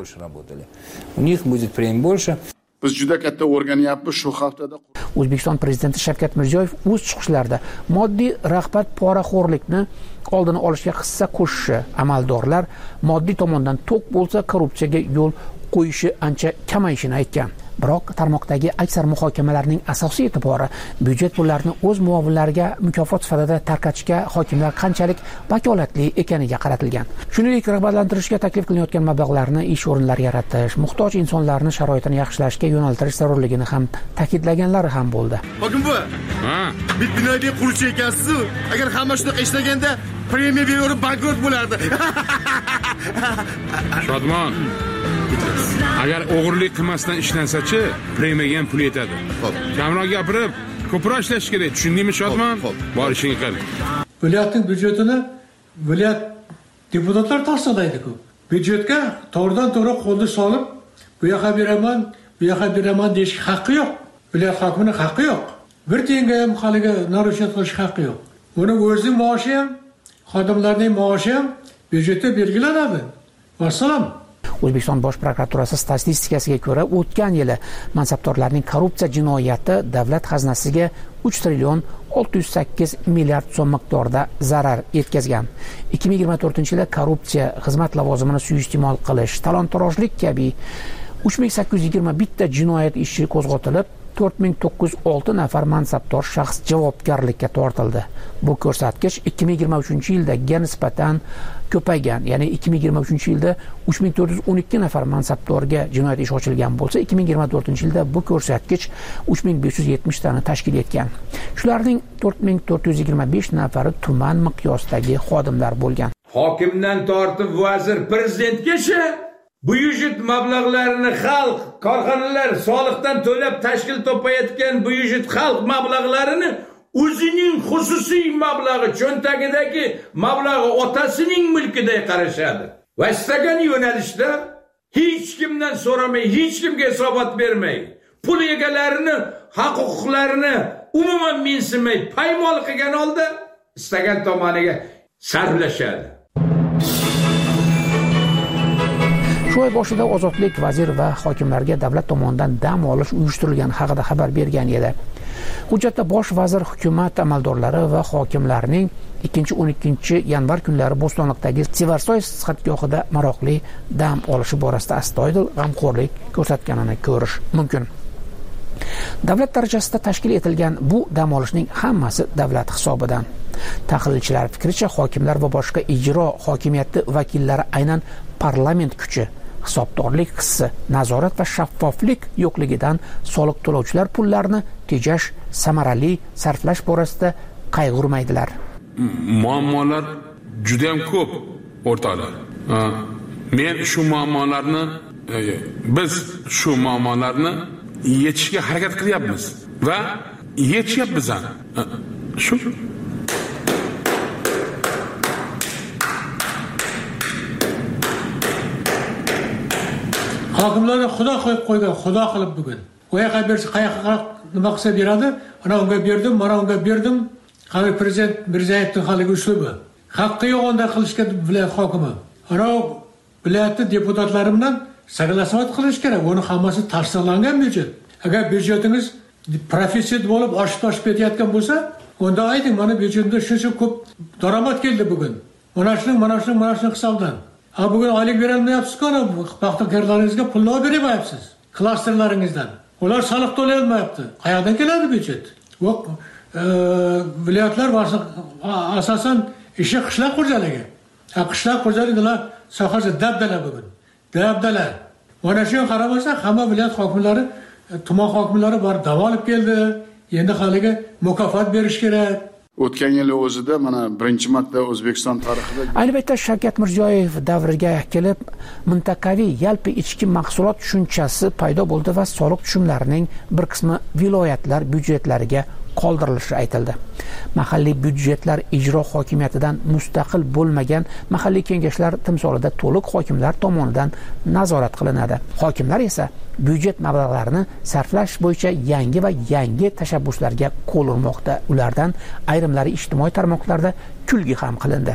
I: У них будет премия больше.
N: Biz juda katta o'rganyapmiz shu haftada.
U: O'zbekiston prezidenti Shavkat Mirziyoyev o'z chiqishlarida moddiy rag'bat poraxo'rlikni oldini olishga hissa qo'shishi, amaldorlar moddiy tomondan to'q bo'lsa korrupsiyaga yo'l qo'yishi ancha kamayishini aytgan. Biroq tarmoqdagi aksar muhokamalarning asosiy e'tibori byudjet pullarini o'z muovinlariga mukofot sifatida tarqatishga hokimlar qanchalik vakolatli ekaniga qaratilgan. Shuningdek, rag'batlantirishga taklif qilinayotgan mablag'larni ish o'rinlari yaratish, muhtoj insonlarning sharoitini yaxshilashga yo'naltirish zarurligini ham ta'kidlaganlari ham bo'ldi.
N: Hokim buva, ha, bit binoga quruvchi ekansiz-ku. Agar hamma shunaqa ishlaganda premiya berib bankrot bo'lardi.
O: Shodmon, agar o'g'irlik qilmasdan ishlansa-chi, premiyaga ham pul yetadi. Kamroq gapirib, ko'proq ishlash kerak. Tushundingmi, Shodmon? Bor ishingga qil.
X: Viloyatning byudjetini viloyat deputatlar tasdiqlaydi-ku. Byudjetga to'g'ridan-to'g'ri qo'lni solib, bu yoqqa beraman, bu yoqqa beraman deyish haqqi yo'q. Viloyat hokimining haqqi yo'q. Bir tiyinga ham haliga narushat qilish haqqi yo'q. Uni o'zining maoshi ham, xodimlarning maoshi ham byudjetda belgilanadi. Vassalom.
U: O'zbekiston Bosh prokuraturasi statistikasiga ko'ra, o'tgan yili mansabdorlarning korrupsiya jinoyati davlat xazinasiga uch trillion olti yuz sakkiz milliard so'm miqdorida zarar yetkazgan. ikki ming yigirma to'rtinchi yilda korrupsiya, xizmat lavozimini suiiste'mol qilish, talon-torojlik kabi uch ming sakkiz yuz yigirma bir ta jinoyat ishi qo'zg'atilib, to'rt ming to'qqiz yuz olti nafar mansabdor shaxs javobgarlikka tortildi. Bu ko'rsatkich ikki ming yigirma uchinchi yildaga nisbatan ko'paygan. Ya'ni ikki ming yigirma uchinchi yilda uch ming to'rt yuz o'n ikki nafar mansabdorga jinoyat ishi ochilgan bo'lsa, ikki ming yigirma to'rtinchi yilda bu ko'rsatkich uch ming besh yuz yetmish tani tashkil etgan. Shularning to'rt ming to'rt yuz yigirma besh nafari tuman miqyosidagi xodimlar bo'lgan.
M: Hokimdan tortib vazir prezidentgacha byudjet mablag'larini xalq, korxonalar soliqdan to'lab tashkil topayotgan byudjet xalq mablag'larini o'zining xususiy mablag'i, cho'ntagidagi mablag'i otasining mulkiday qarashadi. Va istagan yo'nalishda hech kimdan so'ramay, hech kimga hisobot bermay, pul egalarini, haq-huquqlarini umuman mensimay, paymol qilgan holda istagan tomoniga sarflashadi.
U: Shu oy boshida Ozodlik vazir va hokimlarga davlat tomonidan dam olish uyushtirilgani haqida xabar bergan edi. Hujjatda bosh vazir hukumat amaldorlari va hokimlarning ikkinchi o'n ikkinchi yanvar kunlari Bo'stonliqdagi Sevarsoy sihatgohida maroqli dam olishi borasida astoydil g'amxo'rlik ko'rsatganini ko'rish mumkin. Davlat darajasida tashkil etilgan bu dam olishning hammasi davlat hisobidan. Tahlilchilar fikricha, hokimlar va boshqa ijro hokimiyati vakillari aynan parlament kuchi, hisobdorlik hissi, nazorat va shaffoflik yo'qligidan soliq to'lovchilar pullarini tejash, samarali sarflash borasida qayg'urmaydilar.
O: Muammolar juda ham ko'p o'rtoqlar. Men shu muammolarni biz shu muammolarni yechishga harakat qilyapmiz va yechyapmiz ham. Shu
X: hokimlarni xudo qo'yib qo'ygan, xudo qilib bugun. Qo'yaqa bersa, qayoqqa nima qilsa beradi, ana unga berdim, mana unga berdim. Hali prezident Mirzayevning haliga uslubi. Haqqi yo'q unda qilishga viloyat hokimi. Ana viloyatning deputatlari bilan saglashib qilish kerak. Uni hammasi tasdiqlangan byudjet. Agar byudjetingiz profitsit bo'lib oshib-oshib ketayotgan bo'lsa, unda ayting, mana byudjetda shuncha ko'p daromad keldi bugun. Mana shuning, mana shuning, mana shuning hisobidan. Ha bugun oylik berilmayapsiz-ku, paxtakorlaringizga pulni olib bermayapsiz. Klasterlaringizdan. Ular soliq to'lay olmayapti. Qayerdan keladi byudjet? Yo'q, viloyatlar asosan ishi qishloq xo'jaligi. Ha qishloq xo'jaligilar sohasi dabdala bugun. Dabdala. Mana shu qaramasa, hamma viloyat hokimlari, tuman hokimlari bor davolib keldi. Endi haliga mukofot berish kerak.
P: O'tgan yil o'zida mana birinchi marta O'zbekiston tarixida
U: ayni paytda Shavkat Mirziyoyev davriga kelib mintaqaviy yalpi ichki mahsulot tushunchasi paydo bo'ldi va soliq tushumlarining bir qismi viloyatlar byudjetlariga qoldirilishi aytildi. Mahalliy byudjetlar ijro hokimiyatidan mustaqil bo'lmagan mahalliy kengashlar timsolida to'liq hokimlar tomonidan nazorat qilinadi. Hokimlar esa byudjet mablag'larini sarflash bo'yicha yangi va yangi tashabbuslarga qo'l urmoqda. Ulardan ayrimlari ijtimoiy tarmoqlarda kulgi ham qilindi.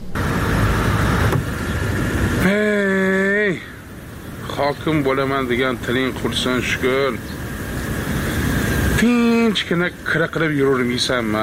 O: Hey! Hokim bo'laman degan tiling qursin shukr. Tinchgina kira qilib yuravermaysanmi?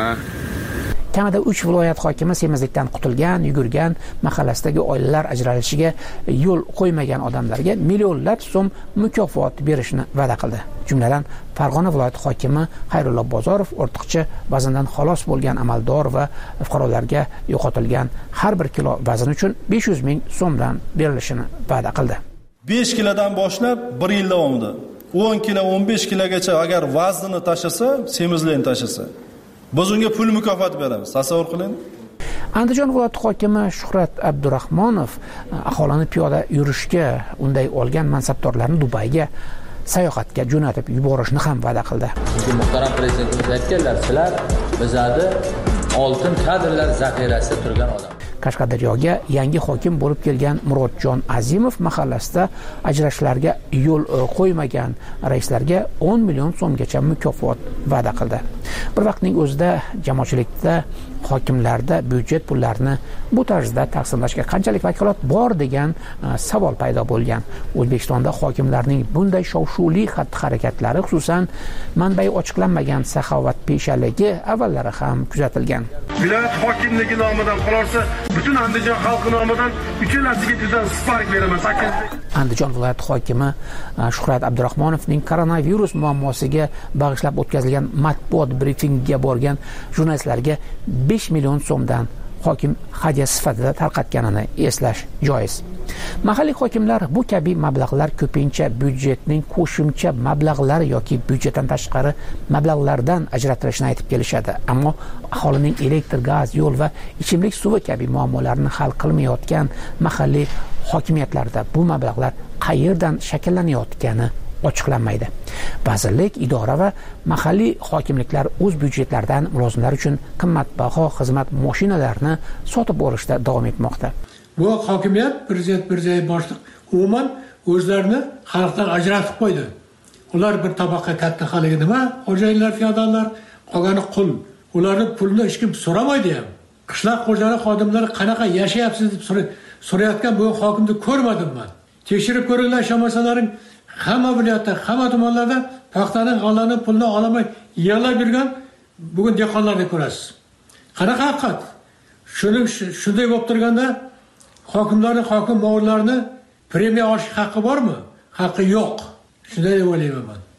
U: Kamida uch viloyat hokimi semizlikdan qutulgan, yugurgan, mahallasidagi oilalar ajralishiga yo'l qo'ymagan odamlarga millionlab so'm mukofot berishni va'da qildi. Jumladan, Farg'ona viloyati hokimi Xayrullo Bozorov ortiqcha vazndan xalos bo'lgan amaldor va fuqarolarga yo'qotilgan har bir kilo vazn uchun besh yuz ming so'mdan berilishini va'da qildi.
Q: besh kilodan boshlab bir yil davomida o'n kilo, o'n besh kilogacha agar vaznini tashasa, semizlikni tashasa, biz unga pul mukofot beramiz. Tasavvur qiling.
U: Andijon viloyati hokimi Shuhrat Abdurahmonov aholini piyoda yurishga unday olgan mansabdorlarni Dubayga sayohatga jo'natib yuborishni ham va'da qildi.
R: Chunki muhtaram prezidentimiz aytganlar, sizlar bizada oltin kadrlar zaxirasida turgan odam.
U: Qashqadaryoga yangi hokim bo'lib kelgan Murodjon Azimov mahallasida ajrashlarga yo'l qo'ymagan raislarga o'n million so'mgacha mukofot va'da qildi. Bir vaqtning o'zida jamoatchilikda hokimlarda byudjet pullarini bu tarzda taqsimlashga qanchalik vakolat bor degan savol paydo bo'lgan. O'zbekistonda hokimlarning bunday shov-shuvli xatti-harakatlari, xususan manbai ochiqlanmagan saxovatpeshaligi avvallari ham kuzatilgan.
N: Viloyat hokimligi nomidan qolsa, butun Andijon xalqi nomidan uchalasiga juda spark beraman.
U: Andijon viloyati hokimi Shuhrat Abdurahmonovning koronavirus muammosiga bag'ishlab o'tkazilgan matbuot brifingiga borgan jurnalistlarga besh million so'mdan hokim hadya sifatida tarqatganini eslash joiz. Mahalliy hokimlar bu kabi mablag'lar ko'pincha byudjetning qo'shimcha mablag'lari yoki byudjetdan tashqari mablag'lardan ajratilishini aytib kelishadi. Ammo aholining elektr, gaz, yo'l va ichimlik suvi kabi muammolarini hal qilmayotgan mahalliy hokimiyatlarda bu mablag'lar qayerdan shakllanayotgani ochiqlanmaydi. Vazirlik, idora va mahalliy hokimliklar o'z byudjetlaridan mulozimlar uchun qimmatbaho xizmat mashinalarini sotib olishda davom etmoqda.
X: Bu hokimiyat prezident Mirziyoyev boshliq umuman o'zlarini xalqdan ajratib qo'ydi. Ular bir tabaqqa katta xalqi nima? Xo'jayinlar, feodallar, qolgani qul. Ularning pulini hech kim so'ramaydi ham. Qishloq xo'jaligi xodimlari qanaqa yashayapsiz deb so'rayotgan bu hokimni ko'rmadim men. Tekshirib ko'ringlar, shamasalaring hamma viloyatda, hamma tumanlarda paxtaning g'allaning pulini olamay yig'lab yurgan bugun dehqonlarni ko'rasiz. Qanaqa haqiqat? Shuni shunday bo'lib turganda hokimlarning, hokim o'g'illarni premiya olish haqqi bormi? Haqqi yo'q. Shunday deb o'ylayman.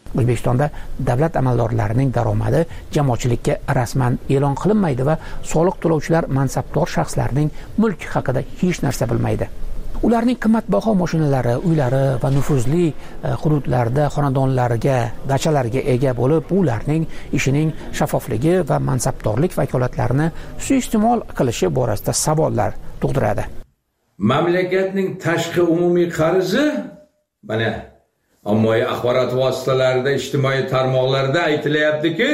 U: O'zbekistonda davlat amaldorlarining daromadi jamoatchilikka rasman e'lon qilinmaydi va soliq to'lovchilar mansabdor shaxslarning mulki haqida hech narsa bilmaydi. Ularning qimmatbaho mashinalari, uylari va nufuzli hududlarda xonadonlarga, dachalarga ega bo'lib, ularning ishining shaffofligi va mansabdorlik vakolatlarini suiiste'mol qilishi borasida savollar tug'diradi.
M: Mamlakatning tashqi umumiy qarzi mana ommaviy axborot vositalarida, ijtimoiy tarmoqlarda aytilyaptiki,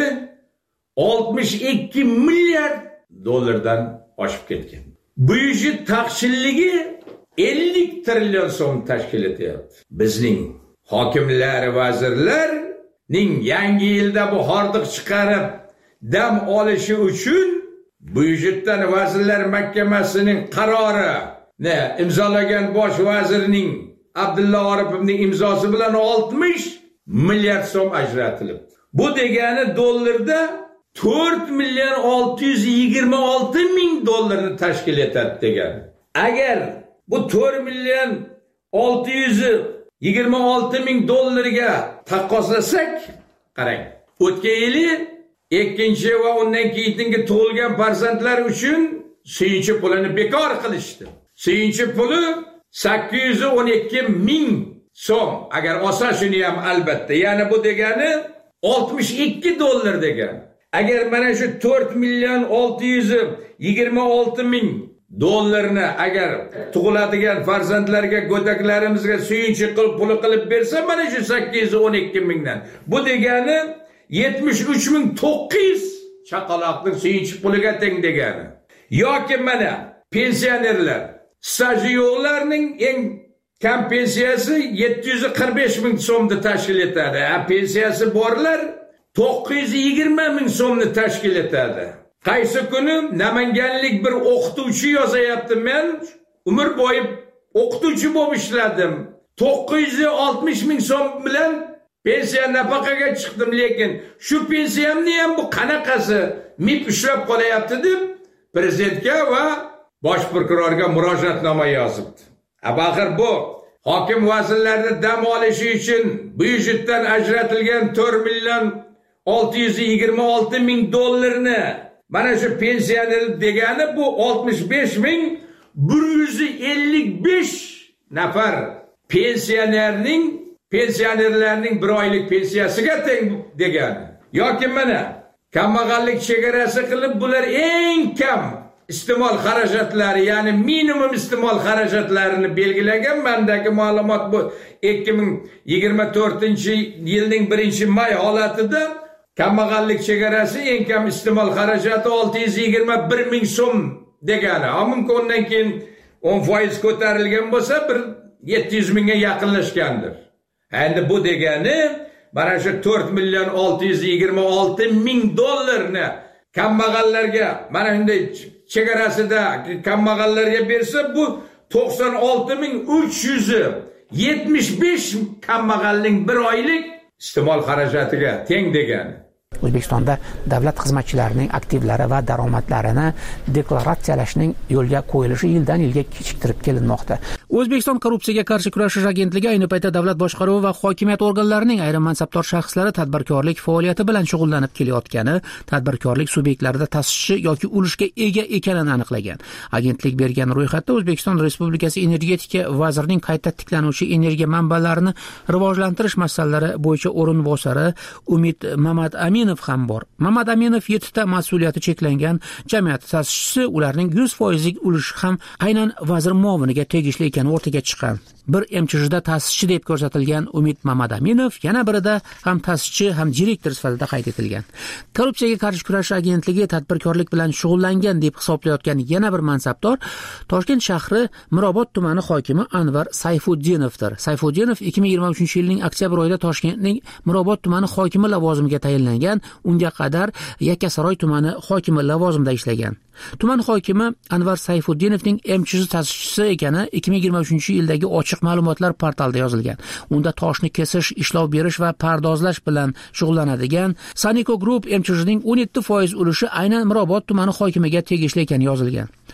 M: oltmish ikki milliard dollardan oshib ketgan. Byudjet taqchilligi ellik trillion so'm tashkil etyapti. Bizning hokimlar, vazirlarning yangi yilda bu hordiq chiqarib dam olishi uchun byudjetdan Vazirlar Mahkamasining qarori ne imzolagan bosh vazirning Abdulla Oripovning imzosi bilan oltmish milliard so'm ajratilibdi. Bu degani dollarda to'rt million olti yuz yigirma olti ming dollarni tashkil etadi degani. Agar bu to'rt million olti yuz yigirma olti ming dollarga taqqoslasak, qarang, o'tgan yili ikkinchi va undan keyingi tug'ilgan farzandlar uchun suyunchi pulini bekor qilishdi. Suyunchi puli sakkiz yuz o'n ikki ming so'm. Agar olsa shuni ham albatta. Ya'ni bu degani oltmish ikki dollar degani. Agar mana shu to'rt million olti yuz yigirma olti ming dollarni agar tug'iladigan farzandlarga, go'daklarimizga suyunchi qilib puli qilib bersa, mana shu sakkiz yuz o'n ikki mingdan. Bu degani yetmish uch ming to'qqiz yuz chaqaloqning suyunchi puliga teng degani. Yoki mana pensionerlar, staji yo'qlarning eng kam pensiyasi yetti yuz qirq besh ming so'mni tashkil etadi. Ha, pensiyasi borlar to'qqiz yuz yigirma ming so'mni tashkil etadi. Qaysi kuni namanganlik bir o'qituvchi yozayapti, men umr bo'yi o'qituvchi bo'lib ishladim. to'qqiz yuz oltmish ming so'm bilan pensiya nafaqaga chiqdim, lekin shu pensiyamni ham bu qanaqasi mib ushlab qolyapti deb prezidentga va bosh prokurorga murojaatnoma yozibdi. Axir bu hokim vazirlarni dam olishi uchun byudjetdan ajratilgan to'rt million olti yuz yigirma olti ming dollarni mana shu pensioner degani bu oltmish besh ming bir yuz ellik besh nafar pensionerning pensionerlarning bir oylik pensiyasiga teng degani. Yoki mana kambag'allik chegarasi qilib bular eng kam iste'mol xarajatlari, ya'ni minimum iste'mol xarajatlarini belgilagan. Mendagi ma'lumot bu ikki ming yigirma to'rtinchi yilning birinchi may holatida kambag'allik chegarasi eng kam iste'mol xarajati olti yuz yigirma bir ming so'm degani. Mumkin undan keyin o'n foiz ko'tarilgan bo'lsa bir yetti yuz mingga yaqinlashgandir. Endi bu degani mana shu to'rt million olti yuz yigirma olti ming dollarni kambag'allarga, mana shunday chegarasida kambag'allarga bersa, bu to'qson olti ming uch yuz yetmish besh kambag'alning bir oylik iste'mol xarajatiga teng degani.
U: O'zbekistonda davlat xizmatchilarining aktivlari va daromadlarini deklaratsiyalashning yo'lga qo'yilishi yildan yilga kechiktirib kelinmoqda. O'zbekiston korrupsiyaga qarshi kurashish agentligi ayni paytda davlat boshqaruvi va hokimiyat organlarining ayrim mansabdor shaxslari tadbirkorlik faoliyati bilan shug'ullanib kelayotgani, tadbirkorlik subyektlarida ta'sischi yoki ulushga ega ekanini aniqlagan. Agentlik bergan ro'yxatda O'zbekiston Respublikasi energetika vazirining qayta tiklanuvchi energiya manbalarini rivojlantirish masalalari bo'yicha o'rinbosari Umid Mamad Aminov ham bor. Mamad Aminov yettita mas'uliyati cheklangan jamiyat ta'sischisi, ularning yuz foizlik ulushi ham aynan vazir muoviniga tegishli ekani o'rtaga chiqqan. Bir M C H'da ta'sischi deb ko'rsatilgan Umid Mamad Aminov yana birida ham ta'sischi ham direktor sifatida qayd etilgan. Korrupsiyaga qarshi kurashish agentligi tadbirkorlik bilan shug'ullangan deb hisoblayotgan yana bir mansabdor Toshkent shahri Mirobod tumani hokimi Anvar Sayfuddinovdir. Sayfuddinov ikki ming yigirma uchinchi yilning oktyabr oyida Toshkentning Mirobod tumani hokimi lavozimiga tayinlangan. Unga qadar Yakkasaroy tumani hokimi lavozimida ishlagan. Tuman hokimi Anvar Sayfuddinovning M C H ta'sischisi ekani ikki ming yigirma uchinchi yildagi ochiq ma'lumotlar portalida yozilgan. Unda toshni kesish, ishlov berish va pardozlash bilan shug'ullanadigan Saniko Group M C H'ning o'n yetti foiz ulushi aynan Mirobod tumani hokimiga tegishli ekani yozilgan.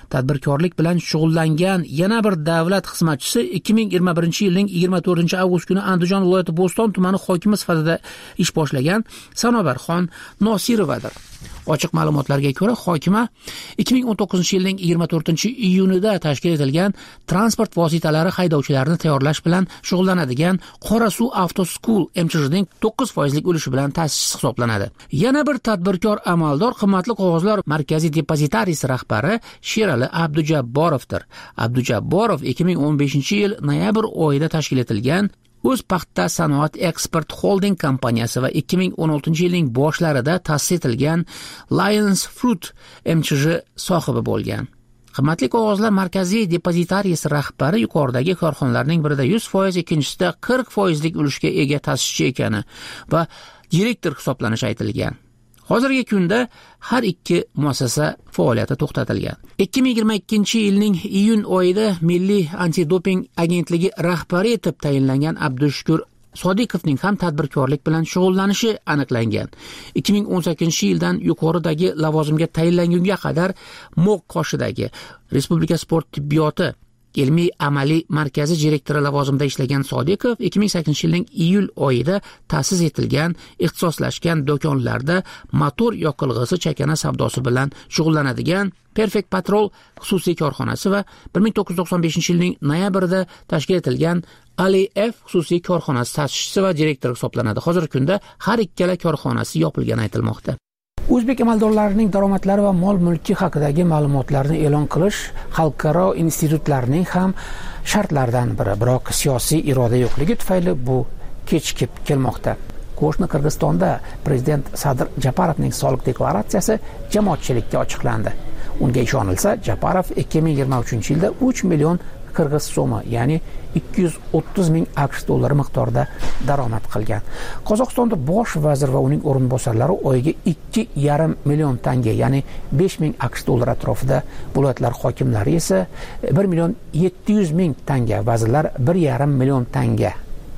U: Tadbirkorlik bilan shug'ullangan yana bir davlat xizmatchisi ikki ming yigirma birinchi yilning yigirma to'rtinchi avgust kuni Andijon viloyati Bo'ston tumani hokimi sifatida ish boshlagan Sanobarxon Nosirovadir. Ochiq ma'lumotlarga ko'ra, hokima ikki ming o'n to'qqizinchi yilning yigirma to'rtinchi iyunida tashkil etilgan transport vositalari haydovchilarini tayyorlash bilan shug'ullanadigan Qorasuv Auto School M C H ning to'qqiz foizlik ulushi bilan ta'sischisi hisoblanadi. Yana bir tadbirkor amaldor qimmatli qog'ozlar markaziy depozitariyasi rahbari Sherali Abdujabborovdir. Abdujabborov ikki ming o'n beshinchi yil noyabr oyida tashkil etilgan O'z paxta sanoat eksport holding kompaniyasi va ikki ming o'n oltinchi yilning boshlarida ta'sis etilgan Lions Fruit M C H sohibi bo'lgan. Qimmatli qog'ozlar markaziy depozitariyasi rahbari yuqoridagi korxonalarning birida yuz foiz, ikkinchisida qirq foizlik ulushga ega ta'sischi ekani va direktor hisoblanishi aytilgan. Hozirgi kunda har ikki muassasa faoliyati to'xtatilgan. ikki ming yigirma ikkinchi yilning iyun oyida Milliy antidoping agentligi rahbari etib tayinlangan Abdushukur Sodiqovning ham tadbirkorlik bilan shug'ullanishi aniqlangan. ikki ming o'n sakkizinchi yildan yuqoridagi lavozimga tayinlangunga qadar Mo'q qoshidagi Respublika sport tibbiyoti ilmiy amaliy markazi direktori lavozimida ishlagan Sodiqov ikki ming sakkizinchi yilning iyul oyida ta'sis etilgan ixtisoslashgan do'konlarda motor yoqilg'isi chakana savdosi bilan shug'ullanadigan Perfect Patrol xususiy korxonasi va bir ming to'qqiz yuz to'qson beshinchi yilning noyabrida tashkil etilgan Ali F xususiy korxonasi ta'sischisi va direktori hisoblanadi. Hozirgi kunda har ikkala korxonasi yopilgani aytilmoqda. O'zbek amaldorlarining daromadlari va mol-mulki haqidagi ma'lumotlarni e'lon qilish xalqaro institutlarning ham shartlaridan biri, biroq siyosiy iroda yo'qligi tufayli bu kechikib kelmoqda. Qo'shni Qirg'izistonda prezident Sadir Japarovning soliq deklaratsiyasi jamoatchilikka ochiqlandi. Unga ishonilsa, Japarov ikki ming yigirma uchinchi yilda uch million qirg'iz so'mi, ya'ni ikki yuz o'ttiz ming AQSh dollari miqdorida daromad qilgan. Qozog'istonda bosh vazir va uning o'rinbosarlari oyiga ikki yarim million tanga, ya'ni besh ming AQSh dollari atrofida, viloyatlar hokimlari esa bir million yetti yuz ming tanga, vazirlar bir yarim million tanga.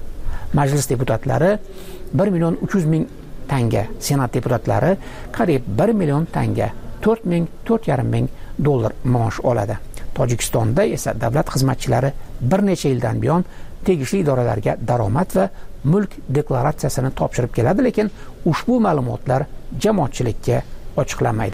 U: Majlis deputatlari bir million uch yuz ming tanga, senat deputatlari qariyb bir million tanga, to'rt ming to'rt yarim ming dollar maosh oladi. Tojikistonda esa davlat xizmatchilari bir necha yildan buyon tegishli idoralarga daromad va mulk deklaratsiyasini topshirib keladi, lekin ushbu ma'lumotlar jamoatchilikka ochiqlanmaydi.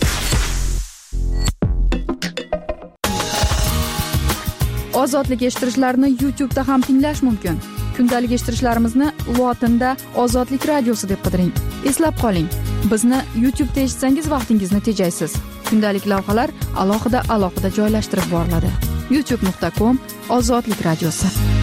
G: Ozodlik eshittirishlarni YouTube da ham tinglash mumkin. Kundalik eshittirishlarimizni lotinda Ozodlik radiosi deb qidiring. Eslab qoling, bizni YouTube da eshitsangiz vaqtingizni tejaysiz. Kundalik lavhalar alohida alohida joylashtirib boriladi. youtube nuqta com Ozodlik radiosi.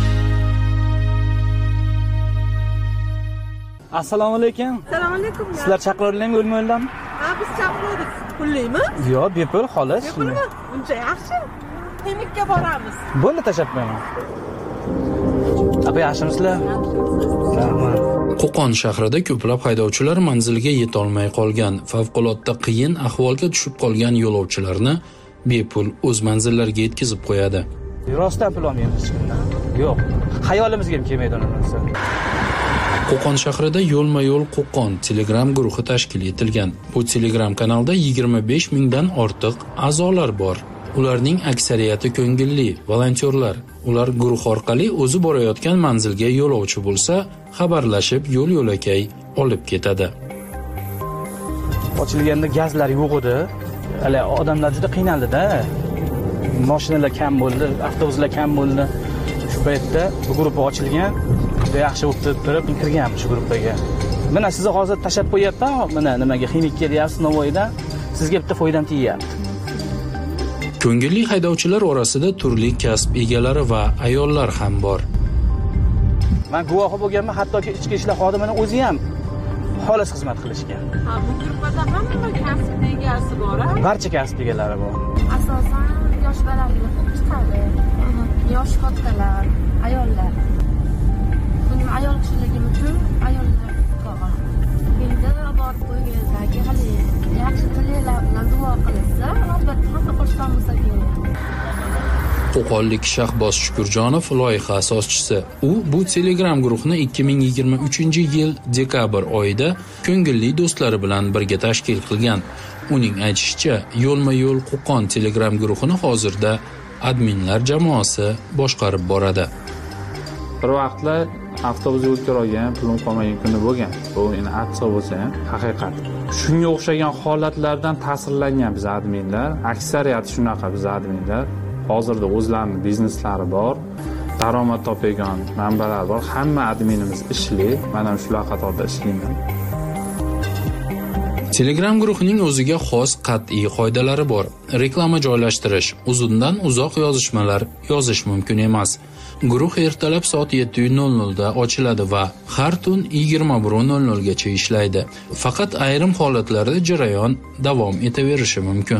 H: Assalomu alaykum.
S: Assalomu alaykum.
H: Sizlar chaqirilganmi, o'lmaylarmi?
S: Ha, biz chaqirdik. Pullimi?
H: Yo'q, bepul xolos.
S: Bepulmi? Uncha yaxshi. Temikka boramiz.
H: Bo'ldi, tashlab qo'yaman. Abi, yaxshimisizlar? Rahmat.
T: Qo'qon shahrida ko'plab haydovchilar manziliga yeta olmay qolgan, favqulodda qiyin ahvolga tushib qolgan yo'lovchilarni bepul o'z manzillariga yetkazib qo'yadi.
H: Rostdan pul olmaymiz hech kimdan. Yo'q, xayolimizga ham kelmaydi uni narsa.
T: Qo'qon shahrida yo'lma-yo'l Qo'qon Telegram guruhi tashkil etilgan. Bu Telegram kanalda yigirma besh mingdan ortiq a'zolar bor. Ularning aksariyati ko'ngilli volontyorlar. Ular guruh orqali o'zi borayotgan manzilga yo'lovchi bo'lsa, xabarlashib yo'l-yo'lakay olib ketadi.
H: Ochilganda gazlar yo'q edi. Hali odamlar juda qiynaldi-da. Mashinalar kam bo'ldi, avtobuslar kam bo'ldi. Shu paytda bu guruh ochilgan, juda yaxshi o'tib turib kirgan shu guruhga. Mana sizni hozir tashab qo'yapman, mana nimaga ximik kelyapsiz Navoiyda. Sizga bitta foydam tegyapti.
T: Ko'ngilli haydovchilar orasida turli kasb egalari va ayollar ham bor.
H: Men guvohi bo'lganman, hattoki ichki ishlar xodimining o'zi ham xolis xizmat qilishgan.
S: Ha, bu guruhda hamma kasb egasi bor.
H: Barcha kasb egalari bor.
S: Asosan yoshlarga chiqadi. Yosh xotinlar, ayollar. Buning ayol kishiligim uchun ayollar qolgan. Endi borib qo'ygandagi hali yaxshi tilaklar bilan duo qilsa, albatta hamma qo'shgan bo'lsa kerak.
T: Qo'qonlik Shahboz Shukurjonov loyiha asoschisi. U bu Telegram guruhni ikki ming yigirma uchinchi yil dekabr oyida ko'ngilli do'stlari bilan birga tashkil qilgan. Uning aytishicha, yo'lma-yo'l Qo'qon Telegram guruhini hozirda adminlar jamoasi boshqarib boradi.
A: Bir vaqtlar avtobus yo'lga olgan, pulim qolmagan kuni bo'lgan. Bu endi atsa bo'lsa ham haqiqat. Shunga o'xshagan holatlardan ta'sirlangan biz adminlar, aksariyati shunaqa biz adminlar. Hozirda o'zlarining bizneslari bor, daromad topadigan manbalar bor. Hamma adminimiz ishli, men ham shular qatorida ishlayman.
T: Telegram guruhining o'ziga xos qat'iy qoidalari bor. Reklama joylashtirish, uzundan uzoq yozishmalar yozish mumkin emas. Guruh ertalab soat yetti nol nol da ochiladi va har tun yigirma bir nol nol gacha ishlaydi. Faqat ayrim holatlarda jarayon davom etaverishi mumkin.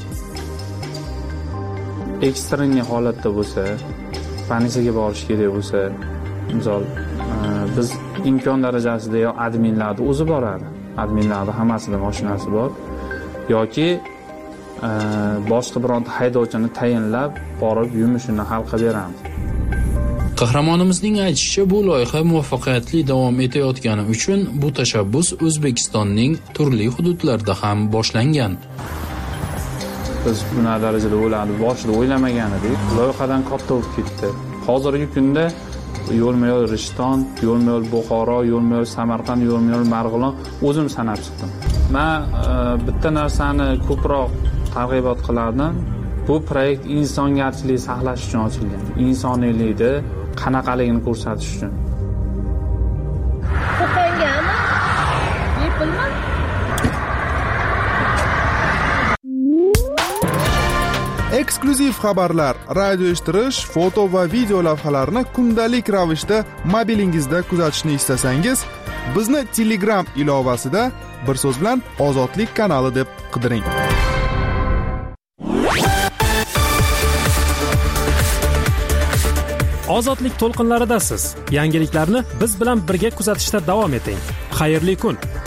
A: Ekstreniy holatda bo'lsa, politsiyaga borish kerak bo'lsa, misol biz imkon darajasida yo adminlarni o'zi boradi. Adminlarning hammasida mashinasi bor yoki boshqa bironta haydovchini tayinlab borib yumushini hal qilib beramiz.
T: Qahramonimizning aytishicha, bu loyiha muvaffaqiyatli davom etayotgani uchun bu tashabbus O'zbekistonning turli hududlarida ham boshlangan.
A: Biz buna darajada o'yladi, boshida o'ylamagan edik. Loyihadan katta bo'lib ketdi. Hozirgi kunda yo'lma-yo'l Rishton, yo'lma-yo'l Buxoro, yo'lma-yo'l Samarqand, yo'lma-yo'l Marg'ilon o'zim sanab chiqdim. Men bitta narsani ko'proq targ'ibot qilardim. Bu proyekt insongarchilik saqlash uchun ochilgan. Insoniylikni qanaqaligini ko'rsatish uchun.
S: Qo'qongami? Yepilmi?
D: Eksklyuziv xabarlar, radio eshittirish, foto va video lavhalarni kundalik ravishda mobilingizda kuzatishni istasangiz, bizni Telegram ilovasida bir so'z bilan Ozodlik kanali deb qidiring.
E: Ozodlik to'lqinlaridasiz. Yangiliklarni biz bilan birga kuzatishda davom eting. Xayrli kun.